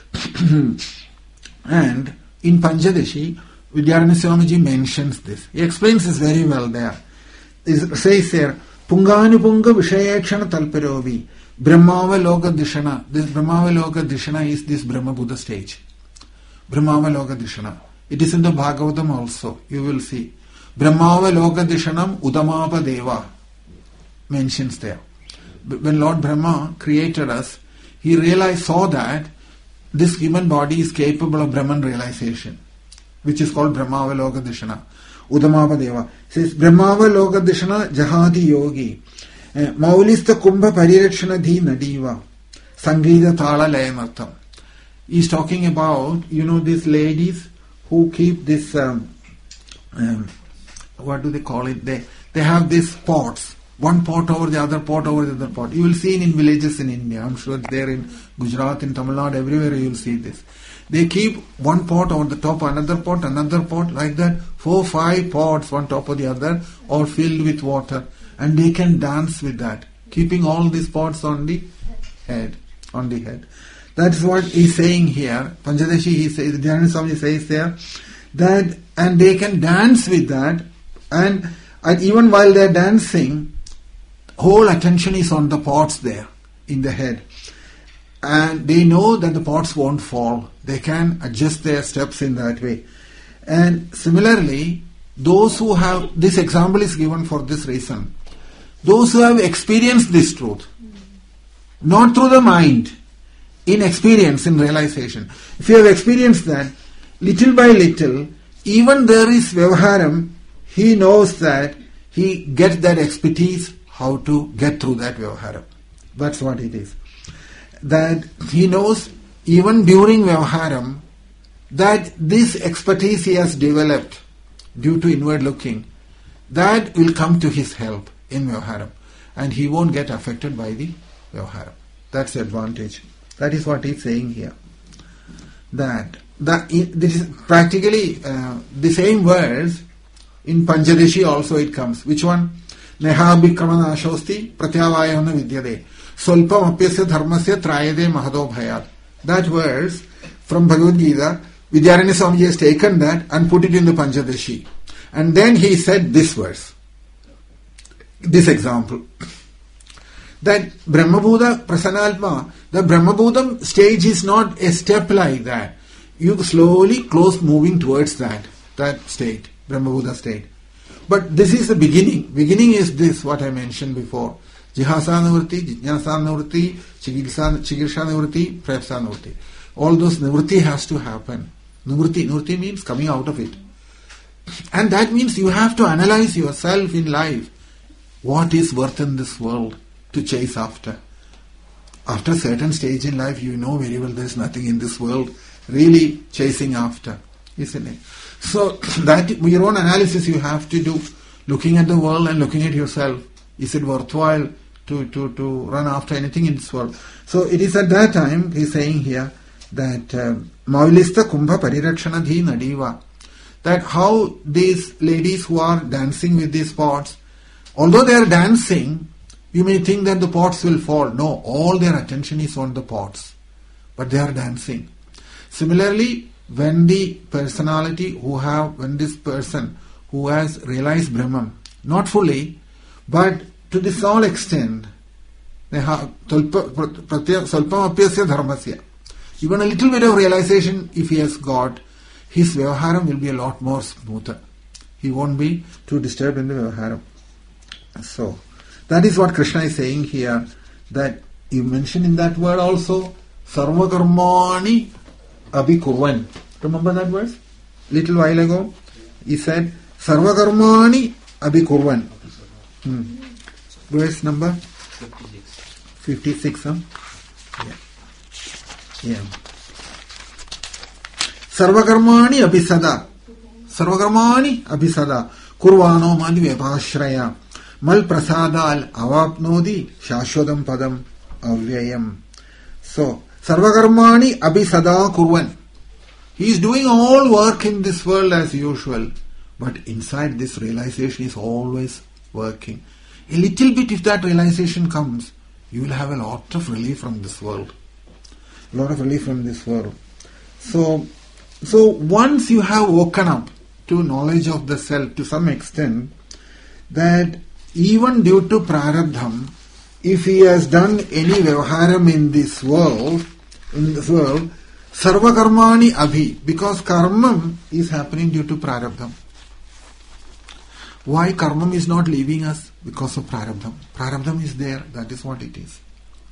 And in Panchadashi, Vidyaranya Swamiji mentions this. He explains this very well there. He says there, Punganupunga Vishayakshana Talparovi, Brahmavaloka Dishana. This Brahmavaloka Dishana is this Brahma Buddha stage. Brahmavaloka Dishana. It is in the Bhagavatam also. You will see. Brahmavaloka Dishanam Udamapa Deva mentions there. When Lord Brahma created us, he realized, saw that this human body is capable of Brahman realization, which is called Brahmavaloka Dishana. Udamapa Deva says, Brahmavaloka Dishana Jahati Yogi. Maulista Kumbha Parirakshana Dhi Nadiva. Sangeeta Thala Layamartham. He's talking about, you know, these ladies who keep this, um, um, what do they call it? They, they have these pots. One pot over the other pot over the other pot. You will see it in villages in India. I'm sure there in Gujarat, in Tamil Nadu, everywhere you will see this. They keep one pot over the top, another pot, another pot, like that. Four, five pots, one top of the other, all filled with water. And they can dance with that, keeping all these pots on the head, on the head. That's what he's saying here. Panchadashi, he says, Jnana Swami says there, that, and they can dance with that, and, and even while they're dancing, whole attention is on the pots there, in the head. And they know that the pots won't fall. They can adjust their steps in that way. And similarly, those who have, this example is given for this reason. Those who have experienced this truth, not through the mind, in experience, in realization. If you have experienced that, little by little, even there is Vyavaharam, he knows that he gets that expertise how to get through that Vyavaharam. That's what it is. that he knows even during Vyavaharam that this expertise he has developed due to inward looking, that will come to his help in Vyavaharam, and he won't get affected by the Vyavaharam. That's the advantage. That is what he's saying here. That, that this is practically uh, the same words in Panchadashi also it comes. Which one? Neha bhikrama nashosti pratyavayana vidyade solpam apyasya dharmasya trayade mahado bhayat. That verse from Bhagavad Gita, Vidyaranya Swamiji has taken that and put it in the Panchadashi. And then he said this verse, this example, that Brahmabhuta Prasanalpa, the Brahmabhutam stage is not a step like that. You slowly close moving towards that, that state, Brahmabhuta state. But this is the beginning. Beginning is this, what I mentioned before. Jihasa nivritti, Jijnasa nivritti, Chikirsha nivritti, Prayapsa nivritti. All those nivritti has to happen. Nivritti, nivritti means coming out of it. And that means you have to analyze yourself in life. What is worth in this world to chase after? After a certain stage in life, you know very well there is nothing in this world really chasing after, isn't it? So that your own analysis you have to do, looking at the world and looking at yourself. Is it worthwhile to, to, to run after anything in this world? So it is at that time, he is saying here, that Maulista Kumbha Parirakshana Nadiva, that how these ladies who are dancing with these pots, although they are dancing, you may think that the pots will fall. No, all their attention is on the pots, but they are dancing. Similarly, when the personality who have, when this person who has realized Brahman, not fully, but to the small extent, they have salpam apyasya dharmasya. Even a little bit of realization if he has got, his Vyavaharam will be a lot more smoother. He won't be too disturbed in the Vyavaharam. So, that is what Krishna is saying here, that you mentioned in that word also, Sarva Karmani Abhikurvan. Remember that verse? Little while ago, he said, Sarva Karmani Abhikurvan. Hmm. Verse number fifty-six. Huh? Yeah. Yeah. Sarva Karmani Abhisada. Sarva Karmani Abhisada. Kurvano Madhyavashraya. Mal prasadal avapnodi shashwadam padam avyayam. So, sarvakarmani abhisada kurvan. He is doing all work in this world as usual, but inside this realization is always working. A little bit if that realization comes, you will have a lot of relief from this world. A lot of relief from this world. So, so once you have woken up to knowledge of the self to some extent, that even due to prarabdham, if he has done any vyavaharam in this world, in this world, sarva karmani abhi, because karmam is happening due to prarabdham. Why karmam is not leaving us? Because of prarabdham. Prarabdham is there, that is what it is.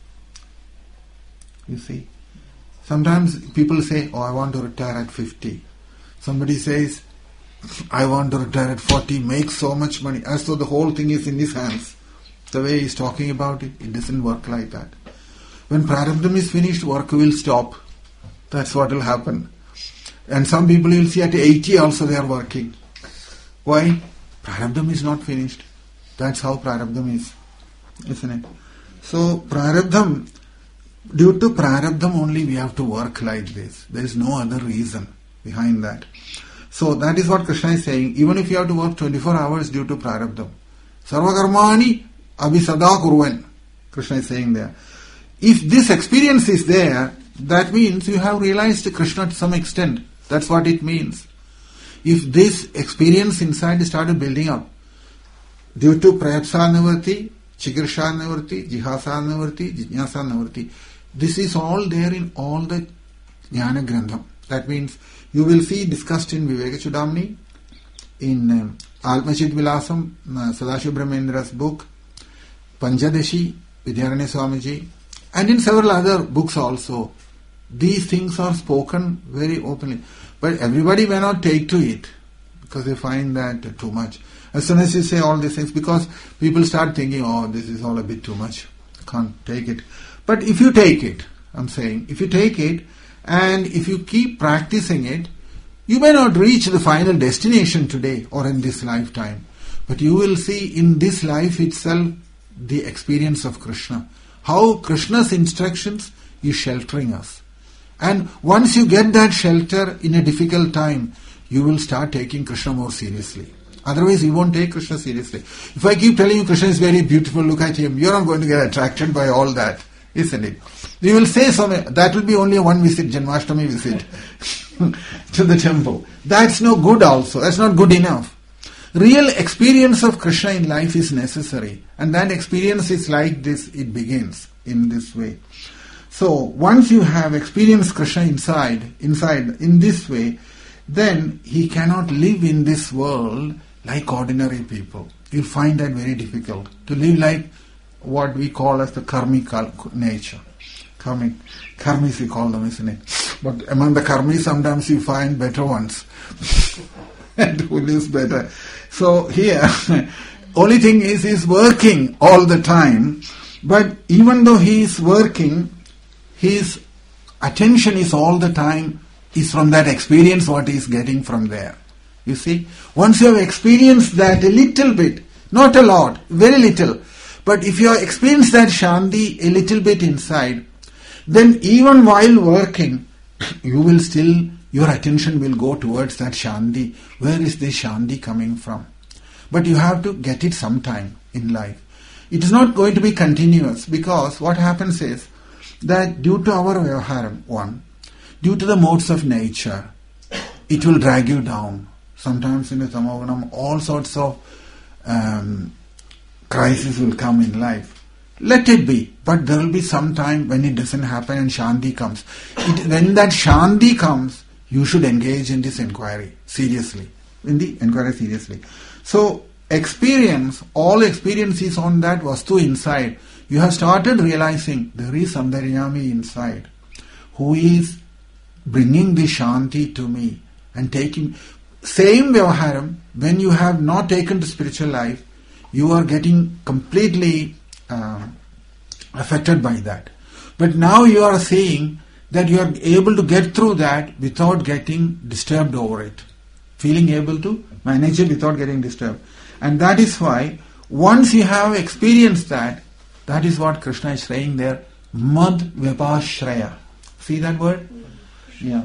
You see, sometimes people say, oh, I want to retire at fifty. Somebody says, I want to retire at forty, make so much money, as though the whole thing is in his hands. The way he is talking about it, it doesn't work like that. When prarabdham is finished, work will stop. That's what will happen. And some people you will see at eighty also they are working. Why? Prarabdham is not finished. That's how prarabdham is. Isn't it? So prarabdham, due to prarabdham only we have to work like this. There is no other reason behind that. So that is what Krishna is saying. Even if you have to work twenty-four hours due to prarabdham. Sarva karmani abhisada kurvan. Krishna is saying there. If this experience is there, that means you have realized Krishna to some extent. That's what it means. If this experience inside started building up, due to prayapsa nivritti, chikirsha nivritti, jihasa nivritti, jijnasa nivritti, this is all there in all the Jnana Grandham. That means you will see discussed in Viveka Chudamani, in um, Almachit Vilasam, uh, Sadashiva Brahmendra's book, Panchadashi, Vidyaranya Swamiji, and in several other books also. These things are spoken very openly. But everybody may not take to it because they find that too much. As soon as you say all these things, because people start thinking, oh, this is all a bit too much. I can't take it. But if you take it, I'm saying. If you take it and if you keep practicing it, you may not reach the final destination today or in this lifetime, but you will see in this life itself the experience of Krishna. How Krishna's instructions is sheltering us. And once you get that shelter in a difficult time, you will start taking Krishna more seriously. Otherwise, you won't take Krishna seriously. If I keep telling you Krishna is very beautiful, look at him, you're not going to get attracted by all that, isn't it? You will say something, that will be only a one visit, Janmashtami visit to the temple. That's no good also. That's not good enough. Real experience of Krishna in life is necessary. And that experience is like this, it begins in this way. So, once you have experienced Krishna inside, inside, in this way, then he cannot live in this world like ordinary people. You'll find that very difficult. To live like what we call as the karmic nature. Karmic, karmis we call them, isn't it? But among the karmis sometimes you find better ones. And who lives better. So here, only thing is he's working all the time. But even though he is working, his attention is all the time is from that experience what he is getting from there. You see, once you have experienced that a little bit, not a lot, very little, but if you have experienced that Shanti a little bit inside, then even while working, you will still, your attention will go towards that Shanti. Where is this Shanti coming from? But you have to get it sometime in life. It is not going to be continuous, because what happens is that due to our Vyavaharam, one, due to the modes of nature, it will drag you down. Sometimes in the Tamogunam, all sorts of um, crises will come in life. Let it be, but there will be some time when it doesn't happen and Shanti comes. It, when that Shanti comes, you should engage in this inquiry seriously. In the inquiry seriously. So, experience, all experience is on that Vastu inside. You have started realizing there is Samdaryami inside who is bringing the Shanti to me and taking. Same Vyavaharam, when you have not taken to spiritual life, you are getting completely uh, affected by that. But now you are seeing that you are able to get through that without getting disturbed over it. Feeling able to manage it without getting disturbed. And that is why, once you have experienced that, that is what Krishna is saying there, Mad Vyapashraya. See that word? Yeah.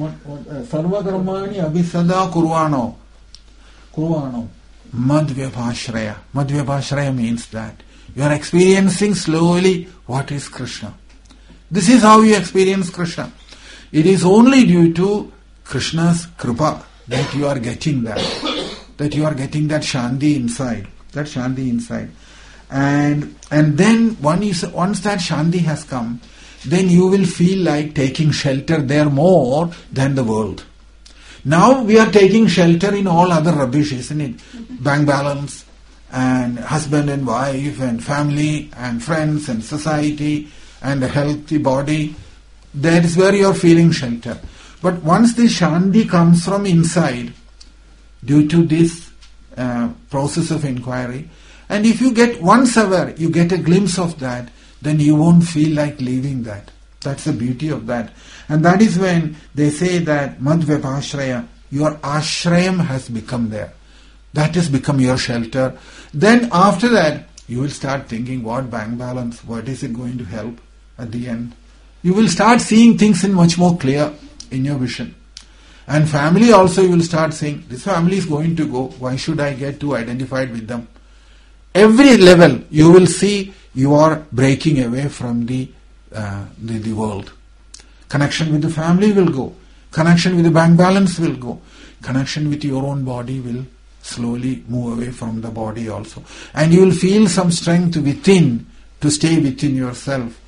Sarva karmani abhisada kurvano. Kurvano. Mad Vyapashraya. Mad Vyapashraya means that you are experiencing slowly what is Krishna. This is how you experience Krishna. It is only due to Krishna's kripa that you are getting that. That you are getting that Shanti inside. That Shanti inside. And and then one is, once that Shanti has come, then you will feel like taking shelter there more than the world. Now we are taking shelter in all other rubbish, isn't it? Bank balance and husband and wife and family and friends and society and a healthy body. That is where you are feeling shelter. But once the Shanti comes from inside, due to this uh, process of inquiry, and if you get once aware, you get a glimpse of that, then you won't feel like leaving that. That's the beauty of that. And that is when they say that Mad Vyapashraya, your ashrayam has become there. That has become your shelter. Then after that, you will start thinking, what bank balance, what is it going to help at the end? You will start seeing things in much more clear in your vision. And family also, you will start saying, this family is going to go, why should I get too identified with them? Every level, you will see you are breaking away from the, uh, the, the world. Connection with the family will go. Connection with the bank balance will go. Connection with your own body will slowly move away from the body also. And you will feel some strength within to stay within yourself.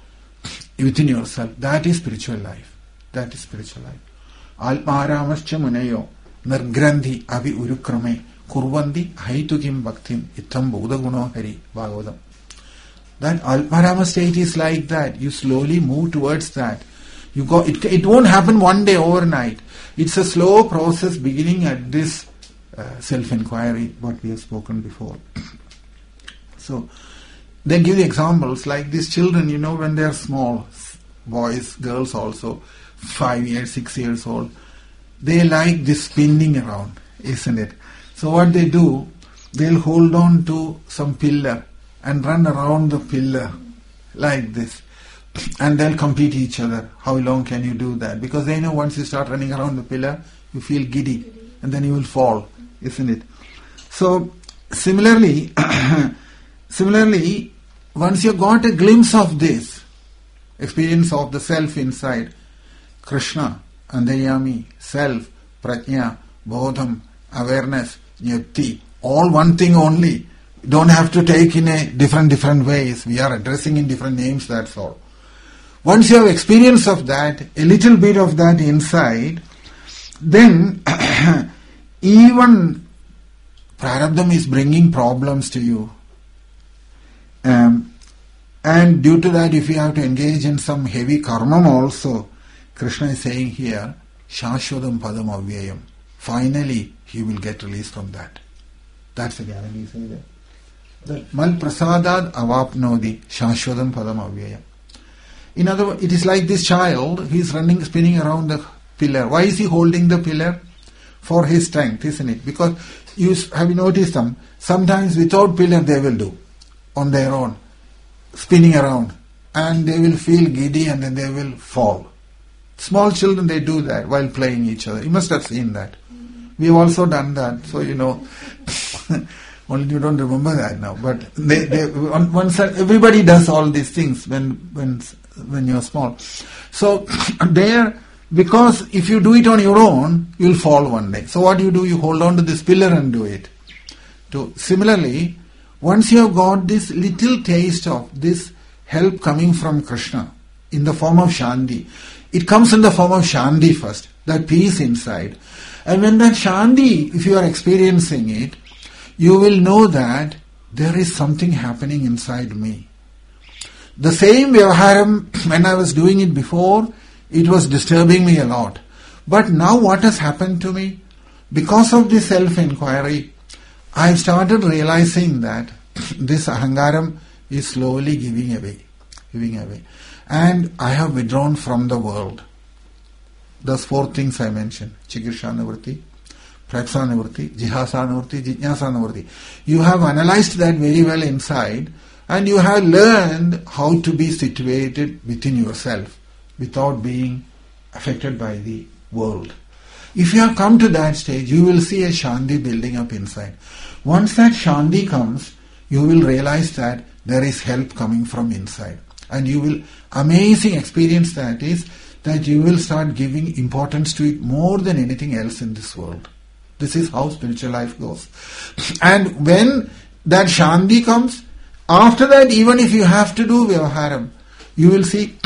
Within yourself. That is spiritual life. That is spiritual life. Alparamascha munayo nirgrandhi avi urukrame kurvandi haitukim bhaktim itam bodha guno hari bhagavatam. That Alparama state is like that. You slowly move towards that. You go. It, it won't happen one day overnight. It's a slow process beginning at this uh, self-inquiry, what we have spoken before. So, they give examples like these children, you know, when they are small, boys, girls also, five years, six years old, they like this spinning around, isn't it? So what they do, they'll hold on to some pillar and run around the pillar like this. And they'll compete each other. How long can you do that? Because they know once you start running around the pillar, you feel giddy and then you will fall, isn't it? So similarly, similarly, once you got a glimpse of this, experience of the self inside, Krishna, Andayami, self, Prajna, Bodham, awareness, Jnapti, all one thing only. Don't have to take in a different, different ways. We are addressing in different names, that's all. Once you have experience of that, a little bit of that inside, then even Prarabdham is bringing problems to you. Um, and due to that, if you have to engage in some heavy karma also, Krishna is saying here, Shashwadam Padam Avyayam. Finally, he will get released from that. That's the guarantee, isn't it? That Mal Prasadad Avapnodi Shashwadam Padam Avyayam. In other words, it is like this child, he is running, spinning around the pillar. Why is he holding the pillar? For his strength, isn't it? Because you have you noticed them? Sometimes without pillar they will do on their own, spinning around, and they will feel giddy and then they will fall. Small children, they do that while playing each other. You must have seen that. We have also done that, so you know. Only you don't remember that now. But they, they, on one side, everybody does all these things when when when you're small. So there, because if you do it on your own, you'll fall one day. So what do you do? You hold on to this pillar and do it. To, similarly, once you have got this little taste of this help coming from Krishna in the form of Shanti, it comes in the form of Shanti first, that peace inside. And when that Shanti, if you are experiencing it, you will know that there is something happening inside me. The same Vyavaharam, when I was doing it before, it was disturbing me a lot. But now what has happened to me? Because of this self-inquiry, I have started realizing that this Ahangaram is slowly giving away, giving away. And I have withdrawn from the world. Those four things I mentioned, Chikirsha Nivritti, Praksha Nivritti, Jihasa Nivritti, Jijnasa Nivritti. You have analyzed that very well inside and you have learned how to be situated within yourself without being affected by the world. If you have come to that stage, you will see a Shanti building up inside. Once that Shanti comes, you will realize that there is help coming from inside. And you will, amazing experience that is, that you will start giving importance to it more than anything else in this world. This is how spiritual life goes. And when that Shanti comes, after that, even if you have to do Vyavaharam, you will see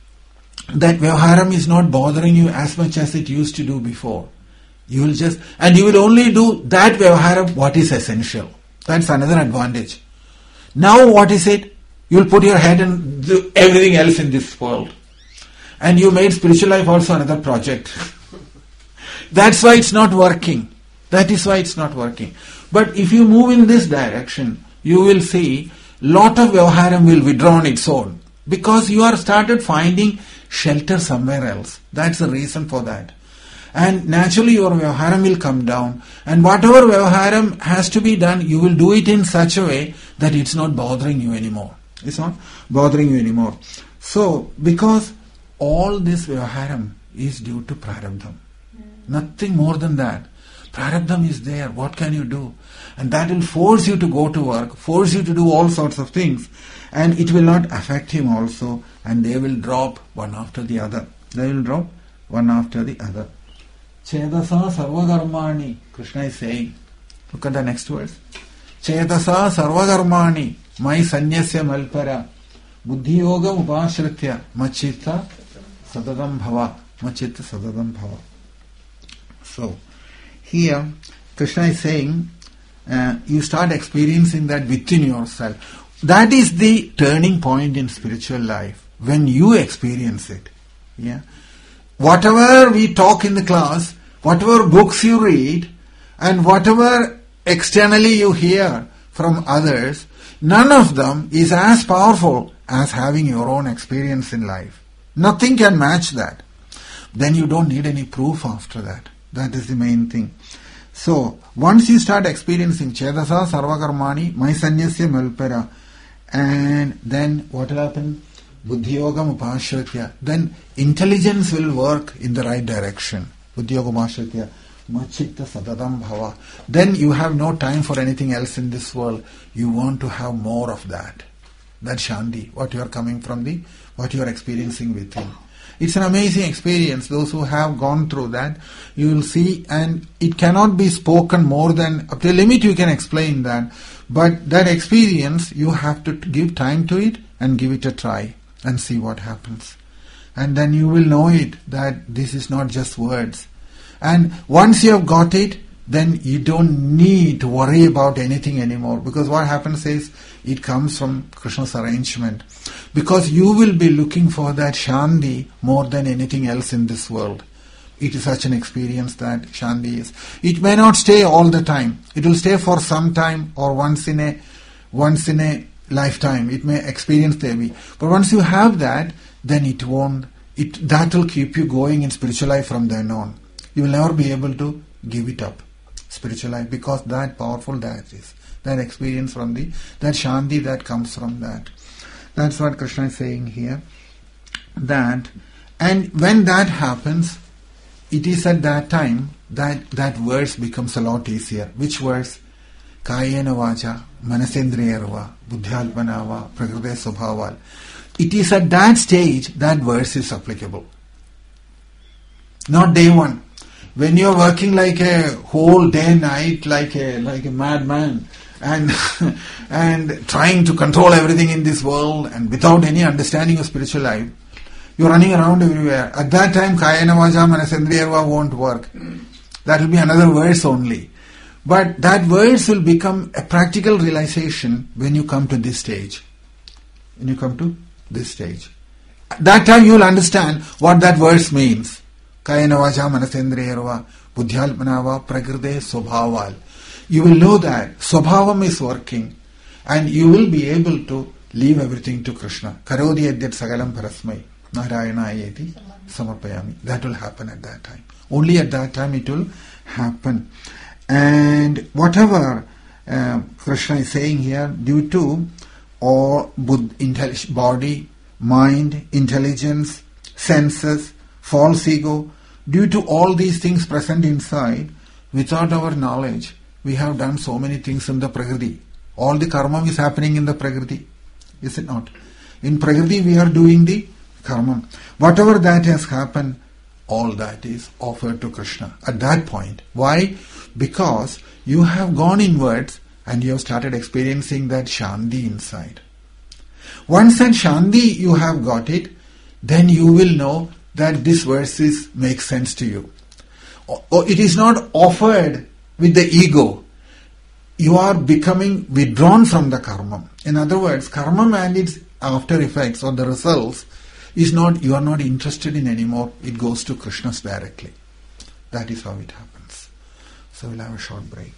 that Vyavaharam is not bothering you as much as it used to do before. You will just, and you will only do that Vyavaharam what is essential. That's another advantage. Now what is it? You will put your head in do everything else in this world. And you made spiritual life also another project. That's why it's not working. That is why it's not working. But if you move in this direction, you will see lot of Vyavaharam will withdraw on its own. Because you are started finding shelter somewhere else. That's the reason for that. And naturally your Vyavaharam will come down. And whatever Vyavaharam has to be done, you will do it in such a way that it's not bothering you anymore. It's not bothering you anymore. So, because all this Vyavaharam is due to Prarabdham. Nothing more than that. Prarabdham is there. What can you do? And that will force you to go to work, force you to do all sorts of things. And it will not affect him also. And they will drop one after the other. They will drop one after the other. Chedasa sarvagarmani. Krishna is saying. Look at the next verse. Chedasa sarvagarmani. Mai sanyasya malpara. Buddhi yoga upashritya. Machitta sadadam bhava. Machitta sadadam bhava. So, here Krishna is saying, uh, you start experiencing that within yourself. That is the turning point in spiritual life. When you experience it. Yeah. Whatever we talk in the class, whatever books you read, and whatever externally you hear from others, none of them is as powerful as having your own experience in life. Nothing can match that. Then you don't need any proof after that. That is the main thing. So, once you start experiencing Chedasa Sarvakarmani, my Sanyasya Malpara, and then what will happen? Buddhiyogam Upashritya. Then intelligence will work in the right direction. Buddhiyogam Upashritya. Machitta Sadadam Bhava. Then you have no time for anything else in this world. You want to have more of that. That Shanti, what you are coming from the, what you are experiencing within. It's an amazing experience. Those who have gone through that, you will see, and it cannot be spoken more than, up to a limit you can explain that, but that experience, you have to give time to it and give it a try and see what happens. And then you will know it, that this is not just words. And once you have got it, then you don't need to worry about anything anymore, because what happens is, it comes from Krishna's arrangement. Because you will be looking for that Shanti more than anything else in this world. It is such an experience that Shanti is. It may not stay all the time. It will stay for some time or once in a once in a lifetime. It may experience Devi. But once you have that, then it won't. It that will keep you going in spiritual life from then on. You will never be able to give it up, spiritual life, because that powerful that is. That experience from the, that Shanti that comes from that. That's what Krishna is saying here. That, and when that happens, it is at that time that that verse becomes a lot easier. Which verse? Kayena vacha, manasendriyarva, buddhyalpanava, prakrite subhaval. It is at that stage that verse is applicable. Not day one. When you are working like a whole day night, like a like a madman, and and trying to control everything in this world, and without any understanding of spiritual life, you are running around everywhere. At that time, Kayena vacha manasendriyarva won't work. That will be another verse only. But that verse will become a practical realization when you come to this stage. When you come to this stage. At that time you will understand what that verse means. Kayena vacha manasendriyarva buddhyalpanava prakrite subhaval. You will know that Swabhavam is working, and you will be able to leave everything to Krishna. Karodi adyat sagalam parasmai narayana ayeti samarpayami. That will happen at that time. Only at that time it will happen. And whatever uh, Krishna is saying here, due to all intelli- body, mind, intelligence, senses, false ego, due to all these things present inside, without our knowledge, we have done so many things in the Prakriti. All the karma is happening in the Prakriti. Is it not? In Prakriti we are doing the karma. Whatever that has happened, all that is offered to Krishna at that point. Why? Because you have gone inwards and you have started experiencing that Shanti inside. Once that Shanti you have got it, then you will know that this verses make sense to you. Or it is not offered with the ego. You are becoming withdrawn from the karma. In other words, karma and its after effects or the results is not, you are not interested in anymore. It goes to Krishna's directly. That is how it happens. So we'll have a short break.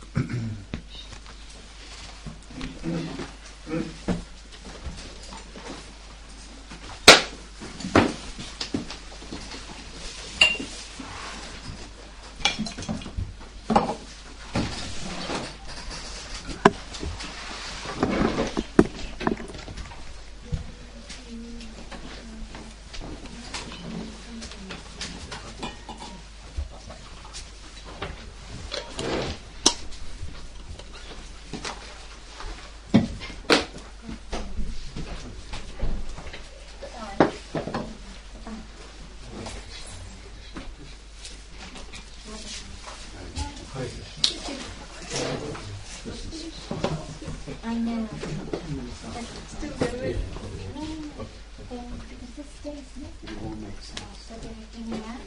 I know. But still there is no thing because this stays missing. It won't make sense. So they're making that.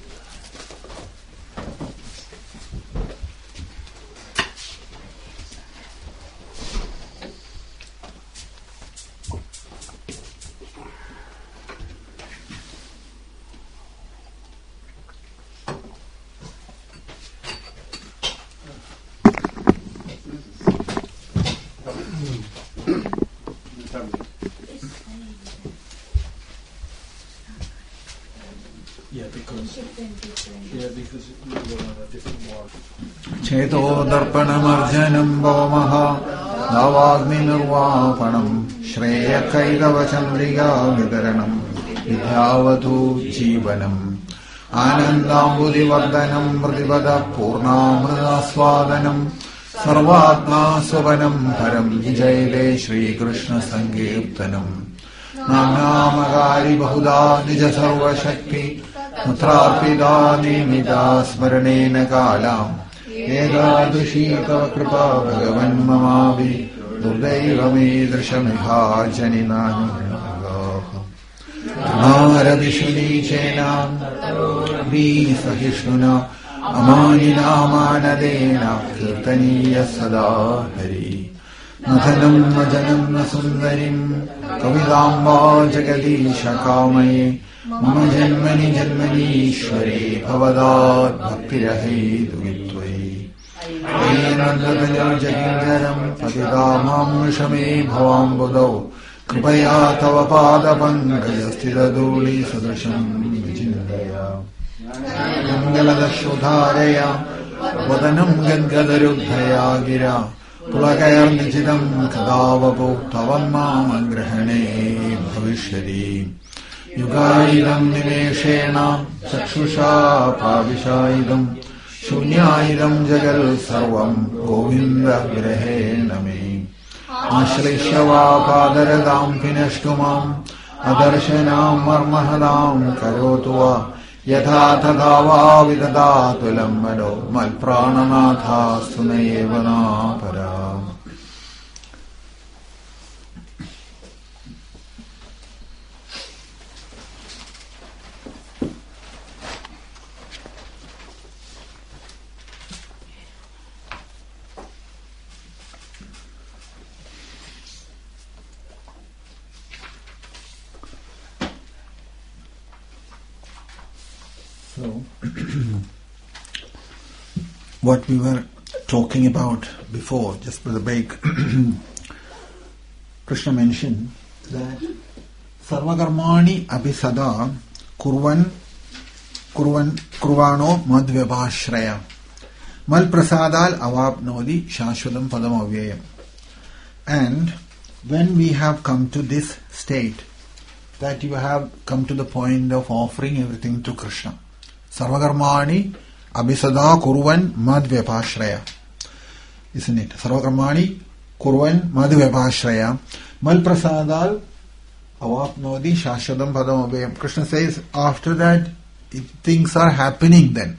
twenty-two. Yeah, because we were on a different walk. Cheto darpanamarjanam bhavaha navagninirvapanam shreya kaidavachandriga vidaranam vidhyavatu jeevanam anandambudivardhanam mridivada purnamridaswadanam sarvatma swavanam param jayale Shri Krishna Sankirtanam namnamagari bahuda nija sarva shakti mutrarpida nimita smaranena kalam Egadrishi tava kripa bhagavan mamavi durdaivami drishamikha janinani Narabishuni chena vi sahishnuna amanina manadena kirtaniya sada hari Nathanam najanam nasundarim kavidamba jagadisha kamaye Mama janmani janmani ishwari bhavadat bhaktirahe dugitvayi Enandadanyam jagindaram patidamam shame bhavam budau Kripaya tava pada pankajasthiraduli sadrasham vijindaya Gangaladashodharaya vadanam gangadarudhaya gira Pulakayar nijidam kadavapu tavam agrahane bhavishyadi Yugaidam nimeshena chakshusha pavishaidam Shunyaidam jagal sarvam govinda virahena me Ashrishyava padaradam pinashtumam Adarshanam marmahadam karotuva Yatha tadava vidadatulam mado malprananatha sunayevana param So, what we were talking about before, just for the break, Krishna mentioned that Sarvakarmani abhisada kurvan kurvan kurvano madvyabhashraya mal prasadal avapnodi shashwadam padam avyayam. And when we have come to this state, that you have come to the point of offering everything to Krishna, Sarvakarmani abhisada kurvan madvyapashraya. Isn't it? Sarvakarmani kurvan madvyapashraya. Mal prasadal avapnodi shashwadam padam abhyayam. Krishna says, after that, if things are happening then.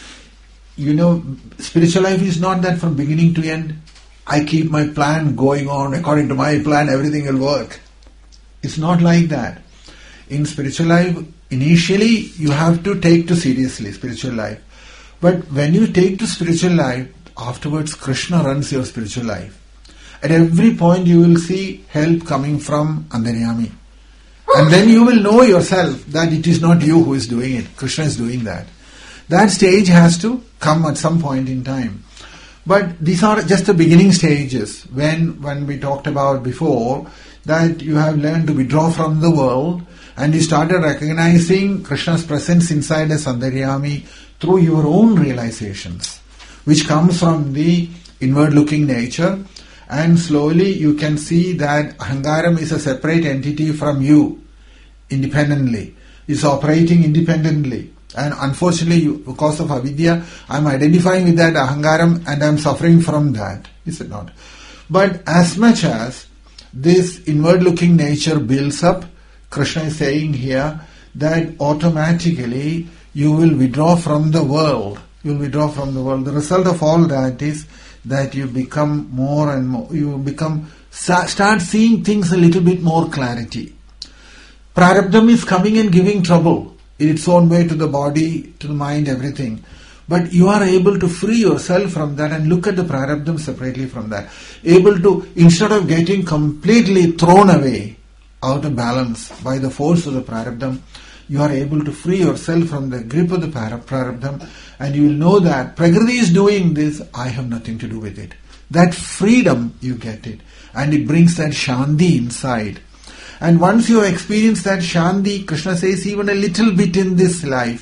You know, spiritual life is not that from beginning to end, I keep my plan going on, according to my plan, everything will work. It's not like that. In spiritual life, initially you have to take to seriously spiritual life. But when you take to spiritual life, afterwards Krishna runs your spiritual life. At every point you will see help coming from Antaryami. And then you will know yourself that it is not you who is doing it. Krishna is doing that. That stage has to come at some point in time. But these are just the beginning stages. When, when we talked about before, that you have learned to withdraw from the world, and you started recognizing Krishna's presence inside as Antaryami through your own realizations, which comes from the inward-looking nature, and slowly you can see that Ahangaram is a separate entity from you, independently. It's operating independently. And unfortunately, you, because of avidya, I am identifying with that Ahangaram and I am suffering from that. Is it not? But as much as this inward-looking nature builds up, Krishna is saying here that automatically you will withdraw from the world. You will withdraw from the world. The result of all that is that you become more and more, you become, start seeing things a little bit more clarity. Prarabdham is coming and giving trouble in its own way to the body, to the mind, everything. But you are able to free yourself from that and look at the prarabdham separately from that. Able to, instead of getting completely thrown away, out of balance by the force of the prarabdham, you are able to free yourself from the grip of the prarabdham, and you will know that Prakriti is doing this, I have nothing to do with it. That freedom, you get it. And it brings that Shanti inside. And once you have experienced that Shanti, Krishna says, even a little bit in this life,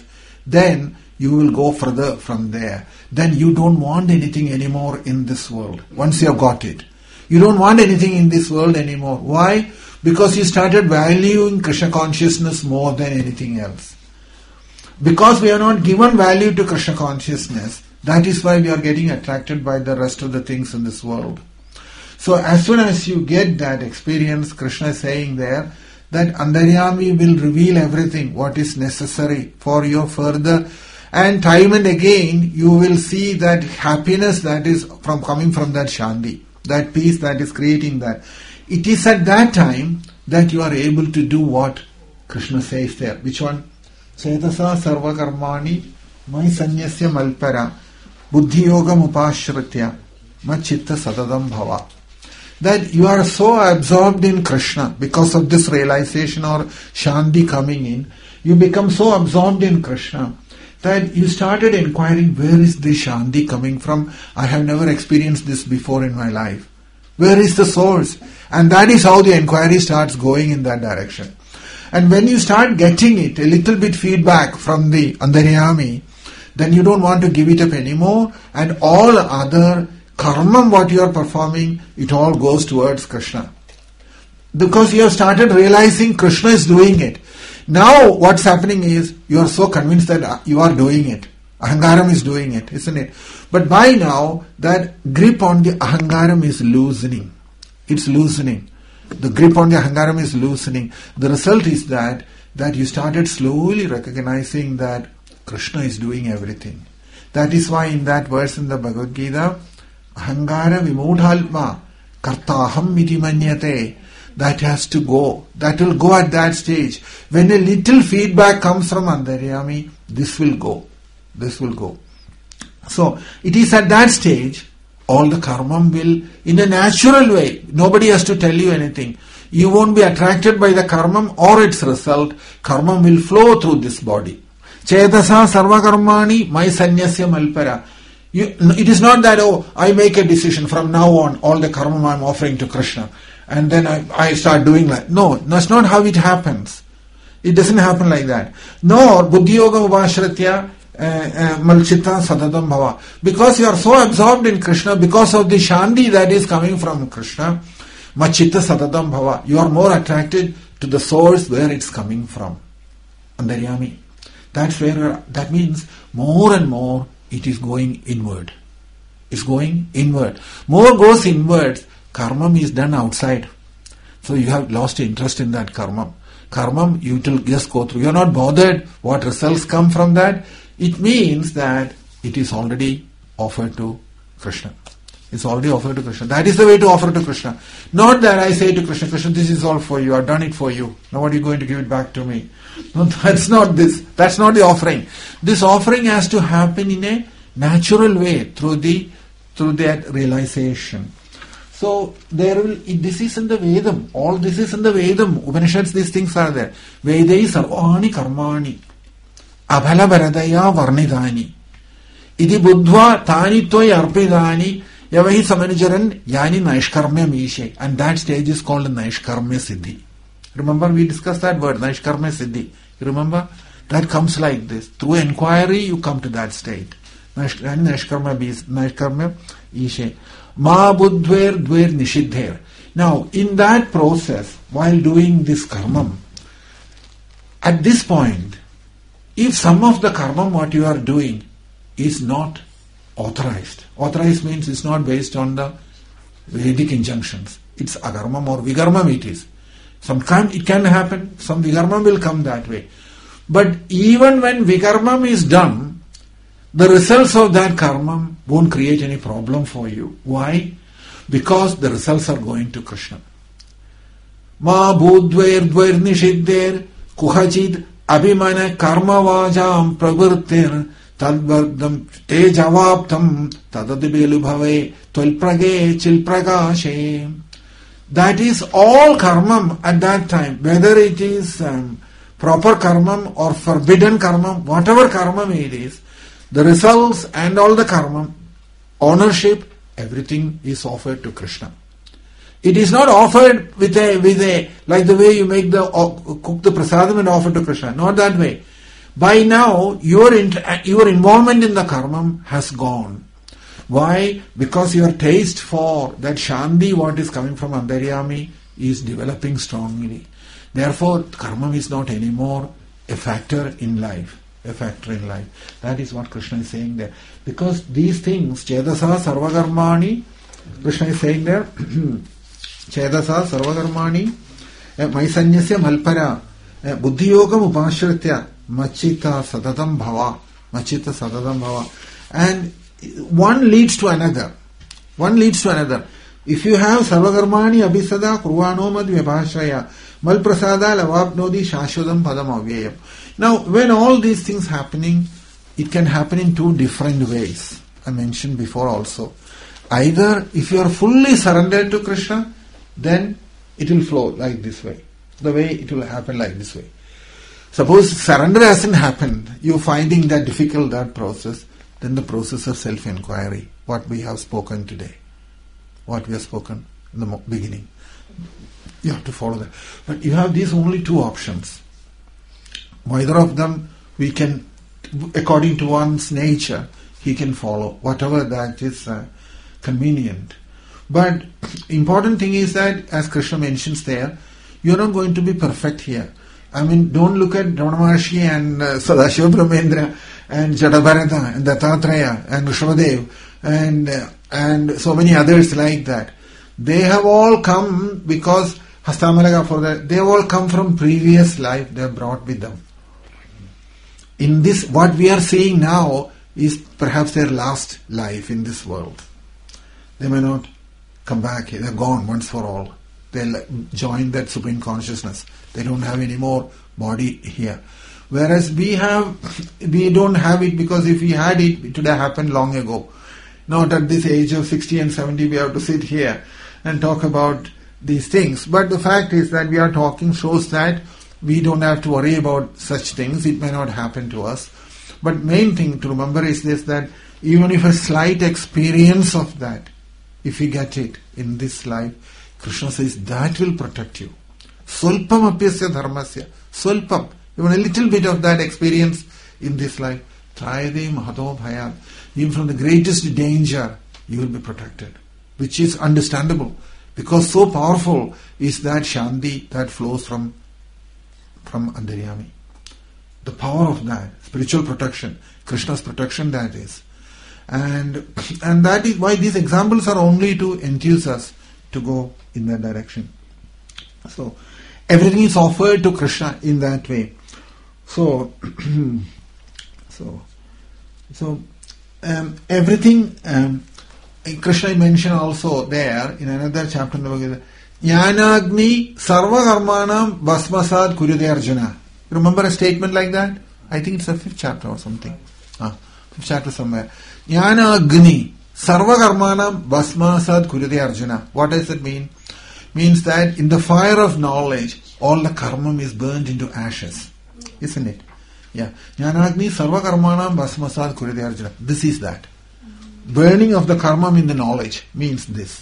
then you will go further from there. Then you don't want anything anymore in this world. Once you have got it, you don't want anything in this world anymore. Why? Because you started valuing Krishna consciousness more than anything else. Because we are not given value to Krishna consciousness, that is why we are getting attracted by the rest of the things in this world. So as soon as you get that experience, Krishna is saying there that Antaryami will reveal everything what is necessary for your further, and time and again you will see that happiness that is from coming from that Shanti, that peace that is creating that. It is at that time that you are able to do what Krishna says there. Which one? Chetasa sarva karmani mai sanyasya malpara buddhi yogam upashritya machitta sadadam bhava. That you are so absorbed in Krishna because of this realization or Shanti coming in, you become so absorbed in Krishna that you started inquiring, where is this Shanti coming from? I have never experienced this before in my life. Where is the source? And that is how the inquiry starts going in that direction. And when you start getting it, a little bit feedback from the Antaryami, then you don't want to give it up anymore, and all other karma what you are performing, it all goes towards Krishna. Because you have started realizing Krishna is doing it. Now what's happening is, you are so convinced that you are doing it. Ahangaram is doing it, isn't it? But by now, that grip on the Ahangaram is loosening. It's loosening. The grip on the Ahangaram is loosening. The result is that, that you started slowly recognizing that Krishna is doing everything. That is why in that verse in the Bhagavad Gita, Ahangara vimudhalma kartaham iti manyate, that has to go. That will go at that stage. When a little feedback comes from Antaryami, this will go. This will go. So, it is at that stage, all the karma will, in a natural way, nobody has to tell you anything. You won't be attracted by the karma or its result. Karma will flow through this body. Chetasa sarva karmani mai sanyasya malpara. You, it is not that, oh, I make a decision from now on, all the karma I am offering to Krishna, and then I, I start doing that. No, that's not how it happens. It doesn't happen like that. Nor buddhi yoga upashritya malchitta sadadam bhava. Because you are so absorbed in Krishna, because of the Shanti that is coming from Krishna, machitta sadadam bhava. You are more attracted to the source where it's coming from. Antaryami. That's where, that means more and more it is going inward. It's going inward. More goes inwards, karma is done outside. So you have lost interest in that karma. Karma, you will just go through. You are not bothered what results come from that. It means that it is already offered to Krishna. It's already offered to Krishna. That is the way to offer to Krishna. Not that I say to Krishna, Krishna, this is all for you. I've done it for you. Now what are you going to give it back to me? No, that's not this. That's not the offering. This offering has to happen in a natural way through the through that realization. So there will. This is in the Vedam. All this is in the Vedam. Upanishads. These things are there. Vedai sarvani karmani abhala baradaya varnidani idi buddhva tani toy arpidani yavahi samanijaran yani naishkarmya mishe. And that stage is called naishkarmya siddhi. Remember we discussed that word, naishkarmya siddhi. You remember? That comes like this. Through inquiry you come to that state. Naishkarmya ishe. Ma buddhver dver nishiddher. Now, in that process, while doing this karma, at this point, if some of the karma what you are doing is not authorized, authorized means it's not based on the Vedic injunctions. It's agarmam or vigarmam it is. Sometimes it can happen, some vigarmam will come that way. But even when vigarmam is done, the results of that karma won't create any problem for you. Why? Because the results are going to Krishna. Ma budhver dver nishiddher kuhachid abhimana karma vajam pravrittir tadvardam te javaptam tadadibelu bhave twalprage chilpragashe. That is all karma at that time, whether it is um, proper karma or forbidden karma, whatever karma it is, the results and all the karma, ownership, everything is offered to Krishna. It is not offered with a, with a, like the way you make the, uh, cook the prasadam and offer to Krishna. Not that way. By now, your, int- your involvement in the karma has gone. Why? Because your taste for that Shanti, what is coming from Antaryami, is developing strongly. Therefore, karma is not anymore a factor in life. A factor in life. That is what Krishna is saying there. Because these things, Chedasa Sarvakarmani, Krishna is saying there, Chedasa Sarvakarmani, Maisanyasya Malpara, Buddhiyogam Upashritya, Machita Sadatam Bhava, Machita Sadatam Bhava. And one leads to another. One leads to another. If you have Sarvakarmani Abhisada Kurvanomad Vyabhashaya, Malprasada Lavapnodi Shashwadam Padam Avyayam. Now, when all these things happening, it can happen in two different ways. I mentioned before also. Either if you are fully surrendered to Krishna, then it will flow like this way. The way it will happen like this way. Suppose surrender hasn't happened, you're finding that difficult, that process, then the process of self-inquiry, what we have spoken today, what we have spoken in the beginning. You have to follow that. But you have these only two options. Either of them we can, according to one's nature, he can follow, whatever that is uh, convenient. But important thing is that, as Krishna mentions there, you're not going to be perfect here. I mean, don't look at Ramana Maharshi and uh, Sadashiva Brahmendra and Jadabharata and Dattatreya and Rishabhadev and, uh, and so many others like that. They have all come because Hastamalaga for that, they have all come from previous life they have brought with them. In this, what we are seeing now is perhaps their last life in this world. They may not come back, they're gone once for all. They'll join that Supreme Consciousness. They don't have any more body here. Whereas we have, we don't have it because if we had it, it would have happened long ago. Not at this age of sixty and seventy we have to sit here and talk about these things. But the fact is that we are talking shows that we don't have to worry about such things. It may not happen to us. But main thing to remember is this, that even if a slight experience of that, if we get it in this life, Krishna says that will protect you. Swalpam apyasya dharmasya. Swalpam. Even a little bit of that experience in this life. Trayade mahato bhayat. Even from the greatest danger, you will be protected. Which is understandable. Because so powerful is that Shanti that flows from, from Antaryami. The power of that, spiritual protection, Krishna's protection that is. And, and that is why these examples are only to enthuse us to go in that direction. So, everything is offered to Krishna in that way. So, so, so, um, everything, um, Krishna mentioned also there in another chapter in the Bhagavad Gita, Jnanagni sarva karmanam basmasad kuryate Arjuna. Remember a statement like that? I think it's the fifth chapter or something. Ah, fifth chapter somewhere. Jnanagni sarva karmanam basmasad kuryate Arjuna. What does it mean? Means that in the fire of knowledge, all the karma is burned into ashes. Isn't it? Yeah. Jnanagni sarva karmanam basmasad kuryate Arjuna. This is that. Burning of the karma in the knowledge means this.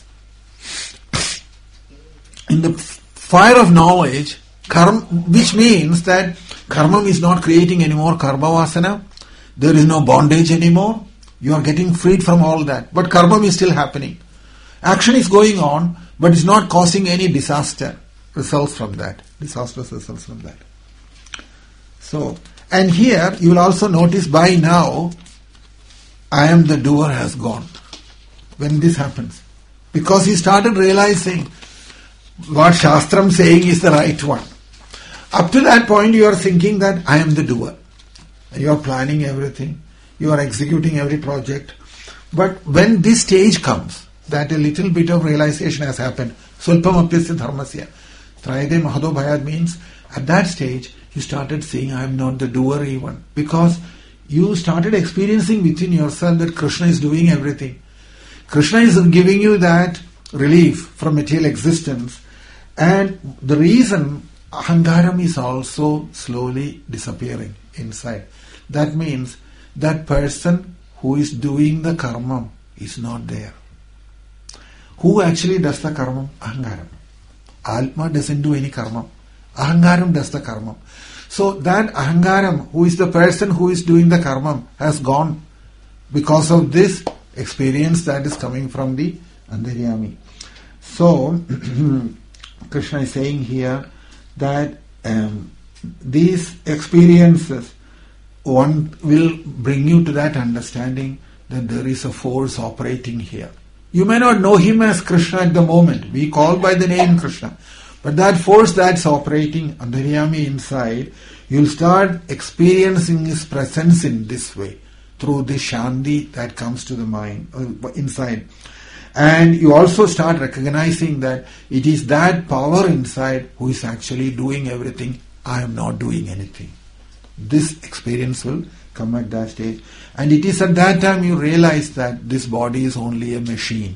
In the fire of knowledge, karma, which means that karma is not creating any more karma vasana. There is no bondage anymore. You are getting freed from all that. But karma is still happening. Action is going on, but it's not causing any disaster results from that. Disastrous results from that. So, and here you will also notice by now, I am the doer has gone. When this happens. Because he started realizing what Shastram saying is the right one. Up to that point you are thinking that I am the doer. You are planning everything. You are executing every project. But when this stage comes, that a little bit of realization has happened. Sulpam apyasya dharmasya. Trayade mahado bhayad means at that stage you started saying I am not the doer even. Because you started experiencing within yourself that Krishna is doing everything. Krishna is giving you that relief from material existence. And the reason ahankaram is also slowly disappearing inside. That means that person who is doing the karma is not there. Who actually does the karma? Ahankaram. Atma doesn't do any karma. Ahangaram does the karma. So that ahangaram, who is the person who is doing the karma, has gone because of this experience that is coming from the Antaryami. So, Krishna is saying here that um, these experiences, one will bring you to that understanding that there is a force operating here. You may not know him as Krishna at the moment. We call by the name Krishna. But that force that's operating Antaryami inside, you'll start experiencing his presence in this way, through the Shanti that comes to the mind, uh, inside. And you also start recognizing that it is that power inside who is actually doing everything. I am not doing anything. This experience will come at that stage. And it is at that time you realize that this body is only a machine.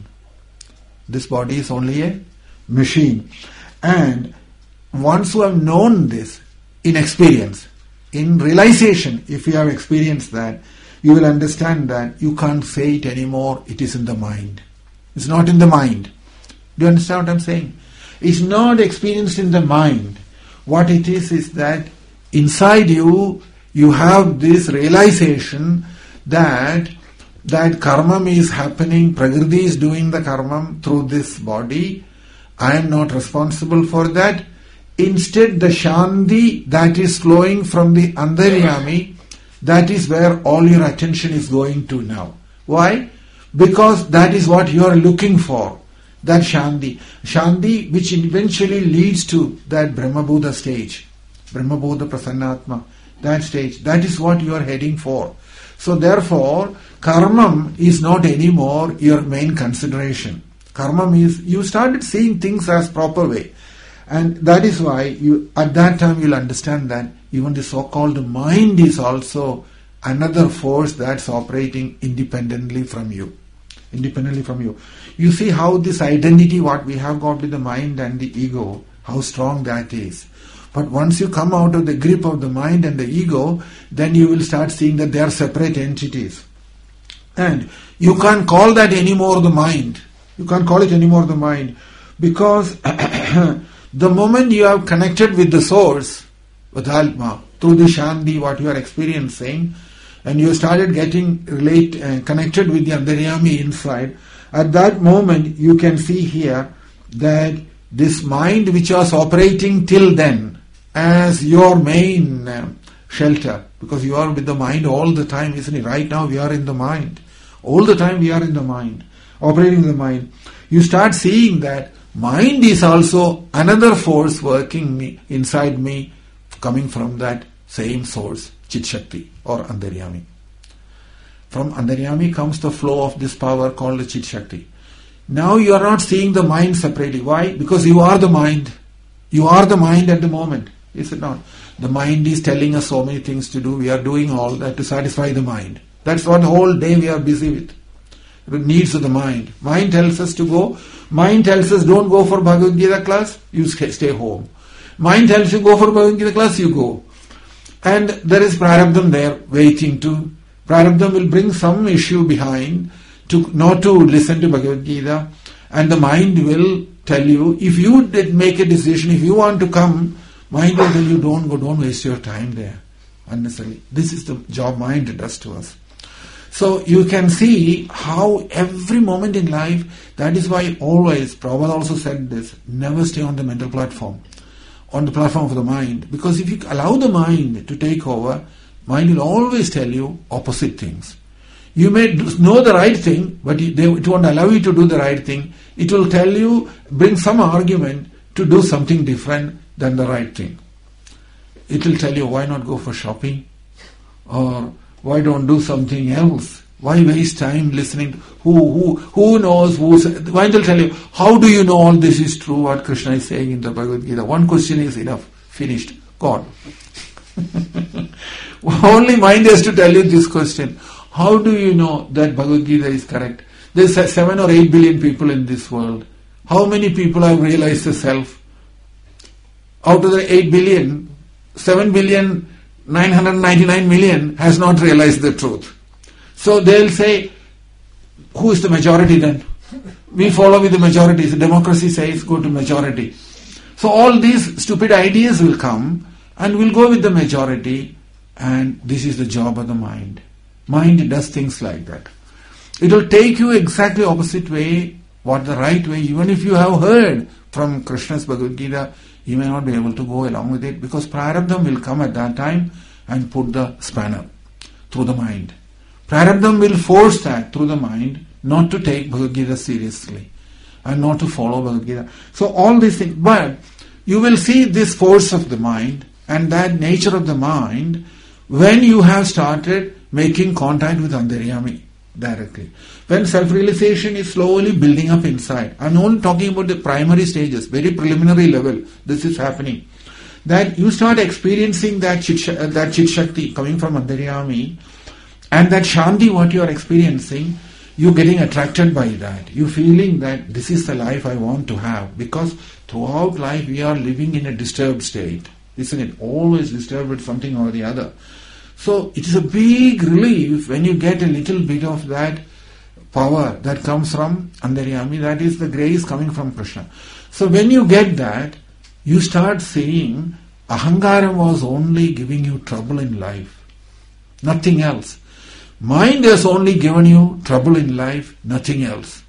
This body is only a machine. And once you have known this in experience, in realization, if you have experienced that, you will understand that you can't say it anymore, it is in the mind. It's not in the mind. Do you understand what I'm saying? It's not experienced in the mind. What it is is that inside you, you have this realization that that karma is happening, Prakriti is doing the karma through this body. I am not responsible for that. Instead, the Shanti that is flowing from the Antaryami, that is where all your attention is going to now. Why? Because that is what you are looking for. That Shanti. Shanti which eventually leads to that Brahmabhuta stage. Brahmabhuta Prasannatma. That stage. That is what you are heading for. So therefore, karma is not anymore your main consideration. Karma means you started seeing things as proper way. And that is why you at that time you'll understand that even the so-called mind is also another force that's operating independently from you. Independently from you. You see how this identity, what we have got with the mind and the ego, how strong that is. But once you come out of the grip of the mind and the ego, then you will start seeing that they are separate entities. And you can't call that anymore the mind. You can't call it anymore the mind. Because the moment you have connected with the source, with Atma, through the Shanti, what you are experiencing, and you started getting relate, uh, connected with the Antaryami inside, at that moment you can see here that this mind which was operating till then as your main uh, shelter, because you are with the mind all the time, isn't it? Right now we are in the mind. All the time we are in the mind, operating in the mind. You start seeing that mind is also another force working me, inside me, coming from that same source, Chit Shakti or Antaryami. From Antaryami comes the flow of this power called the Chit Shakti. Now you are not seeing the mind separately. Why? Because you are the mind. You are the mind at the moment. Is it not? The mind is telling us so many things to do. We are doing all that to satisfy the mind. That's what the whole day we are busy with. The needs of the mind. Mind tells us to go. Mind tells us don't go for Bhagavad Gita class. You stay home. Mind tells you go for Bhagavad Gita class. You go. And there is prarabdham there waiting to. Prarabdham will bring some issue behind to not to listen to Bhagavad Gita. And the mind will tell you, if you did make a decision, if you want to come, mind will tell you don't go, don't waste your time there unnecessarily. This is the job mind does to us. So you can see how every moment in life, that is why always, Prabhupada also said this, never stay on the mental platform, on the platform of the mind. Because if you allow the mind to take over, mind will always tell you opposite things. You may know the right thing, but it won't allow you to do the right thing. It will tell you, bring some argument to do something different than the right thing. It will tell you, why not go for shopping? Or why don't do something else? Why waste time listening? To who who who knows? Who? Why will tell you? How do you know all this is true? What Krishna is saying in the Bhagavad Gita? One question is enough. Finished. Gone. Only mind has to tell you this question. How do you know that Bhagavad Gita is correct? There are seven or eight billion people in this world. How many people have realized the self? Out of the eight billion, seven billion nine hundred ninety-nine million has not realized the truth. So they'll say, who is the majority then? We follow with the majority. So democracy says go to majority. So all these stupid ideas will come and will go with the majority, and this is the job of the mind. Mind does things like that. It will take you exactly opposite way, what the right way. Even if you have heard from Krishna's Bhagavad Gita, you may not be able to go along with it, because Prarabdham will come at that time and put the spanner through the mind. Prarabdham will force that through the mind not to take Bhagavad Gita seriously and not to follow Bhagavad Gita. So all these things, but you will see this force of the mind and that nature of the mind when you have started making contact with Antaryami directly. When self-realization is slowly building up inside. I'm only talking about the primary stages, very preliminary level. This is happening. That you start experiencing that chit, uh, that chit shakti coming from Antaryami, and that shanti what you are experiencing, you getting attracted by that. You feeling that this is the life I want to have, because throughout life we are living in a disturbed state, isn't it? Always disturbed with something or the other. So it is a big relief when you get a little bit of that power that comes from Antaryami, that is the grace coming from Krishna. So when you get that, you start seeing Ahankaram was only giving you trouble in life, nothing else. Mind has only given you trouble in life, nothing else.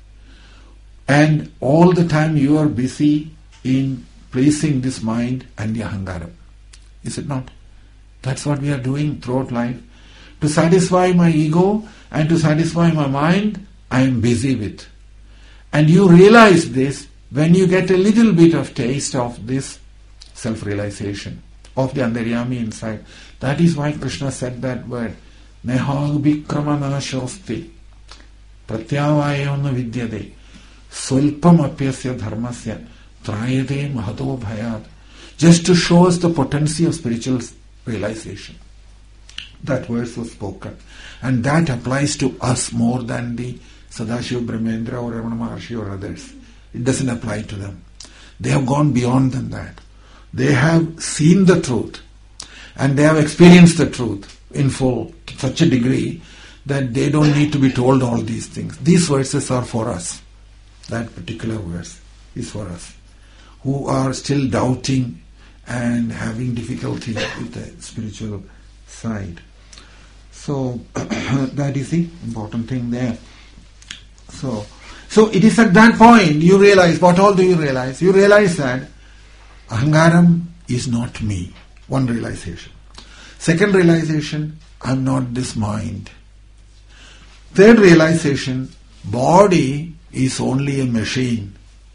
And all the time you are busy in pleasing this mind and the Ahankaram. Is it not? That's what we are doing throughout life. To satisfy my ego and to satisfy my mind, I am busy with. And you realize this when you get a little bit of taste of this self-realization, of the Antaryami inside. That is why Krishna said that word. Nehag vikramana shosti pratyavayona vidyade swalpam apyasya dharmasya trayate mahato bhayat. Just to show us the potency of spiritual realization. That verse was spoken. And that applies to us more than the Sadashiva Brahmendra or Ramana Maharshi or others. It doesn't apply to them. They have gone beyond than that. They have seen the truth and they have experienced the truth in full to such a degree that they don't need to be told all these things. These verses are for us. That particular verse is for us who are still doubting and having difficulty with the spiritual side. So that is the important thing there. So, so it is at that point you realize, what all do you realize? You realize that Ahankaram is not me. One realization. Second realization, I am not this mind. Third realization, body is only a machine.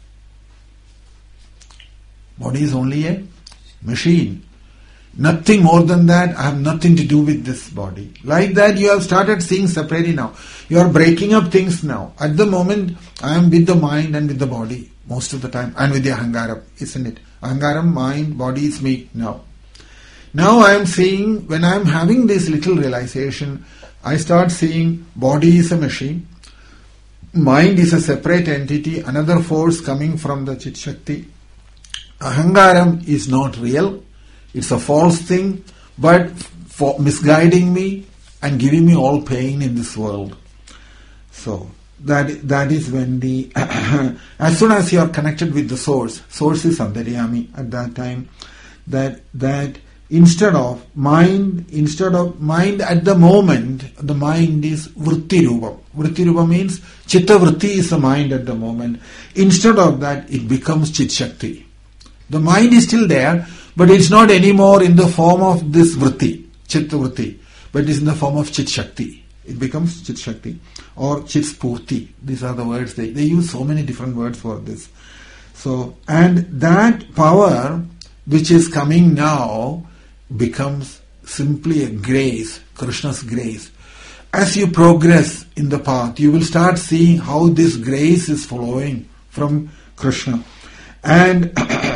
Body is only a machine. Nothing more than that. I have nothing to do with this body. Like that you have started seeing separately now. You are breaking up things now. At the moment, I am with the mind and with the body most of the time, and with the Ahankaram, isn't it? Ahankaram, mind, body is me now. Now I am seeing, when I am having this little realization, I start seeing body is a machine, mind is a separate entity, another force coming from the Chit Shakti. Ahankaram is not real, it's a false thing, but for misguiding me and giving me all pain in this world. So that that is when the as soon as you are connected with the source, source is Antaryami at that time, that that instead of mind, instead of mind at the moment, the mind is vritti rupa. Vritti rupa means chitta vritti is the mind at the moment. Instead of that, it becomes chit shakti. The mind is still there, but it's not anymore in the form of this vritti, chitta vritti, but it's in the form of chit shakti. It becomes chit shakti or chit spurti. These are the words they, they use so many different words for this. So, and that power which is coming now becomes simply a grace, Krishna's grace. As you progress in the path, you will start seeing how this grace is flowing from Krishna. And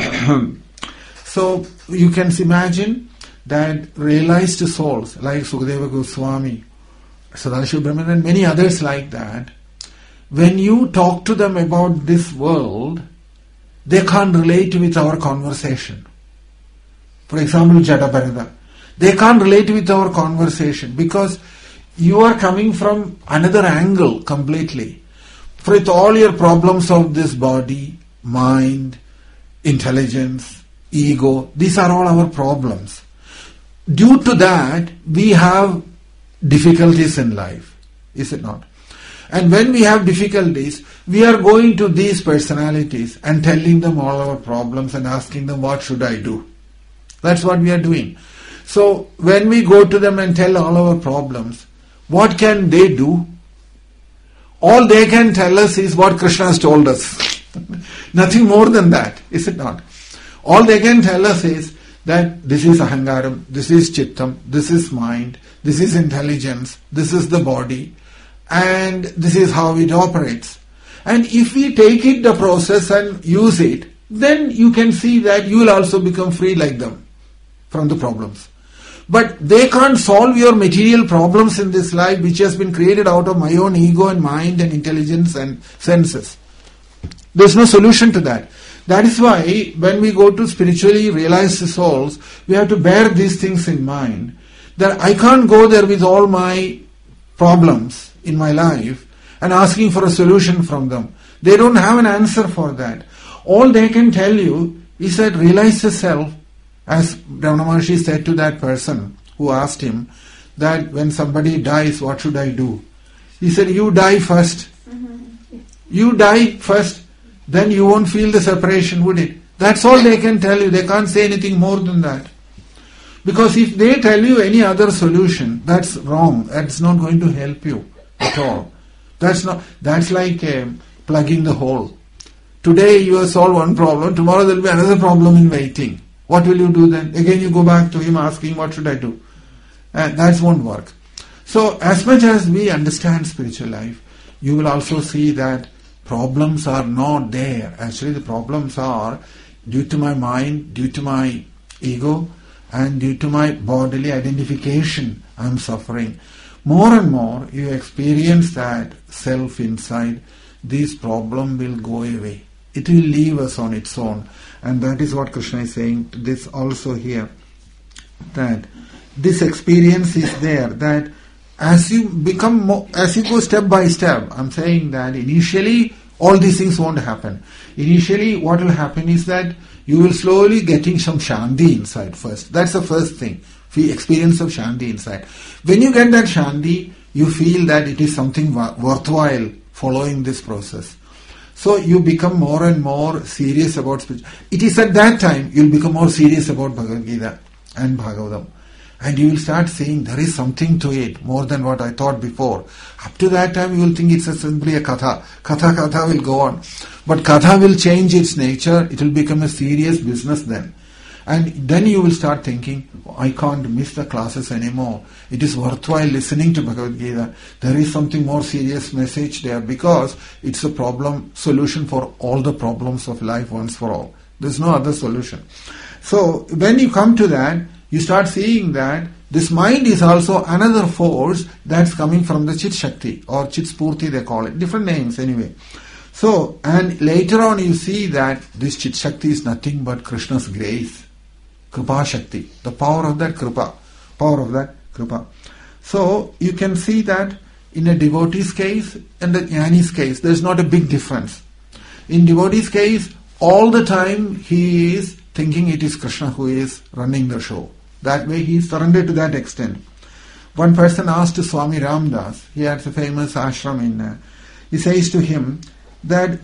so you can imagine that realized souls like Sukadeva Goswami, Sadashiva Brahmendra and many others like that, when you talk to them about this world, they can't relate with our conversation. For example, Jadabharata. They can't relate with our conversation because you are coming from another angle completely. For with all your problems of this body, mind, intelligence, ego. These are all our problems. Due to that, we have difficulties in life, is it not? And when we have difficulties, we are going to these personalities and telling them all our problems and asking them, what should I do? That's what we are doing. So when we go to them and tell all our problems, what can they do? All they can tell us is what Krishna has told us. Nothing more than that, is it not? All they can tell us is that this is ahangaram, this is chittam, this is mind, this is intelligence, this is the body, and this is how it operates. And if we take it, the process, and use it, then you can see that you will also become free like them from the problems. But they can't solve your material problems in this life, which has been created out of my own ego and mind and intelligence and senses. There's no solution to that. That is why when we go to spiritually realized souls, we have to bear these things in mind. That I can't go there with all my problems in my life and asking for a solution from them. They don't have an answer for that. All they can tell you is that realize the self, as Ramana Maharshi said to that person who asked him that when somebody dies, what should I do? He said, you die first. Mm-hmm. You die first, then you won't feel the separation, would it? That's all they can tell you. They can't say anything more than that. Because if they tell you any other solution, that's wrong. That's not going to help you at all. That's not. That's like uh, plugging the hole. Today you have solved one problem, tomorrow there will be another problem in waiting. What will you do then? Again you go back to him asking, what should I do? And that won't work. So as much as we understand spiritual life, you will also see that problems are not there. Actually the problems are due to my mind, due to my ego, and due to my bodily identification. I am suffering. More and more you experience that self inside, this problem will go away. It will leave us on its own. And that is what Krishna is saying this also here. That this experience is there. That as you become more, as you go step by step, I'm saying that initially all these things won't happen. Initially what will happen is that you will slowly getting some shanti inside first. That's the first thing. The experience of shanti inside. When you get that shanti, you feel that it is something worthwhile following this process. So you become more and more serious about spiritual. It is at that time you will become more serious about Bhagavad Gita and Bhagavatam. And you will start saying there is something to it more than what I thought before. Up to that time you will think it's a simply a katha. Katha katha will go on. But katha will change its nature. It will become a serious business then. And then you will start thinking, oh, I can't miss the classes anymore. It is worthwhile listening to Bhagavad Gita. There is something more serious message there because it's a problem solution for all the problems of life once for all. There's no other solution. So when you come to that, you start seeing that this mind is also another force that's coming from the Chit Shakti or Chit Spurti they call it. Different names anyway. So, and later on you see that this Chit Shakti is nothing but Krishna's grace. Kripa Shakti, the power of that Kripa, power of that Kripa. So you can see that in a devotee's case and the jnani's case, there is not a big difference. In devotee's case, all the time he is thinking it is Krishna who is running the show. That way he is surrendered to that extent. One person asked to Swami Ramdas, he has a famous ashram in, uh, he says to him that,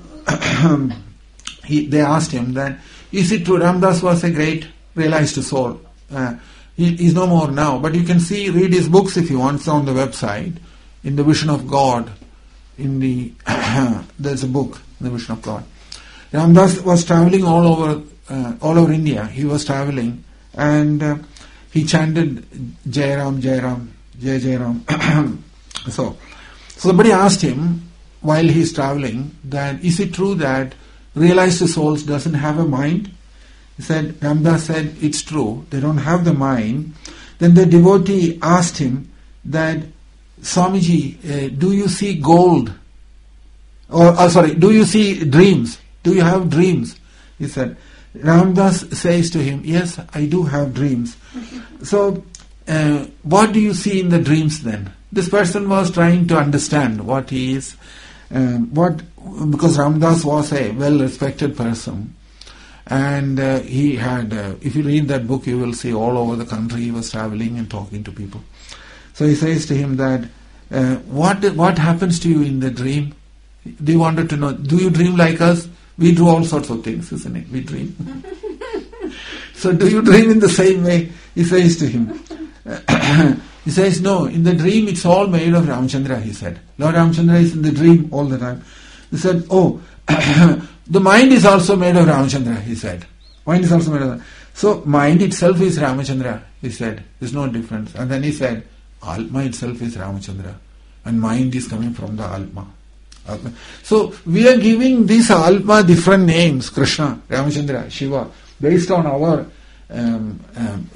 he, they asked him that, is it true Ramdas was a great realized soul? Uh, he is no more now, but you can see, read his books if you want, it's on the website. In the Vision of God, in the there's a book, The Vision of God. Ramdas was traveling all over, uh, all over India. He was traveling, and uh, he chanted Jai Ram, Jai Ram, Jai Jai Ram. so, so somebody asked him while he is traveling that is it true that realized souls doesn't have a mind? He said, Ramdas said, it's true, they don't have the mind. Then the devotee asked him that, Swamiji, uh, do you see gold? Or, oh, sorry, do you see dreams? Do you have dreams? He said, Ramdas says to him, yes, I do have dreams. So, uh, what do you see in the dreams then? This person was trying to understand what he is, uh, what, because Ramdas was a well-respected person. And uh, he had, uh, if you read that book, you will see all over the country he was traveling and talking to people. So he says to him that, uh, what what happens to you in the dream? They wanted to know, do you dream like us? We do all sorts of things, isn't it? We dream. So do you dream in the same way? He says to him. He says, no, in the dream it's all made of Ramchandra, he said. Lord Ramchandra is in the dream all the time. He said, oh, the mind is also made of Ramchandra, he said. Mind is also made of... So, mind itself is Ramachandra, he said. There's no difference. And then he said, Alma itself is Ramachandra. And mind is coming from the Alma. Alma. So, we are giving these Alma different names, Krishna, Ramachandra, Shiva, based on our um, um,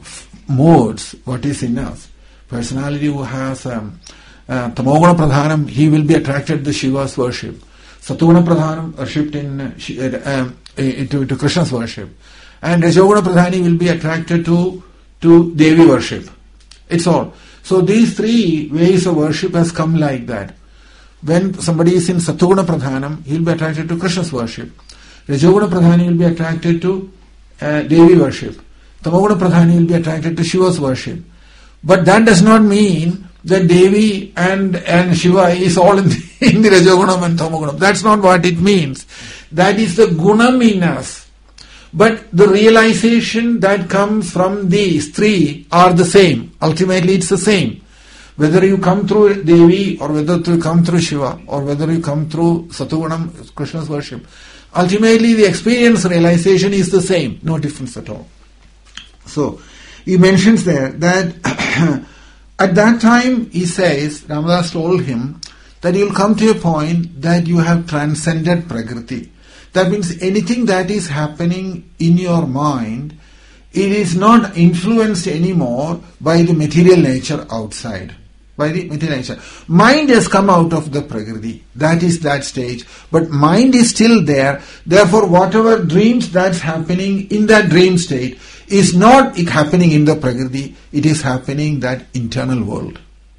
modes, what is in us. Personality who has um, uh, Tamoguna Pradhanam, he will be attracted to Shiva's worship. Satoguna Pradhanam worshipped in uh, um, to, to Krishna's worship. And Rajoguna Pradhani will be attracted to, to Devi worship. It's all. So these three ways of worship has come like that. When somebody is in Satoguna Pradhanam, he will be attracted to Krishna's worship. Rajoguna Pradhani will be attracted to uh, Devi worship. Tamoguna Pradhani will be attracted to Shiva's worship. But that does not mean that Devi and, and Shiva is all in the, in the Rajogunam and Tamogunam. That's not what it means. That is the gunam in us. But the realization that comes from these three are the same. Ultimately it's the same. Whether you come through Devi or whether you come through Shiva or whether you come through Satugunam, Krishna's worship. Ultimately the experience realization is the same. No difference at all. So, he mentions there that at that time, he says, Ramadas told him that you will come to a point that you have transcended Prakriti. That means anything that is happening in your mind, it is not influenced anymore by the material nature outside. By the material nature. Mind has come out of the Prakriti. That is that stage. But mind is still there. Therefore, whatever dreams that's happening in that dream state is not happening in the Prakriti, it is happening that internal world.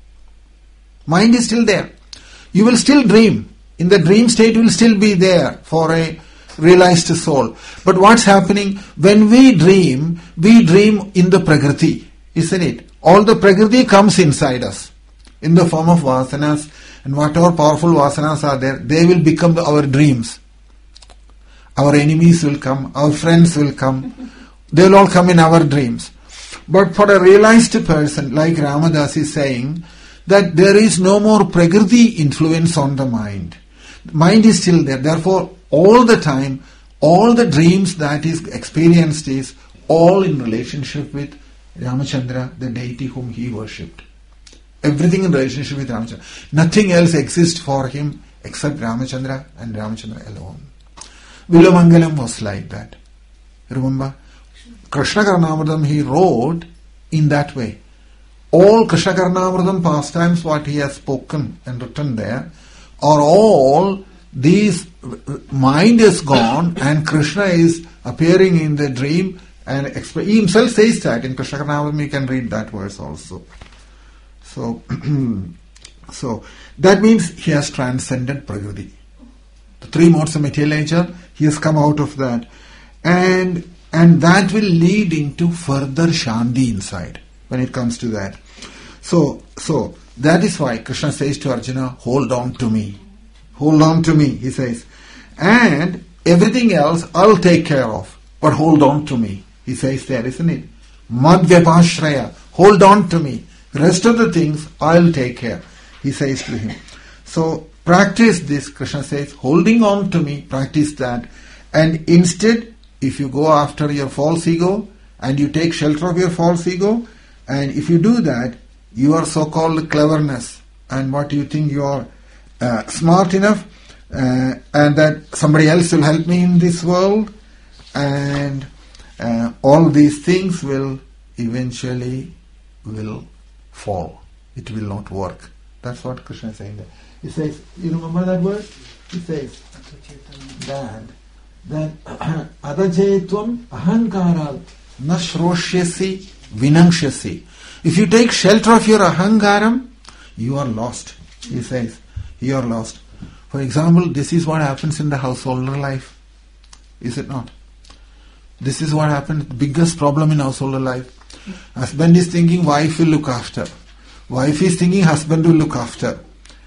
Mind is still there. You will still dream. In the dream state you will still be there for a realized soul. But what's happening? When we dream, we dream in the Prakriti, isn't it? All the Prakriti comes inside us in the form of vasanas, and whatever powerful vasanas are there, they will become the, our dreams. Our enemies will come, our friends will come. They will all come in our dreams. But for a realized person, like Ramadas is saying, that there is no more Prakriti influence on the mind. Mind is still there. Therefore, all the time, all the dreams that is experienced is all in relationship with Ramachandra, the deity whom he worshipped. Everything in relationship with Ramachandra. Nothing else exists for him except Ramachandra and Ramachandra alone. Vilamangalam was like that. Remember? Krishna Karnamridam he wrote in that way. All Krishna Karnamridam pastimes what he has spoken and written there are all these, mind is gone and Krishna is appearing in the dream and exp- he himself says that in Krishna Karnamridam. You can read that verse also. So, so that means he has transcended Prakriti. The three modes of material nature, he has come out of that. And And that will lead into further Shanti inside when it comes to that. So, so that is why Krishna says to Arjuna, hold on to me. Hold on to me, he says. And everything else I'll take care of. But hold on to me. He says there, isn't it? Madhyapashraya. Hold on to me. The rest of the things I'll take care. He says to him. So practice this, Krishna says, holding on to me, practice that. And instead, if you go after your false ego and you take shelter of your false ego, and if you do that, your so-called cleverness and what you think you are uh, smart enough uh, and that somebody else will help me in this world, and uh, all these things will eventually will fall. It will not work. That's what Krishna is saying there. He says, you remember that word? He says that that adajetvam ahankarat nashroshyasi vinangshyasi. If you take shelter of your ahankaram, you are lost. He says, you are lost. For example, this is what happens in the householder life. Is it not? This is what happened. The biggest problem in household life. Husband is thinking wife will look after. Wife is thinking husband will look after.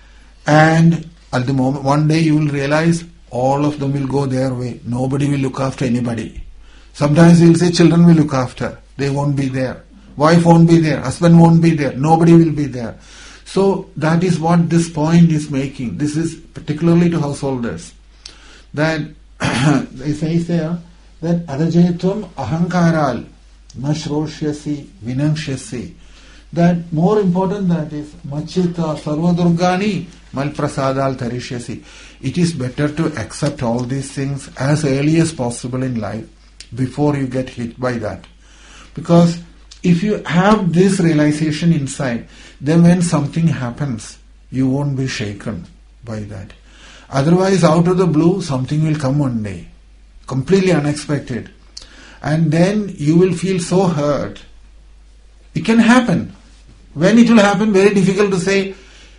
And at the moment, one day you will realize all of them will go their way. Nobody will look after anybody. Sometimes you will say children will look after. They won't be there. Wife won't be there. Husband won't be there. Nobody will be there. So that is what this point is making. This is particularly to householders. That it says there that adajayatvam ahankaral nashroshyasi vinangshyasi. That more important that is machita sarvadurgani malprasadal tarishyasi. It is better to accept all these things as early as possible in life before you get hit by that. Because if you have this realization inside, then when something happens, you won't be shaken by that. Otherwise, out of the blue, something will come one day, completely unexpected. And then you will feel so hurt. It can happen. When it will happen, very difficult to say.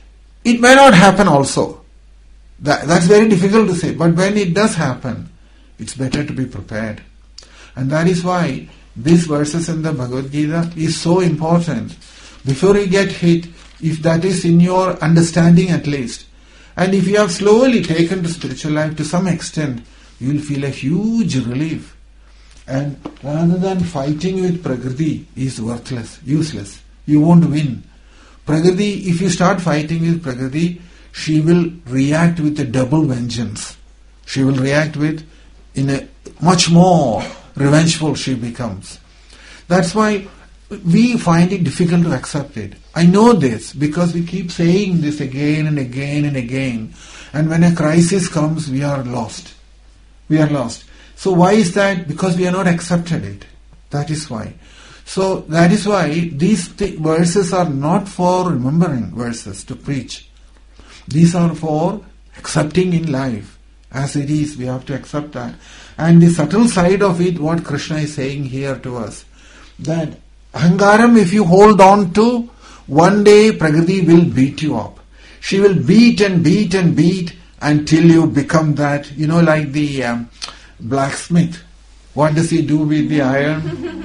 It may not happen also. That, that's very difficult to say. But when it does happen, it's better to be prepared. And that is why these verses in the Bhagavad Gita is so important. Before you get hit, if that is in your understanding at least, and if you have slowly taken to spiritual life to some extent, you will feel a huge relief. And rather than fighting with Prakriti is worthless, useless. You won't win. Prakriti, if you start fighting with Prakriti, she will react with a double vengeance. She will react with, in a much more revengeful she becomes. That's why we find it difficult to accept it. I know this because we keep saying this again and again and again. And when a crisis comes, we are lost. We are lost. So why is that? Because we are not accepted it. That is why. So that is why these th- verses are not for remembering verses to preach. These are for accepting in life. As it is, we have to accept that. And the subtle side of it, what Krishna is saying here to us, that ahankaram, if you hold on to, one day Prakriti will beat you up. She will beat and beat and beat until you become that, you know, like the um, blacksmith. What does he do with the iron?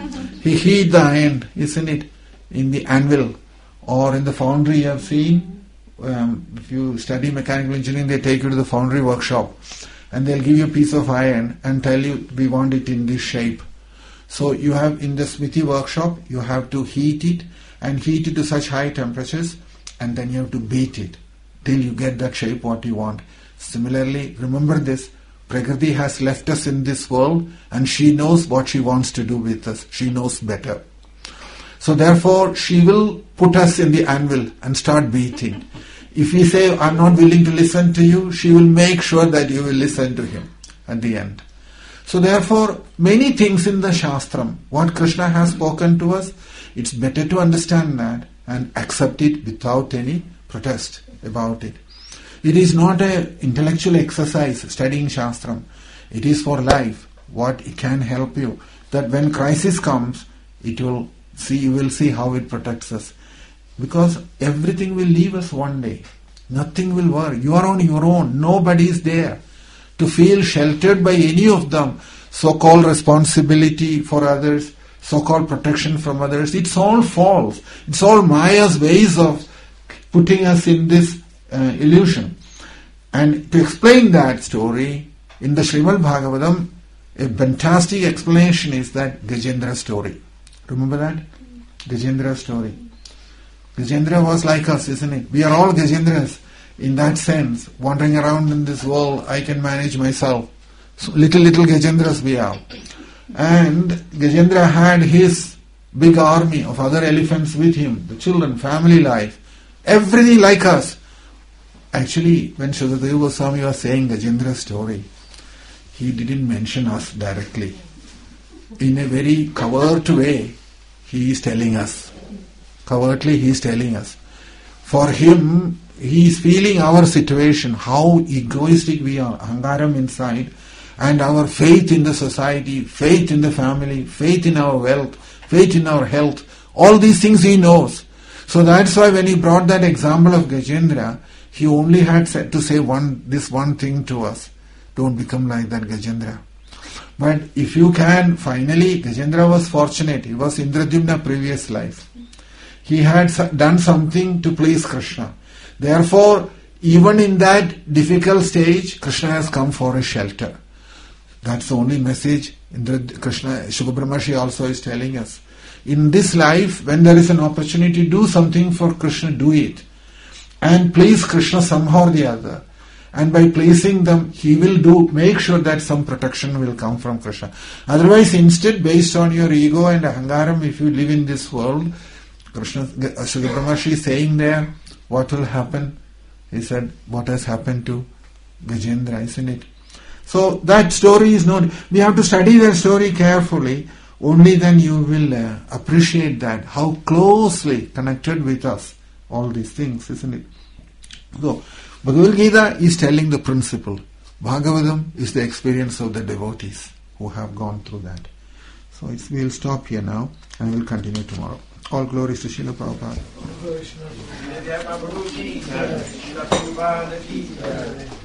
He heat the iron, isn't it, in the anvil or in the foundry. You have seen, um, if you study mechanical engineering, they take you to the foundry workshop and they'll give you a piece of iron and tell you, we want it in this shape. So you have in the smithy workshop, you have to heat it and heat it to such high temperatures, and then you have to beat it till you get that shape what you want. Similarly, remember this, Prakriti has left us in this world and she knows what she wants to do with us. She knows better. So therefore, she will put us in the anvil and start beating. If we say, I'm not willing to listen to you, she will make sure that you will listen to him at the end. So therefore, many things in the Shastram, what Krishna has spoken to us, it's better to understand that and accept it without any protest about it. It is not an intellectual exercise, studying Shastram. It is for life. What it can help you, that when crisis comes, it will see, you will see how it protects us. Because everything will leave us one day. Nothing will work. You are on your own. Nobody is there to feel sheltered by any of them. So-called responsibility for others, so-called protection from others. It's all false. It's all Maya's ways of putting us in this uh, illusion. And to explain that story, in the Srimad Bhagavatam, a fantastic explanation is that Gajendra story. Remember that? Gajendra story. Gajendra was like us, isn't it? We are all Gajendras in that sense. Wandering around in this world, I can manage myself. So little, little Gajendras we are. And Gajendra had his big army of other elephants with him, the children, family life, everything like us. Actually, when Shukadeva Goswami was saying Gajendra's story, he didn't mention us directly. In a very covert way, he is telling us. Covertly, he is telling us. For him, he is feeling our situation, how egoistic we are, ahankaram inside, and our faith in the society, faith in the family, faith in our wealth, faith in our health. All these things he knows. So that's why when he brought that example of Gajendra, he only had said to say one this one thing to us. Don't become like that Gajendra. But if you can, finally, Gajendra was fortunate. He was Indradyumna previous life. He had done something to please Krishna. Therefore, even in that difficult stage, Krishna has come for a shelter. That's the only message Indra, Krishna, Shukha Brahmashi also is telling us. In this life, when there is an opportunity to do something for Krishna, do it. And please Krishna somehow or the other. And by pleasing them, he will do, make sure that some protection will come from Krishna. Otherwise, instead, based on your ego and ahangaram, if you live in this world, Krishna, Shukha Brahmashi is saying there, what will happen? He said, what has happened to Gajendra, isn't it? So that story is known. We have to study that story carefully. Only then you will uh, appreciate that, how closely connected with us all these things, isn't it? So, Bhagavad Gita is telling the principle. Bhagavatam is the experience of the devotees who have gone through that. So it's, we'll stop here now and we'll continue tomorrow. All glories to Srila Prabhupada.